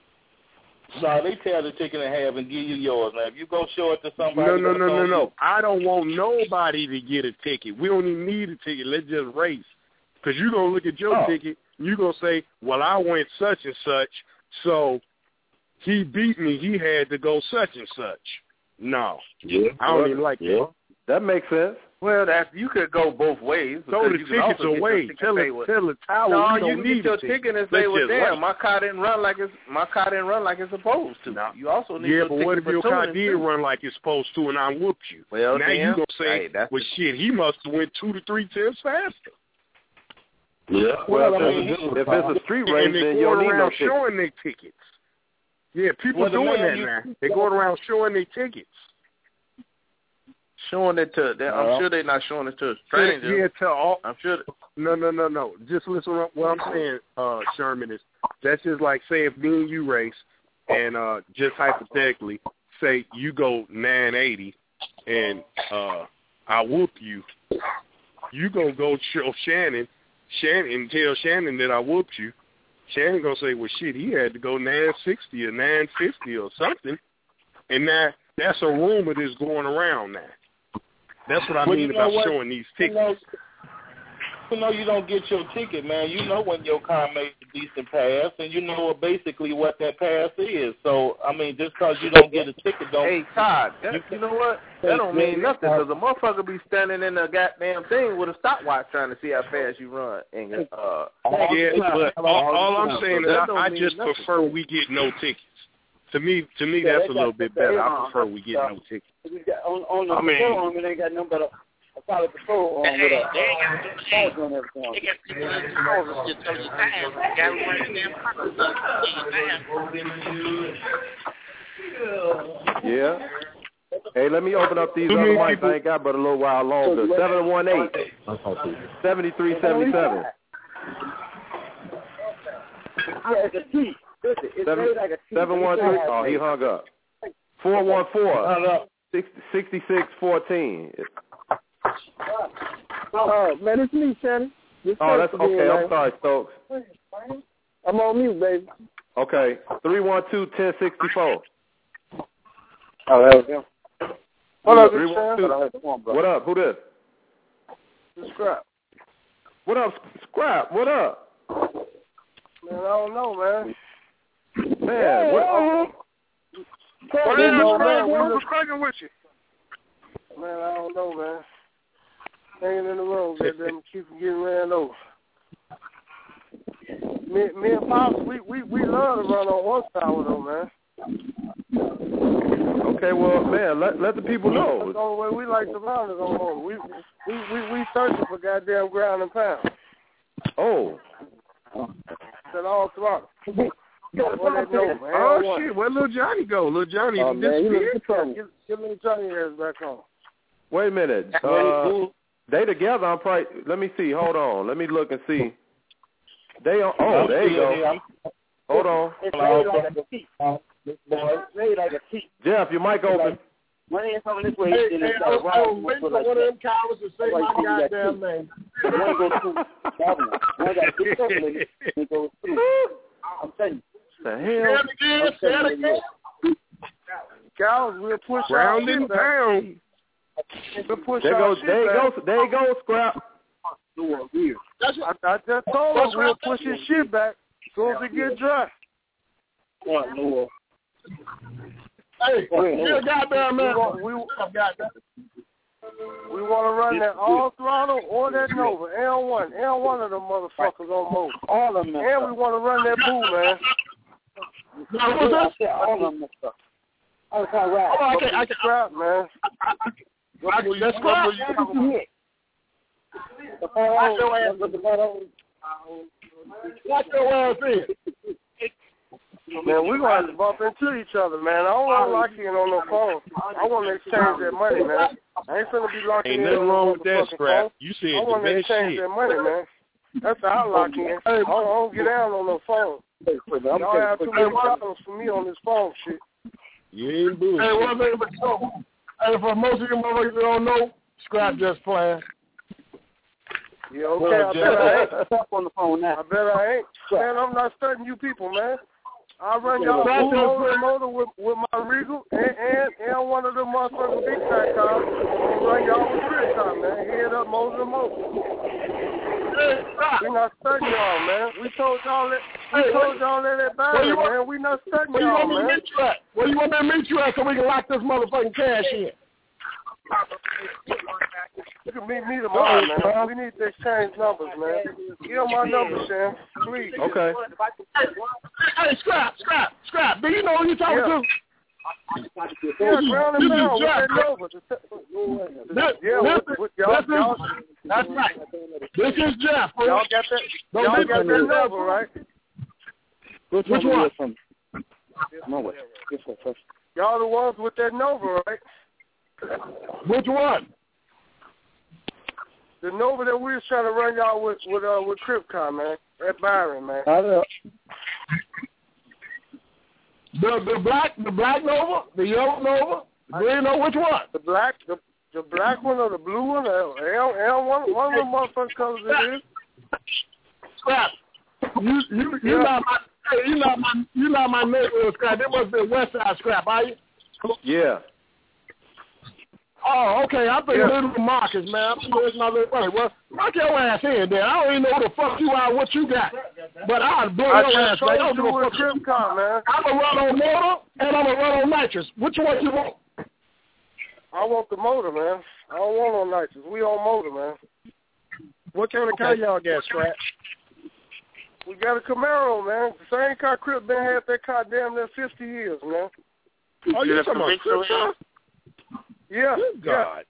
No, they tear the ticket in half and give you yours. Now, if you go show it to somebody... No. I don't want nobody to get a ticket. We don't even need a ticket. Let's just race. Because you're going to look at your ticket, and you're going to say, well, I went such and such, so he beat me. He had to go such and such. No. I don't even like that. That makes sense. Well, you could go both ways. Throw the tickets away. Tell the tower no, you don't can need get your ticket and say, well, damn, my car didn't run like it's supposed to. No. You also need your ticket. Yeah, but what if your car did run like it's supposed to and I whooped you? Well, now you gonna say, well, shit, he must have went 2 to 3 times faster. Yeah. Well, if it's a street race, then you don't need no tickets. Showing their tickets. Yeah, people are doing that now. They're going around showing their tickets. Showing it to them. I'm sure they're not showing it to strangers. Yeah, to all. I'm sure. No. Just listen to what I'm saying, Sherman, is that's just like, say, if me and you race, and just hypothetically, say you go 980, and I whoop you, you gonna go show Shannon, and tell Shannon that I whooped you. Shannon gonna say, well, shit, he had to go 960 or 950 or something, and now that's a rumor that's going around now. That's what I mean about showing these tickets. You know you don't get your ticket, man. You know when your car makes a decent pass, and you know basically what that pass is. So, I mean, just because you don't get a ticket don't... Hey, Todd, you know what? That don't mean nothing, because a motherfucker be standing in the goddamn thing with a stopwatch trying to see how fast you run. And, but all I'm saying is I just prefer we get no tickets. To me, that's a little bit better. I prefer we get no tickets. On the patrol arm, they ain't got nothing but a solid patrol arm with a pause on everything. They got people in the house just tell you time. Got to run the damn Yeah. Hey, let me open up these other mics. I ain't got but a little while longer. 718-7377. Yeah, it's a T. It's made like a T. 713. Oh, he hung up. 414-6614. Oh, man, it's me, Shannon. Oh, that's okay. I'm sorry, Stokes. I'm on mute, baby. Okay. 312-1064. Oh, that was him. What up, 312. What up? Who this? Scrap. What up, Scrap? What up? Man, I don't know, man. Man, what? What's cracking with you? Man, I don't know, man. Hanging in the road, goddamn, keep getting ran over. Me and Pops, we love to run on horsepower, though, man. Okay, well, man, let the people know. That's the only way we like to run is on motor. We searching for goddamn ground and pound. Oh. That all throttle. Oh, shit, where'd Lil Johnny go? Lil Johnny disappeared? Give me Johnny ass back home. Wait a minute. They together, I'm probably, let me see, hold on. Let me look and see. They on, oh, there you go. Hold on. It's made like a T. It's made like a T. Jeff, your mic open. When they coming this way, wait for one of them cowards to say my goddamn name. One goes to governor. One got to get in it. It goes to. I'm telling you. The hell? Say it again. Cowards, we'll push round and pound. We'll push there you go, Scrap. I just told him we'll push his shit back as soon as it gets dry. What, Lord? Hey, you're goddamn man. We want to run that all throttle or that Nova. L1 of them motherfuckers on mode. All of them. And we want to run that Boo, man. All of them. I can't ride. I can scrap, man. Let's go. Watch your ass with the butt on. Watch your ass in. Man, we're going to have to bump into each other, man. I don't want to lock in on no phone. I want to exchange that money, man. I ain't finna be locking in. Ain't nothing wrong with that, Scrap. You said I want to exchange that money, man. That's how I lock in. I don't get down on no phone. Y'all have too many problems for me on this phone shit. You ain't bullshit. Hey, one thing but so. Hey, for most of you motherfuckers that don't know, Scrap just playing. Yeah, okay, I bet I ain't. On the phone now. I bet I ain't. Man, I'm not studying you people, man. I run y'all motor with my Regal and one of them motherfucking big track cars. I run y'all with Chris car, man. Head up motor. We not studying y'all, man. We told y'all that battery, man. We not studying y'all, man. Where you want me to meet you at so we can lock this motherfucking cash in? You can meet me tomorrow, man. We need to exchange numbers, man. Give my number, Sam. Please. Okay. Hey, Scrap. Do you know who you're talking to? Yeah, ground and pound with that number. That's right. This is Jeff. Y'all got that number, right? Which one? Y'all the ones with that number, right? Which one? The Nova that we was trying to run y'all with Cripcon, man. At Byron, man. The black Nova, the yellow Nova, the green Nova, which one? The black one or the blue one? L one of the motherfucking colors it is. Scrap. You're not my neighborhood Scrap. They must be West Side Scrap, are you? Yeah. Oh, okay. I think Little Marcus, man. Where's my little buddy? Well, knock your ass in there. I don't even know who the fuck you are, what you got. But I'll blow your ass, man. I'm going to run on motor and I'm going to run on nitrous. Which one you want? I want the motor, man. I don't want on nitrous. We on motor, man. What kind of car y'all got, Scrap? We got a Camaro, man. The same car Crip been had that car damn near 50 years, man. Oh, you talking about Crip car? Yeah. Good God.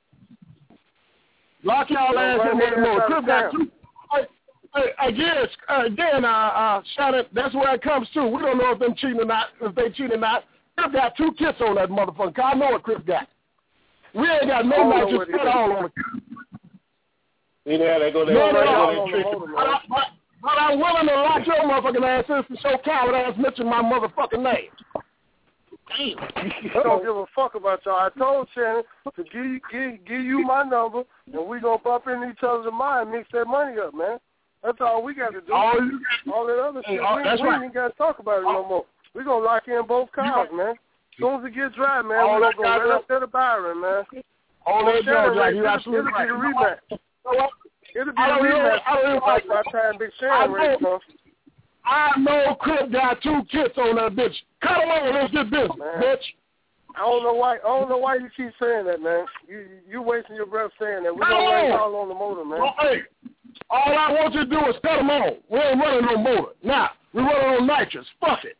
Lock y'all ass in more. Crip got two. Again, Shannon, that's where it comes to. We don't know if them cheating or not, if they cheating or not. Crip got 2 kits on that motherfucker car. I know what Crip got. We ain't got no nitrous at all on the car. Yeah, they go there. But I'm willing to lock your motherfucking ass in for so coward ass mention my motherfucking name. Damn. I don't give a fuck about y'all. I told Shannon to give you my number, and we gonna bump in each other's mind, mix that money up, man. That's all we got to do. All that other shit, we ain't got to talk about it no more. We gonna lock in both cars, man. As soon as it gets dry, man, we gonna go right up there to Byron, man. All that Jack, you absolutely right. It'll be the rematch. It'll be the rematch by the time Big Shannon race comes. I know Crip got 2 kits on that bitch. Cut him over, let's get business, bitch. I don't know why you keep saying that, man. You wasting your breath saying that. We're gonna race all on the motor, man. Hey, all I want you to do is cut them on. We ain't running no motor. Nah, we running on nitrous. Fuck it.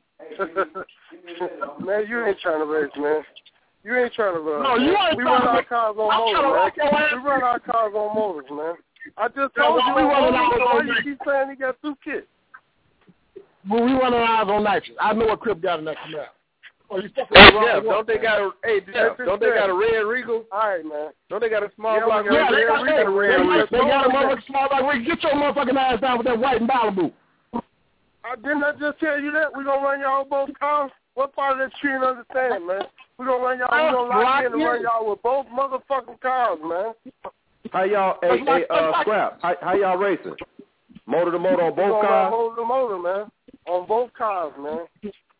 Man, you ain't trying to race, man. You ain't trying to run. No, you ain't we trying run to our cars on motors, man. We run our cars on motors, man. I just told you why you keep saying he got 2 kits. Well, we running ours on nitrous. I know what Crip got in that canal. Oh, you Jeff, don't they got a don't they got a red Regal? All right, man. Don't they got a small block? They got a motherfucking small block. Get your motherfucking ass down with that white and Malibu. Didn't I just tell you that? We gonna run y'all both cars? What part of that you didn't understand, man? We gonna run y'all. We gonna lock in and run y'all with both motherfucking cars, man. How y'all? Scrap. How y'all racing? Motor to motor on both cars? Motor to motor, man. On both cars, man.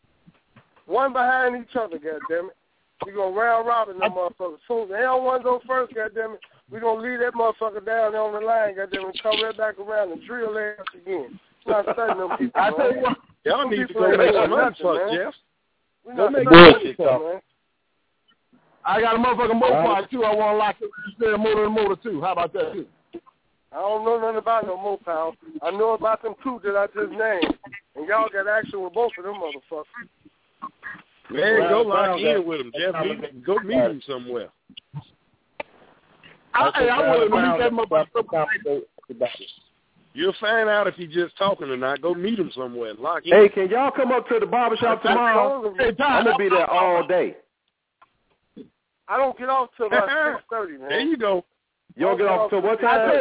One behind each other, goddammit. We gonna round robin them motherfuckers. Soon they don't want to go first, goddammit. We gonna leave that motherfucker down there on the line, goddammit, and come right back around and drill their ass again. Not studying them people. I tell you what, y'all need to go make some money, Jeff. Go make bullshit, man. I got a motherfucking motor park too. I want to lock it. You motor to motor too. How about that too? I don't know nothing about no Mopal. I know about them 2 that I just named. And y'all got action with both of them motherfuckers. Man, go lock in with him, Jeff. Go meet him somewhere. I want to meet that motherfucker. You'll find out if he's just talking or not. Go meet him somewhere. Lock in. Hey, can y'all come up to the barbershop tomorrow? I'm going to be there all day. I don't get off till about 6:30, man. There you go. You don't get off till what time?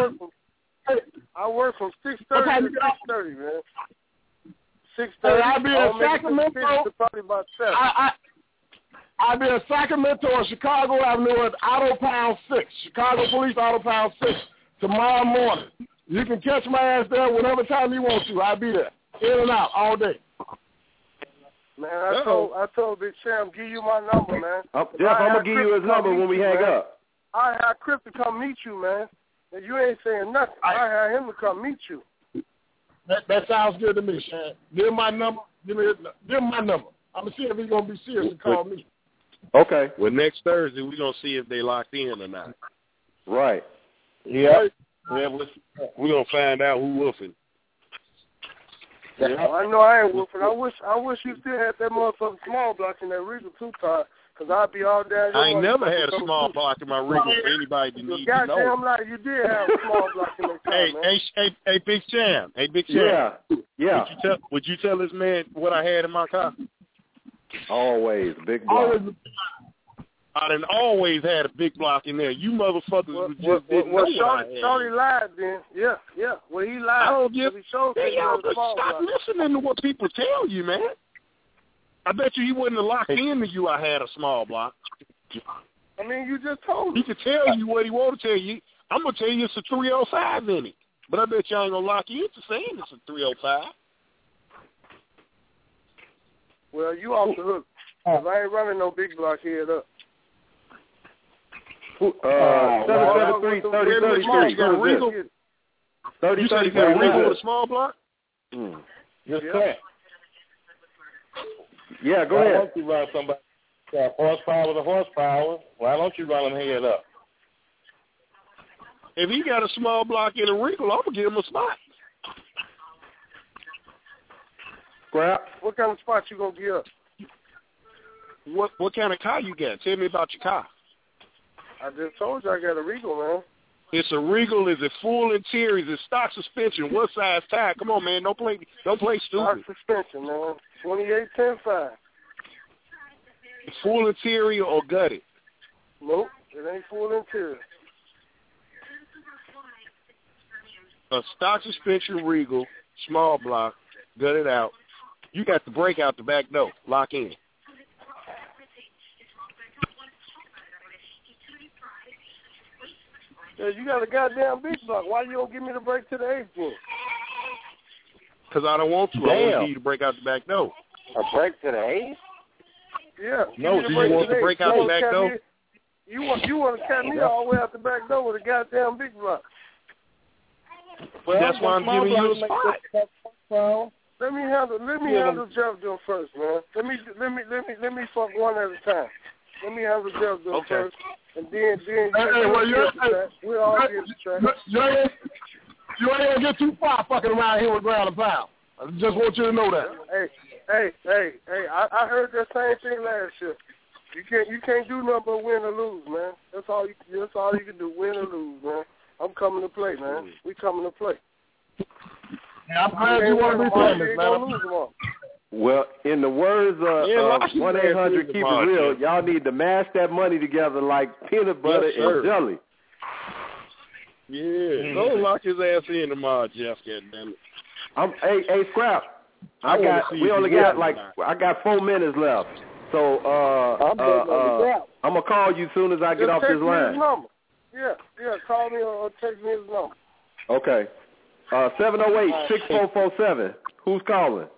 I work from 6:30 to 6:30, man. 6:30. I'll be in Sacramento. Probably about 7. I'll be in Sacramento on Chicago Avenue at Auto Pound 6, Chicago Police Auto Pound 6 tomorrow morning. You can catch my ass there whenever time you want to. I'll be there, in and out all day. Man, I told Big Sam, give you my number, man. Jeff, I'm gonna give you his number when we hang up. I had Crip to come meet you, man. And you ain't saying nothing. I had him to come meet you. That sounds good to me, Shan. Give him my number. Give him my number. I'm going to see if he's going to be serious and call me. Okay. Well, next Thursday, we're going to see if they locked in or not. Right. Yeah. We're going to find out who woofing. Yeah. I know I ain't woofing. I wish you still had that motherfucking small block in that Regal 2-car, because I'd be all down. I ain't never had a small block in my Regal for anybody to need to know. Goddamn right, you did have a small block in that car, man. Hey, Big Sam. Hey, Big Sam. Yeah. Would you tell this man what I had in my car? Always. Big block. I done always had a big block in there. You motherfuckers just didn't know what I had. Shorty lied then. Yeah. Well, he lied. I don't give y'all stop listening to what people tell you, man. I bet you he wouldn't have locked into you I had a small block. I mean, you just told me. He could tell you what he want to tell you. I'm going to tell you it's a 305 in it. But I bet you I ain't going to lock you into saying it's a 305. Well, you off the hook. Because I ain't running no big block head up. 773, 3033. You got a Regal? 3033. You said you got a Regal with a small block? Just correct. Yeah, go ahead. Why don't you run somebody horsepower with a horsepower? Why don't you run them head up? If he got a small block in a Regal, I'm going to give him a spot. Scrap. What kind of spot you gonna get up? What kind of car you got? Tell me about your car. I just told you I got a Regal, man. It's a Regal. Is it full interior? Is it stock suspension? What size tire? Come on, man. Don't play stupid. Stock suspension, man. 28-10-5. Full interior or gutted? Nope, it ain't full interior. A stock suspension Regal, small block, gutted out. You got the brake out the back door. Lock in. Yeah, you got a goddamn big block. Why you don't give me the brake to the 8th? Because I don't want to. I want to give you the brake out the back door. A brake to the 8th? Yeah. No, do you want the brake out the back door? You want to cut me all the way out the back door with a goddamn big block. Well, that's why I'm giving you a spot. Let me handle Jeff Joe first, man. Let me fuck one at a time. Let me handle Jeff Joe first, and then we'll all get the track. You ain't gonna get too far fucking around here with ground and pound. I just want you to know that. Hey! I heard that same thing last year. You can't do nothing but win or lose, man. That's all you can do, win or lose, man. I'm coming to play, man. We coming to play. Yeah, I'm glad you want to be famous, man. Well, in the words of 1-800 Keep It Real, y'all need to mash that money together like peanut butter and jelly. Yeah, don't lock his ass in tomorrow, Jeff. Goddammit. Hey, Scrap. I got 4 minutes left. So I'm gonna call you as soon as I get off this line. Yeah, call me or text me his number. Okay. 708-6447. Who's calling?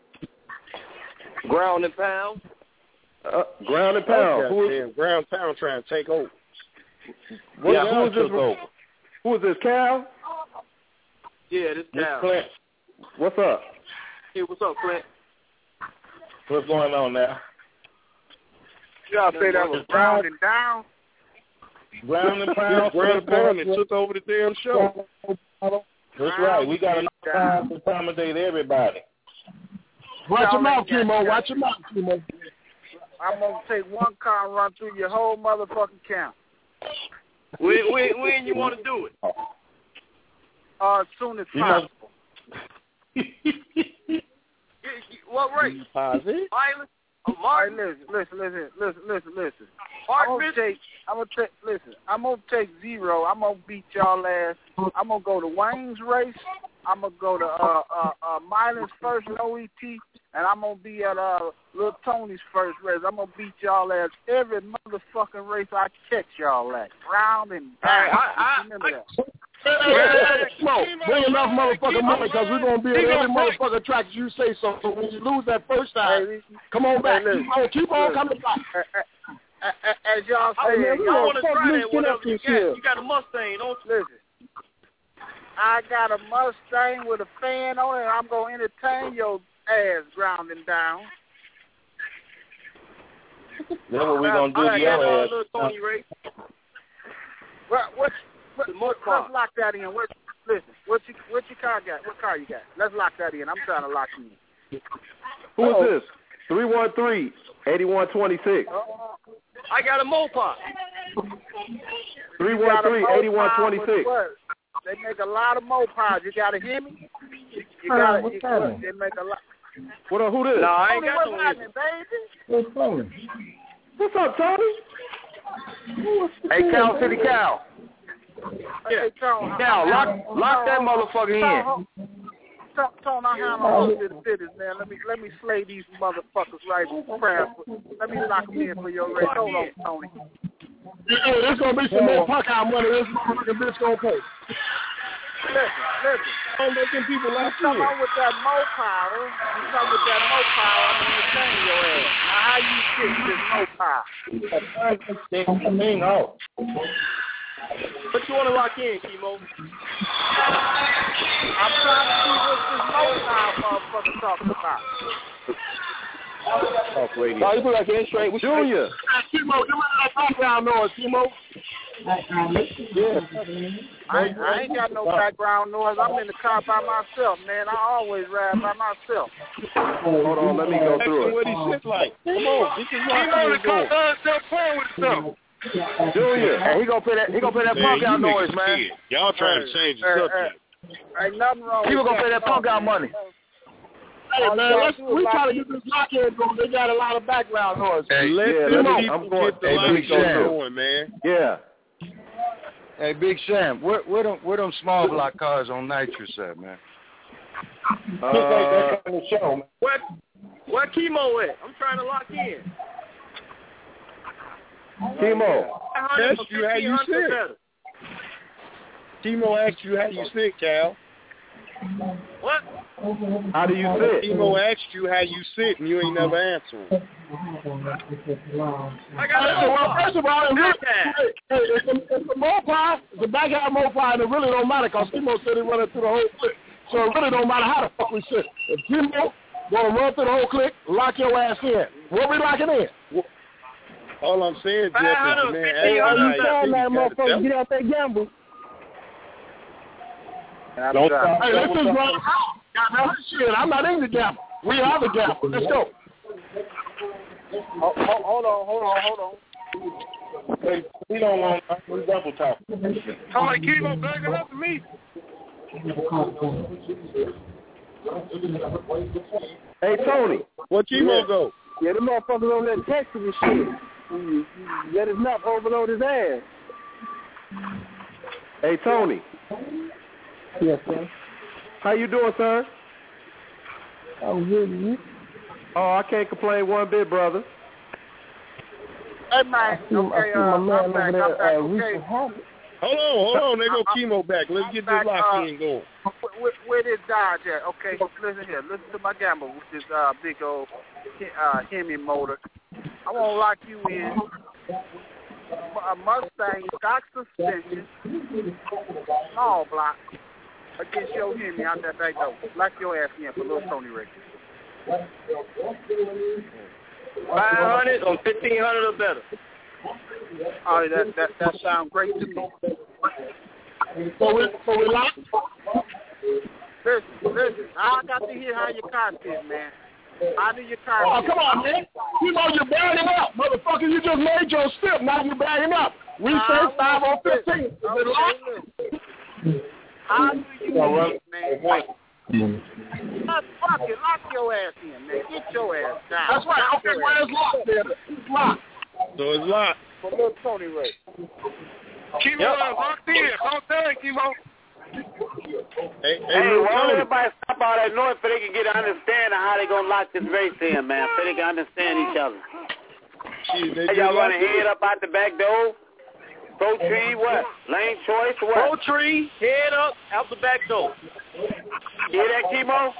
Ground and Pound. Ground and Pound. Okay, Ground and Pound trying to take over. Who is this, Cal? Yeah, this Cal. Clint. What's up? Hey, what's up, Clint? What's going on now? Y'all say that was Ground and Down? Ground and Pound. Ground and Pound and took over the damn show. That's right. We got enough time to accommodate everybody. Watch your mouth, Kimo. Watch your mouth, Kimo. I'm going to take one car and run through your whole motherfucking camp. When you want to do it? As soon as possible. What rate? Positive? Violence? Right, listen. I'm gonna take 0. I'm gonna beat y'all ass. I'm gonna go to Wayne's race. I'm gonna go to Mylan's first OET, and I'm gonna be at Lil Tony's first race. I'm gonna beat y'all ass every motherfucking race I catch y'all at. Round and down. Remember that. Bring enough motherfucking money because we're going to be at every motherfucking track you say so. So when you lose that first time, come on back. Keep on coming back. As y'all say, y'all want to try that whatever you got. You got a Mustang, don't you? Listen, I got a Mustang with a fan on it, and I'm going to entertain your ass Ground and Down. That's what we're going to do to your ass. Let's lock that in. Listen, what your car got? What car you got? Let's lock that in. I'm trying to lock you in. Who is this? 313-8126. I got a Mopar. 313-8126. They make a lot of Mopars. You got to hear me? They make a lot. What up? Who this? No, I ain't got no baby. What's up, Tony? Hey, Cal City Cal. Yeah. Cal, lock that motherfucker in. Tone, I handle a little bit of business, man. Let me slay these motherfuckers right now. Let me lock them in for your race. Hold on, Tony. Hey, there's going to be some more puck out money this motherfucking bitch going to pay. Listen. Don't let them people lock you in. You come with that Mopar, I'm going to entertain your ass. Now, how you fix this Mopar? What you want to lock in, Kimo? I'm trying to see what this Mopar motherfucker talking about. Talk radio. No, you put like in straight. Junior. Timo, give me that background noise, Timo. Yeah. I ain't got no background noise. I'm in the car by myself, man. I always ride by myself. Hold on, let me go through it. What he sit like? Come on, this is what Timo, the car still playing with himself. Junior. Hey, he gonna play that punk out noise, man. Y'all trying to change the subject. Ain't nothing wrong. People gonna play that punk out money. Hey man, we try to get this lock-in going. They got a lot of background noise. Hey, let I'm going. get the lights going, man. Yeah. Hey, Big Sam, where them small block cars on nitrous at, man? Where Chemo at? I'm trying to lock in. Chemo. Asked you how you sit. Chemo asked you how you sit, Cal. What? How do you sit? Chemo asked you how you sit, and you ain't never answered. I got first of all, it's a Mopar, it's a backyard Mopar, and it really don't matter because Chemo said he running through the whole clip. So it really don't matter how the fuck we sit. If Chemo gonna run through the whole clip, lock your ass in. What we locking in? All I'm saying, Jeff, is, man, motherfucker, get out that gamble. Don't stop. Hey, let's just run out. Shit, I'm not in the gamble. We are the gamble. Let's go. Hold on. Hey, we don't want to double talk. Somebody keep on backing up to me. Hey, Tony. Where Chemo go? Yeah, the motherfuckers on that Texas and shit. Let his nut overload his ass. Hey, Tony. Yes, sir. How you doing, sir? I'm good. Oh, I can't complain one bit, brother. Hey, man. Okay, I'm back. Okay. Hold on. There go Chemo back. Let's get this lock-in going. Where this Dodge at? Okay, listen here. Listen to my gamble with this big old Hemi motor. I want to lock you in. A Mustang stock suspension, small block, against your Hemi out that back door. Lock your ass in for little Tony Rick. 500 or 1,500 or better. Oh, that sounds great to me. So we lock? Listen, I got to hear how your car fits, man. How do your car Oh, come on, man. You know you're bagging up. Motherfucker, you just made your step. Now you're bagging up. We say 5 on 15. Is it locked? How do you feel, man? Fuck it. Lock your ass in, man. Get your ass down. That's right. Okay, well, it's locked there. It's locked. So it's locked. For little Tony Ray. Chemo locked in. Don't tell him, Chemo. Hey, why don't everybody stop all that noise so they can get an understanding of how they going to lock this race in, man, so they can understand each other. Hey, y'all running head up out the back door? Pro tree, what? Lane choice, what? Pro tree, head up, out the back door. Hear that, Chemo?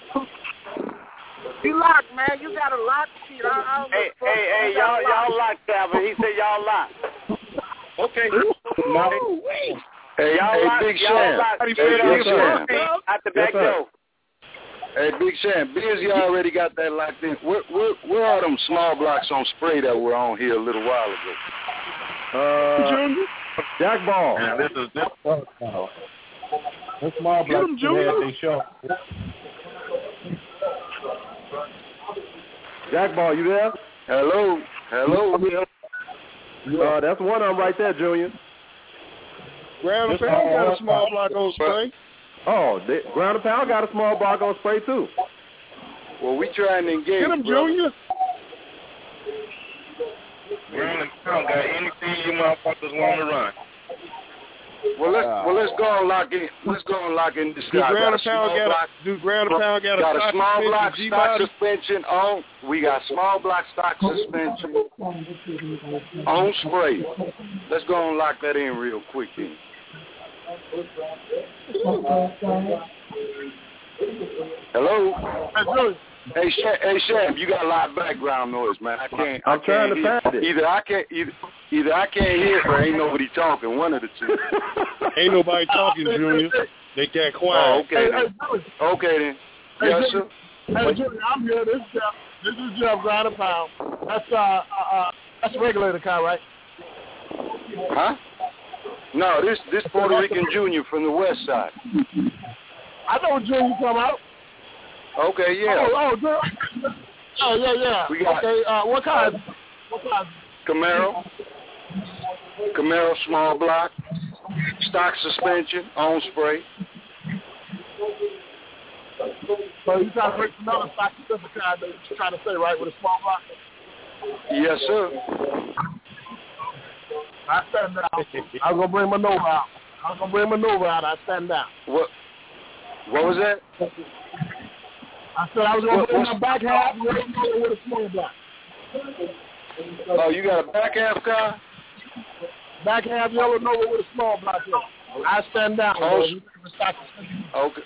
You locked, man. You got a lock. Hey, y'all locked, Calvin. He said y'all locked. Okay. Hey, Big Sam. At the back door. Hey, Big Sam, Busy already got that locked in. Where are them small blocks on spray that were on here a little while ago? Jack Ball. Man, this small blocks had they show. Jack Ball, you there? Hello. That's one of them right there, Junior. Ground and Pound got a small block on spray. Oh, Ground and Pound got a small block on spray, too. Well, we trying to engage. Get him, Junior. Ground and Pound got anything you motherfuckers want to run. Well, let's go and lock in. Let's go and lock in this guy. Do Ground and Pound got a small block stock suspension on? We got small block stock suspension on spray. Let's go and lock that in real quick then. Hello. Hey, Shab, you got a lot of background noise, man. I'm trying to find it. Either I can't hear it or ain't nobody talking. One of the two. Ain't nobody talking, Junior. They got quiet. Oh, okay then. Yes, sir. Hey, Junior, I'm here. This is Jeff Grinder Pound. That's a regulator car, right? Huh? No, this Puerto Rican Junior from the west side. I know Junior come out. Okay, yeah. Yeah. We got what kind? Camaro small block, stock suspension, on spray. So you trying to make another stock suspension car that you're trying to say, right, with a small block? Yes, sir. I stand down. I'm going to bring my Nova out. I stand down. What was that? I said I was going to bring my back half with a small block. Oh, you got a back half car? Back half yellow Nova with a small block. I stand down. Okay.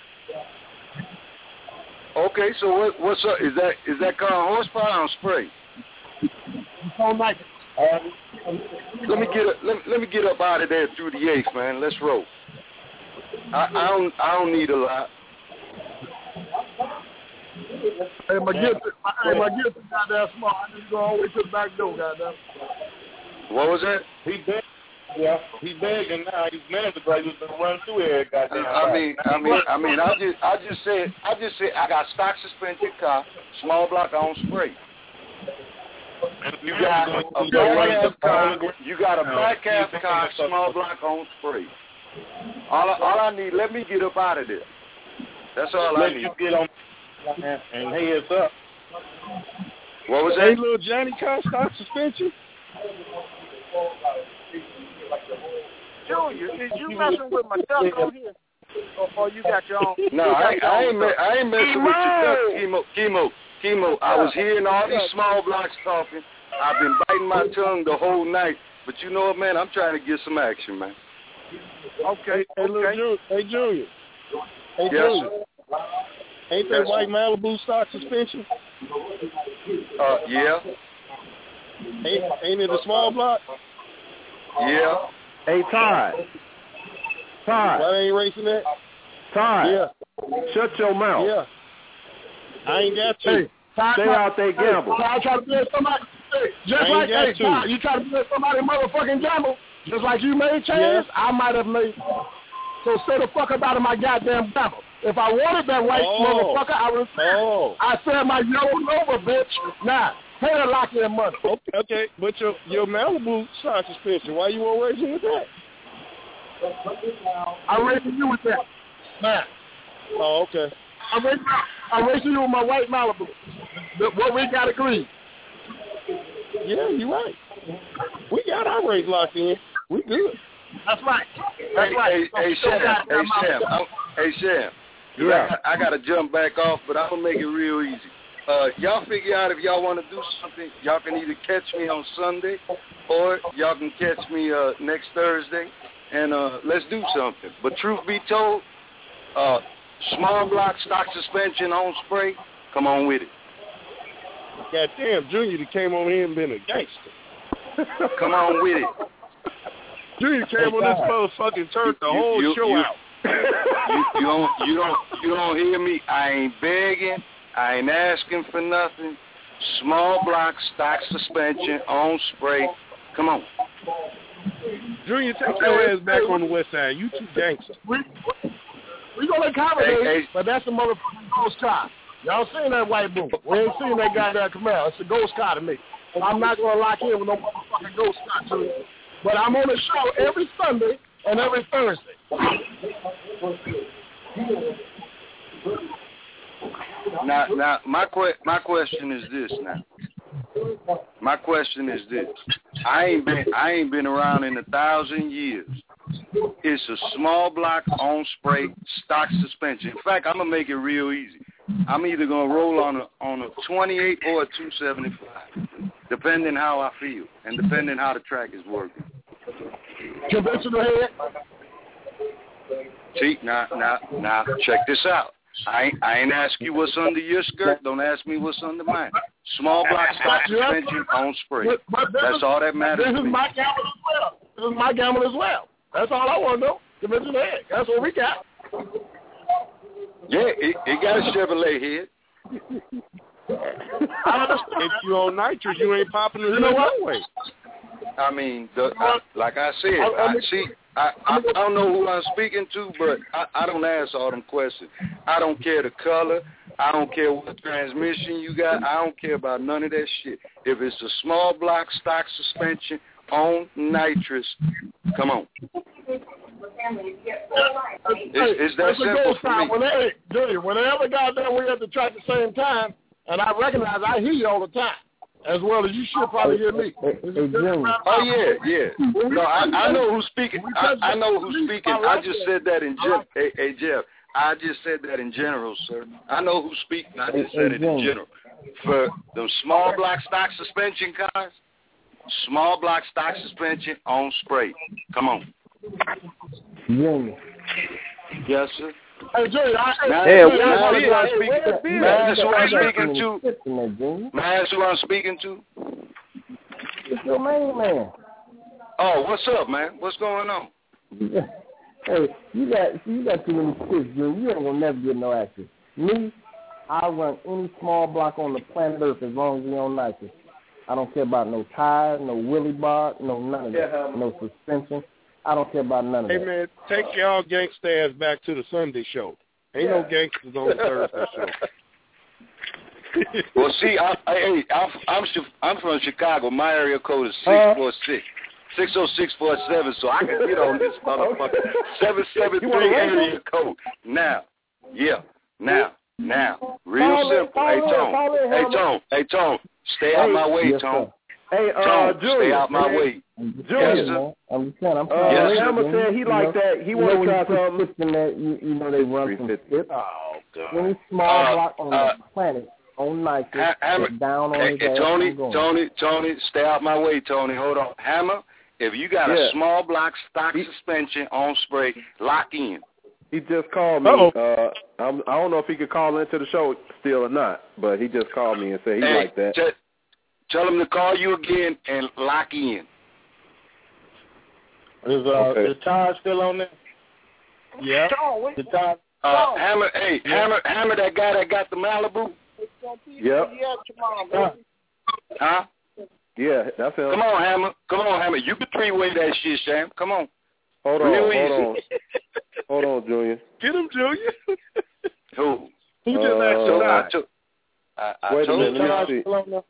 Okay, so what's up? Is that car on horsepower or on spray? It's on night. Let me get up out of there through the 8th, man. Let's roll. I don't need a lot. Hey, my gift is goddamn small. I just go all the way to the back door, goddamn. What was that? He's begging now. He's mandatory. He's gonna run through here, goddamn. I just said I got stock suspension car, small block on spray. You got a back half car. You got a back half car, small block on spray. All I need, let me get up out of there. That's all I need. You get on and heads up. What was that? Hey, little Johnny car stock suspension. Junior, is you messing with my duck on here? Or you got your own? No, I ain't messing with your duck, Chemo. I was hearing all these small blocks talking. I've been biting my tongue the whole night. But you know what, man? I'm trying to get some action, man. Okay. Hey, Junior. Yes, Junior. Ain't that white Malibu stock suspension? Yeah. Ain't it a small block? Yeah. Hey, Todd. Why they ain't racing that? Todd. Yeah. Shut your mouth. Yeah. I ain't got to. Hey, stay out there gamble. Todd try to be somebody. Just like Todd, you try to be somebody motherfucking gamble. Just like you made changes, I might have made. So say the fuck about it, my goddamn gamble. If I wanted that white motherfucker, I would have said. I said my yellow Nova, bitch. Nah, pay the lock-in money. Okay, but your Malibu stock suspension, why you won't racing with that? I'm racing you with that. Nah. Oh, okay. I'm racing you with my white Malibu. What we got agreed. Yeah, you're right. We got our race locked in. We good. That's right. That's right. Hey, Sham. Yeah. I got to jump back off, but I'm going to make it real easy. Y'all figure out if y'all want to do something. Y'all can either catch me on Sunday or y'all can catch me next Thursday, and let's do something. But truth be told, small block, stock suspension, on spray, come on with it. Goddamn, Junior that came on here and been a gangster. Come on with it. Junior came on this motherfucking turned the whole show out. You don't hear me. I ain't begging. I ain't asking for nothing. Small block, stock suspension, on spray. Come on. Junior, take your ass back on the west side. You too gangster. We gonna accommodate, but that's a motherfucking ghost car. Y'all seen that white boom? We ain't seen that goddamn Camaro. It's a ghost car to me. I'm not gonna lock in with no motherfucking ghost car to it. But I'm on the show every Sunday and every Thursday. Now, my question is this. Now, my question is this. I ain't been around in 1,000 years. It's a small block, on spray, stock suspension. In fact, I'm gonna make it real easy. I'm either gonna roll on a 28 or a 275, depending how I feel and depending how the track is working. Conventional head. See, now, check this out. I ain't ask you what's under your skirt. Don't ask me what's under mine. Small block, stock suspension, on spray. That's all that matters to me. This is my gamble as well. That's all I want to know. Conventional head. That's what we got. Yeah, it got a Chevrolet head. If you on nitrous, you ain't popping it no way. I mean, like I said, I don't know who I'm speaking to, but I don't ask all them questions. I don't care the color. I don't care what transmission you got. I don't care about none of that shit. If it's a small block stock suspension on nitrous, come on. It's that simple for me. Junior, whenever goddamn we at the track at the same time, and I recognize I hear you all the time, as well as you should probably hear me. Oh, yeah. No, I know who's speaking. I know who's speaking. I just said that in general. Hey, Jeff, I just said that in general, sir. I know who's speaking. I just said it in general. For the small block stock suspension cars, small block stock suspension on spray. Come on. Yes, sir. Hey, Junior, that's who I'm speaking to. That's who I'm speaking to. It's your main man. Oh, what's up, man? What's going on? Hey, you got too many sticks, Junior. You ain't gonna never get no action. Me, I run any small block on the planet Earth as long as we on nitrous. I don't care about no tires, no wheelie bar, no none of that, no suspension. I don't care about none of that. Hey, man, take y'all gangsta ass back to the Sunday show. Ain't no gangsters on the Thursday show. Well, see, I'm from Chicago. My area code is 646. 60647, so I can get on this motherfucker. 773 area code. Now. Real simple. Hey, Tone. Stay out my way, Tone. Hey, Julius, stay out my way. Julius, I'm Hammer said he like that. He want to try something that you know they run some tips. Oh God. Any small block on the planet on nitrous, down on his ass. Tony, stay out my way, Tony. Hold on, Hammer. If you got a small block stock suspension on spray, lock in. He just called me. I don't know if he could call into the show still or not, but he just called me and said he like that. Tell him to call you again and lock in. Is Todd still on there? Yeah. The Todd. Hammer, Hammer, that guy that got the Malibu. Yep. Huh? Yeah, that's him. Come on, Hammer. You can three-way that shit, Sam. Come on. Hold on, Junior. Get him, Junior. Who? He just asked you. Wait a minute, let me see.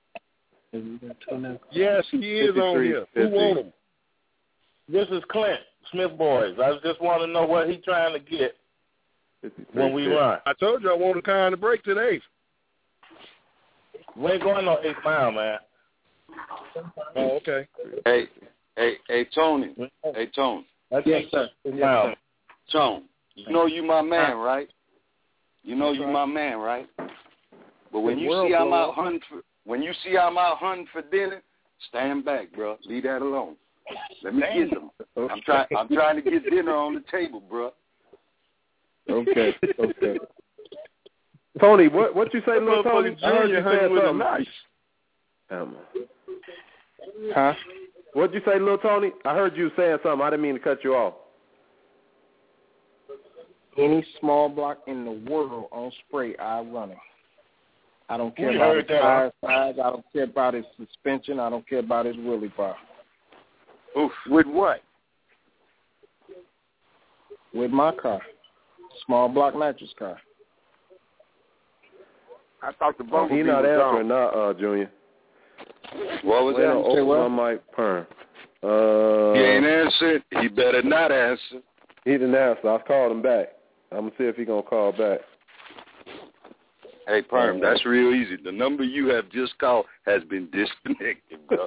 Yes, he is on here. Who want him? This is Clint, Smith Boys. I just want to know what he's trying to get when we run. I told you I want a kind of break today. We ain't going no 8 mile, man. Oh, okay. Hey, Tony. Hey, Tony. Yes, sir. Tony, you know you my man, right? You know you my man, right? But when you see I'm out hunting for dinner, stand back, bro. Leave that alone. Let me get them. I'm trying to get dinner on the table, bro. Okay. Tony, what you say, little Tony? I heard you say something nice. Huh? What'd you say, little Tony? I heard you saying something. I didn't mean to cut you off. Any small block in the world on spray, I run it. I don't care about his tire size. I don't care about his suspension. I don't care about his wheelie bar. Oof. With what? With my car. Small block nitrous car. I thought the bumblebee He not was answering now, Junior. What was that? Open my mic, Perm. He ain't answered. He better not answer. He didn't answer. I called him back. I'm going to see if he's going to call back. Hey, Perm, that's real easy. The number you have just called has been disconnected, bro.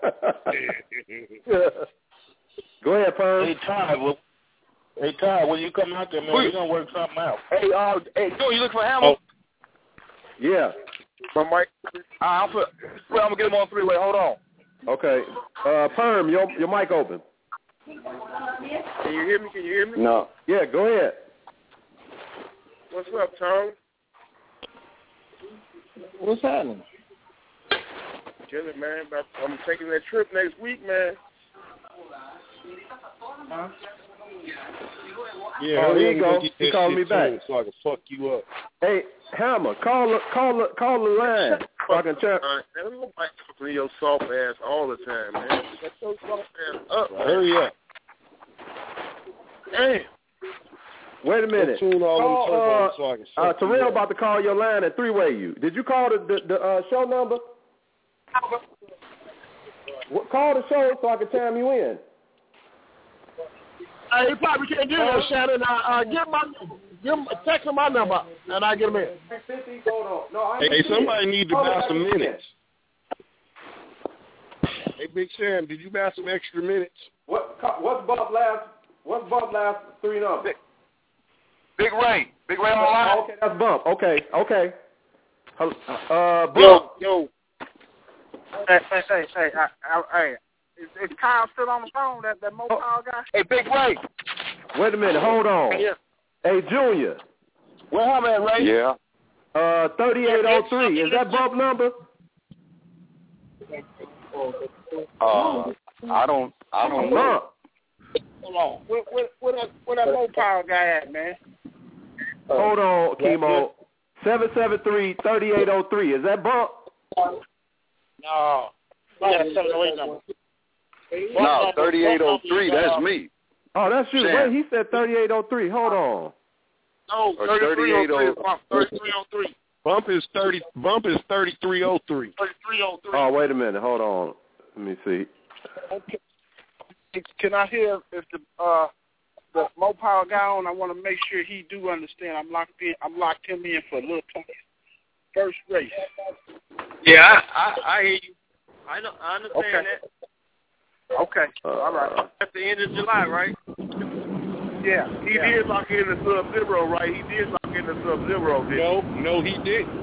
Go ahead, Perm. Hey, Todd, when you come out there, man, we're going to work something out. Hey, Joe, you looking for Hammer? Oh. Yeah. From Mike? I'm going to get him on three-way. Hold on. Okay. Perm, your mic open. Can you hear me? No. Yeah, go ahead. What's up, Tom? What's happening? Chilling, man. I'm taking that trip next week, man. Yeah, oh, there you go. He called me back. So I can fuck you up. Hey, Hammer, call the line so I can check. Man, nobody talking to your soft ass all the time, man. Shut your soft ass up. Hurry up. Damn. Wait a minute. Terrell about to call your line and three-way you. Did you call the show number? Call the show so I can time you in. He probably can't do that, Shannon. Text him my number, and I get him in. Hey, somebody need to buy some minutes. Hey, Big Sam, did you buy some extra minutes? What's Bump last three numbers? Big Ray on the line. Okay, that's Bump. Okay. Bump. Yo. Hey. Is Kyle still on the phone? That mobile guy? Hey, Big Ray. Wait a minute. Hold on. Hey, Junior. Where I'm at, Ray? Yeah. 3803. Is that Bump number? I don't know. Hold on. Where that mobile guy at, man? Hold on, Chemo. 773-3803. Is that Bump? No. Yeah, 708 number. No, 3803. That's me. Oh, that's you. Sam. Wait, he said 3803. Hold on. No, 3303. 3303. Bump is 3303. 3303. Oh, wait a minute. Hold on. Let me see. Okay. Can I hear if the Mopile guy on? I want to make sure he do understand. I'm locked him in for a little first race. Yeah, I hear you. I understand that. Okay. All right. At the end of July, right? Yeah. He did lock in the Sub-Zero, right? He did lock in the Sub-Zero, didn't he? No, he didn't.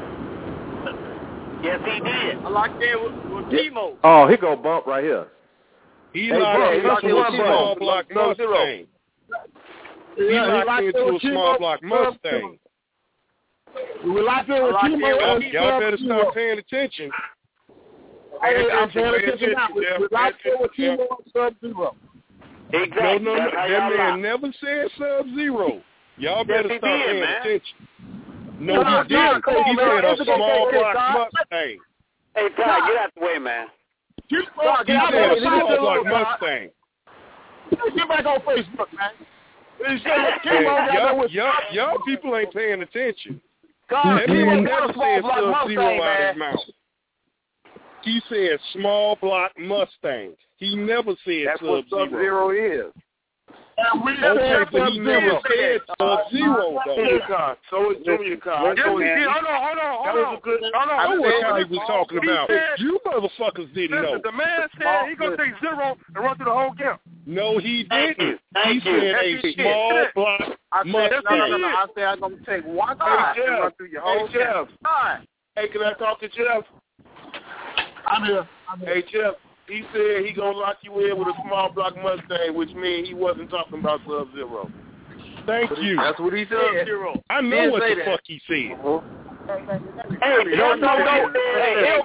Yes, he did. I locked in with Chemo. Oh, he go Bump right here. He locked into a small block Mustang. He locked into a small block Mustang. We locked in with Chemo. Y'all better start paying attention. Hey, I'm paying attention now. We locked in with Chemo and Sub-Zero. Exactly. No, that man never said Sub-Zero. Y'all better start paying attention. No, he didn't. He said a small block Mustang. Hey, Ty, get out the way, man. He said a small block Mustang. Get back on Facebook, man. Y'all people ain't paying attention. That man never said Sub-Zero out of his mouth. He said small block Mustang. He never said That's Sub-Zero. What Sub-Zero is. Okay, but he never said Sub-Zero, though. So is Junior Car. Hold on. I know what car he was talking about. You motherfuckers didn't know. The man said he's going to take zero and run through the whole camp. No, he didn't. He said a small block Mustang. No. I said I'm going to take one car and run through your whole camp. Hey, can I talk to Jeff? I'm here. Hey, Jeff. He said he gonna lock you in with a small block Mustang, which means he wasn't talking about Sub-Zero. Thank you. That's what he said. I know what the fuck he said. Hey, no. Hey,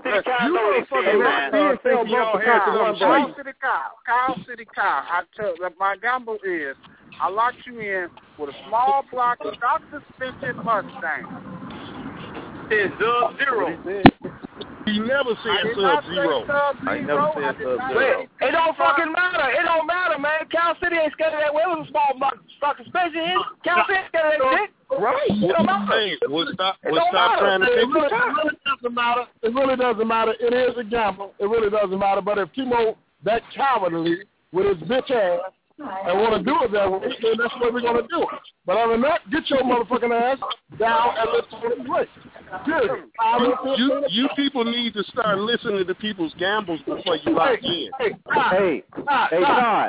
Kyle City Kyle. My gamble is I locked you in with a small block stock suspension Mustang. It's Sub-Zero. He never said Sub-Zero. I never said Sub-Zero. It don't fucking matter. It don't matter, man. Cal City ain't scared of that. Well, it was a small block stock suspension. Cal City ain't scared of that shit. Right. It don't matter. Hey, we'll stop trying to take the time. It really doesn't matter. It is a gamble. It really doesn't matter. But if Chemo that cowardly with his bitch ass and want to do it that way, then that's what we're going to do. But other than that, get your motherfucking ass down and let's play. You people need to start listening to people's gambles before you lock in. Hey, Todd.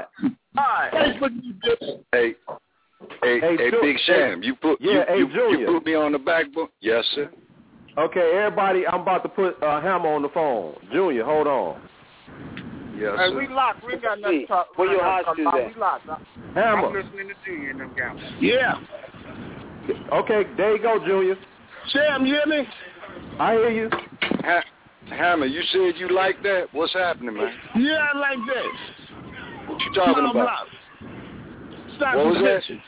Hey, Big Sham, you put me on the back book. Yes, sir. Okay, everybody, I'm about to put Hammer on the phone. Junior, hold on. Yes, hey, sir. we locked. We ain't got nothing to talk. Where your house is at? We locked. Hammer. I'm listening to Junior and them guys. Yeah. Okay, there you go, Junior. Sam, you hear me? I hear you. Hammer, you said you like that? What's happening, man? Yeah, I like that. What you talking about? stop suspension.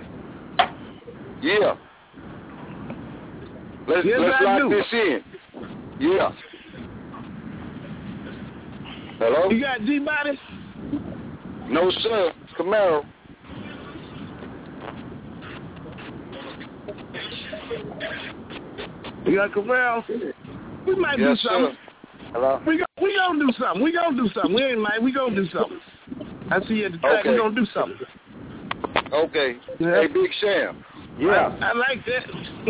Yeah. Let's lock this in. Yeah. Hello? You got G-Body? No, sir. Camaro. You got Camaro? We might do something. Sir. Hello? We gonna do something. We ain't might. We gonna do something. I see you at the track. Okay. We gonna do something. Okay. Yeah. Hey, Big Sam. Yeah. I like that.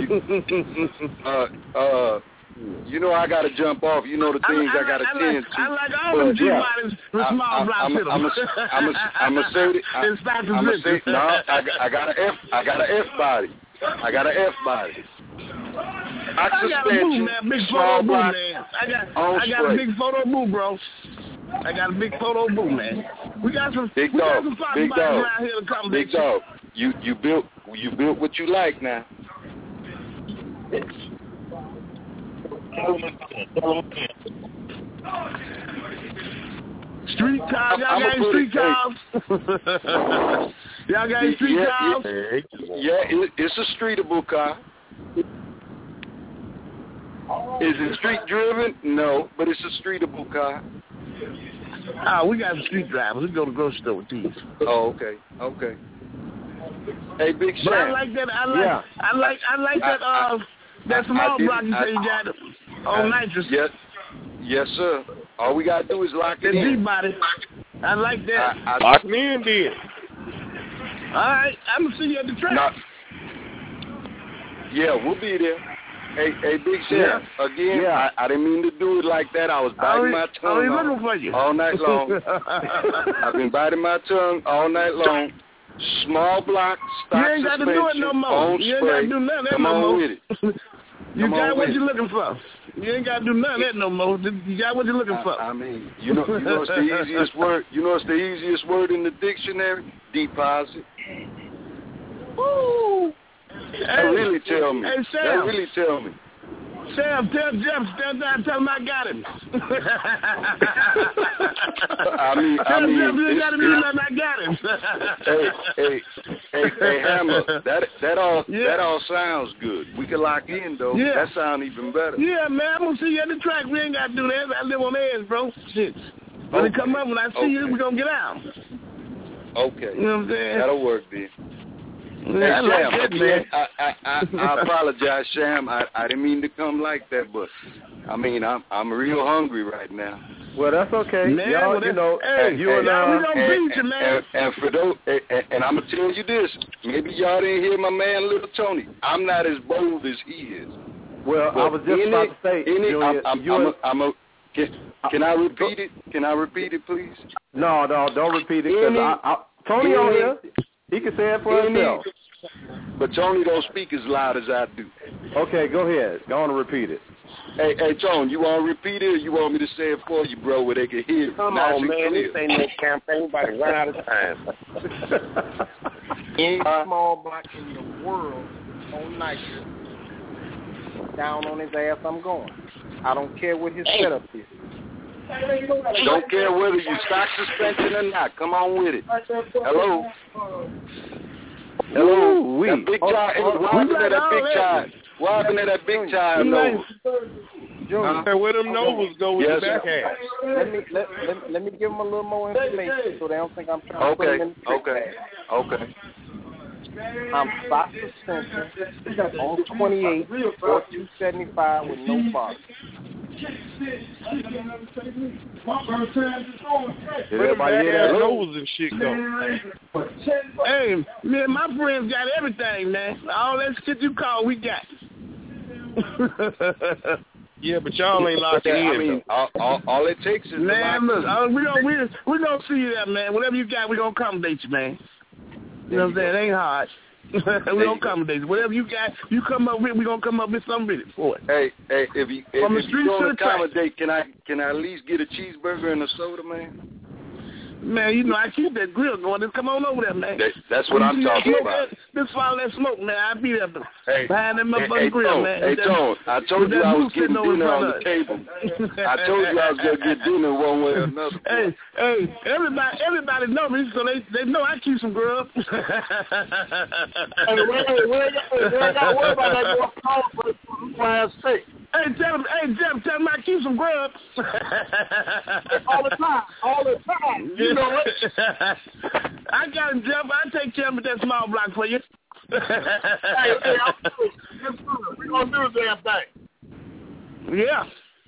You know I gotta jump off. You know the things I gotta tend to. I like all them G-Bodies with small blocks in them. I'm a say it. No, I got an F body. I got an F body. I got a boo, man. Big photo boo, man. I got a big photo boo, bro. I got a big photo boo, man. We got some big dog. Big dog. Around here to come. Big dog. You built what you like now. Street cars, y'all got any street cars? Y'all got any street cars? Yeah, it's a streetable car. Is it street driven? No, but it's a streetable car. We got some street drivers. We go to the grocery store with these. Oh, okay. Hey, Big Shaq. I like that. I like that small block you say you got on nitrous. Yes, sir. All we gotta do is lock it in. G-Body. I like that. Lock me in, then. All right, I'm gonna see you at the track. Yeah, we'll be there. Hey, Big Sam. Again, I didn't mean to do it like that. I was biting my tongue all night long. I've been biting my tongue all night long. Small block, stock you ain't got to do it no more. You ain't got to do none of that no more. With it. You got what you're looking for. You ain't got to do none of that no more. You got what you're looking for. I mean, you know it's the easiest word. You know it's the easiest word in the dictionary? Deposit. Ooh. That really tell me. Hey, Sam. That really tell me. Sam, tell Jeff, tell him I got him. I mean, Jeff, you ain't got to do nothing, I got him. hey, Hammer, that all sounds good. We can lock in, though. Yeah. That sounds even better. Yeah, man, I'm going to see you at the track. We ain't got to do that. I live on the edge, bro. Shit. When they come up, when I see you, we're going to get out. Okay. You know what I'm saying? That'll work, then. Yeah, hey, I like Sham, that, man. I apologize, Sham. I didn't mean to come like that, but I mean I'm real hungry right now. Well, that's okay. Man, y'all, we gonna beat you, man. And for those, and I'm gonna tell you this. Maybe y'all didn't hear my man, Little Tony. I'm not as bold as he is. Well, I was just about to say, can I repeat it? Can I repeat it, please? No, don't repeat it. Tony on here. He can say it for himself. But Tony don't speak as loud as I do. Okay, go ahead. Go on and repeat it. Hey, Tony, you want to repeat it or you want me to say it for you, bro, where they can hear it? Come on, man. This ain't no campaign. Nobody run out of time. Any small block in the world on nitrous, down on his ass, I'm going. I don't care what his setup is. Don't care whether you stock suspension or not. Come on with it. Hello? Hello? That big tire. What happened to that big tire? What happened to that big tire? No. Where them novels go with the back half? Let me give them a little more information so they don't think I'm trying to put them in the Okay. I'm stock suspension on 28 or 275 with no problem. Everybody hear that nose and shit go. Hey, man, my friends got everything, man. All that shit you call, we got. Yeah, but y'all ain't locked in. I mean, all it takes is man. Look, we gonna see you there, man. Whatever you got, we gonna accommodate you, man. You know what I'm saying? It ain't hard. We gonna accommodate you. Whatever you got, you come up with. We gonna come up with something with it for it. Hey, if you don't accommodate, can I at least get a cheeseburger and a soda, man? Man, you know, I keep that grill going. Just come on over there, man. That's what I'm talking about. This follow that smoke, man. I'll be there behind that motherfucking grill, man. Hey, Tone, I told you I was getting dinner on the table. I told you I was going to get dinner one way or another. Hey, everybody know me, so they know I keep some grub. We ain't got to worry about that going Hey, Jeff, tell him I keep some grub. all the time. You know it. I got him, Jeff. I take care of that small block for you. Hey, we're going to do the damn thing. Yeah.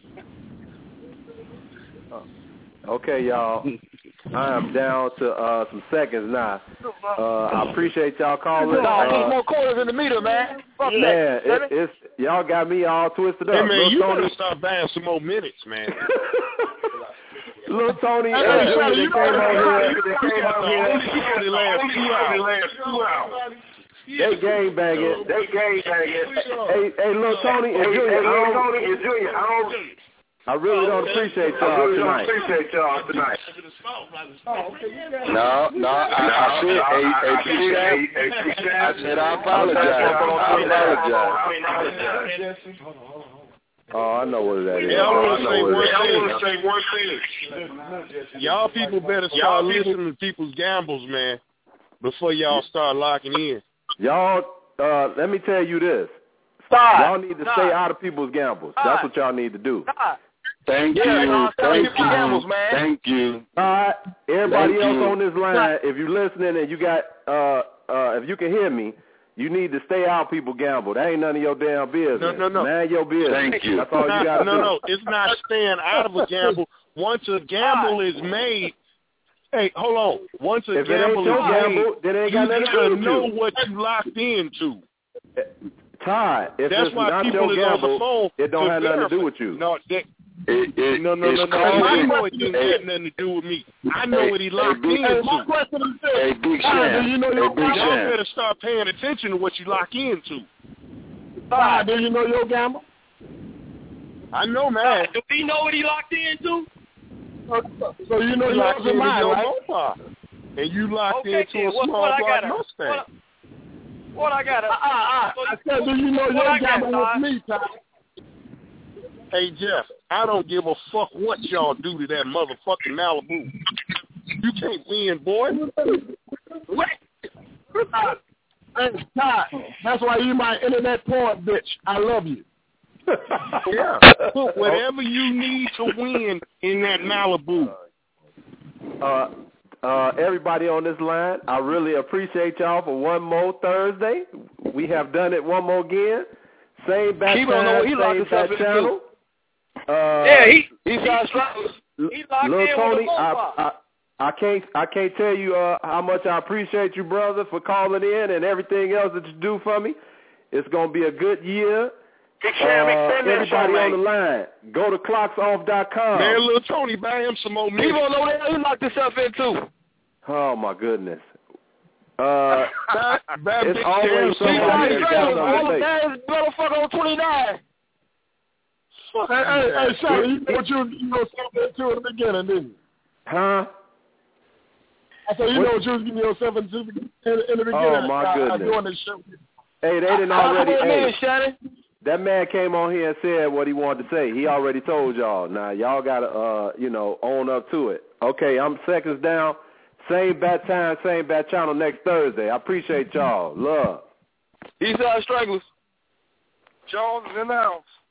Okay, y'all. I am down to some seconds now. I appreciate y'all calling. Need more quarters in the meter, man. Fuck man, it's y'all got me all twisted up. Hey, man, you better start buying some more minutes, man. Little Tony, they came on here. They gang banging. Hey, little Tony and Junior. I really don't appreciate y'all tonight. No, I said I apologize. Oh, I know what that is. Yeah, I want to say one thing. Y'all people better start listening to people's gambles, man, before y'all start locking in. Y'all, let me tell you this. Y'all need to stay out of people's gambles. That's what y'all need to do. Thank you. Thank you. All right, everybody else on this line, if you're listening and you got, if you can hear me, you need to stay out people gamble. That ain't none of your damn business. No. Man, your business. Thank you. That's all you got to do. No, it's not staying out of a gamble. Once a gamble is made, hey, hold on. Once a gamble is made, then it ain't you got nothing to do with know what you locked into. Todd, if that's it's why not people your gamble, on the phone it don't have nothing to do with you. No, no. I know it didn't have nothing to do with me. I know what he locked into. My question is this. Hey, Big Sam. Do you know your Y'all better start paying attention to what you lock into. Do you know your gamble? I know, man. Do we know what he locked into? So you know locked into mine, your right? Mopar. And you locked into a small block Mustang. What I got? I said, do you know your gamble with me, Ty? Hey, Jeff, I don't give a fuck what y'all do to that motherfucking Malibu. You can't win, boy. What? Hey, Ty, that's why you my internet porn bitch. I love you. Yeah. Put whatever you need to win in that Malibu. Everybody on this line, I really appreciate y'all for one more Thursday. We have done it one more again. Same back time, same back channel. He's Little Tony, I can't tell you how much I appreciate you, brother, for calling in and everything else that you do for me. It's gonna be a good year. Everybody on the line, go to clocksoff.com. Man, Little Tony, buy him some more minutes. People know that he locked himself in too. Oh my goodness. It's always somebody that's down on the face. Motherfucker on 29. Hey, Sean, you know what you know something to in the beginning, didn't you? Huh? I said, you know what you was giving yourself in the beginning. Oh, my goodness. Doing this show. Hey, they didn't already. That man came on here and said what he wanted to say. He already told y'all. Now, y'all got to, own up to it. Okay, I'm seconds down. Same bat time, same bat channel next Thursday. I appreciate y'all. Love. Eastside Stranglers. Jones in the house.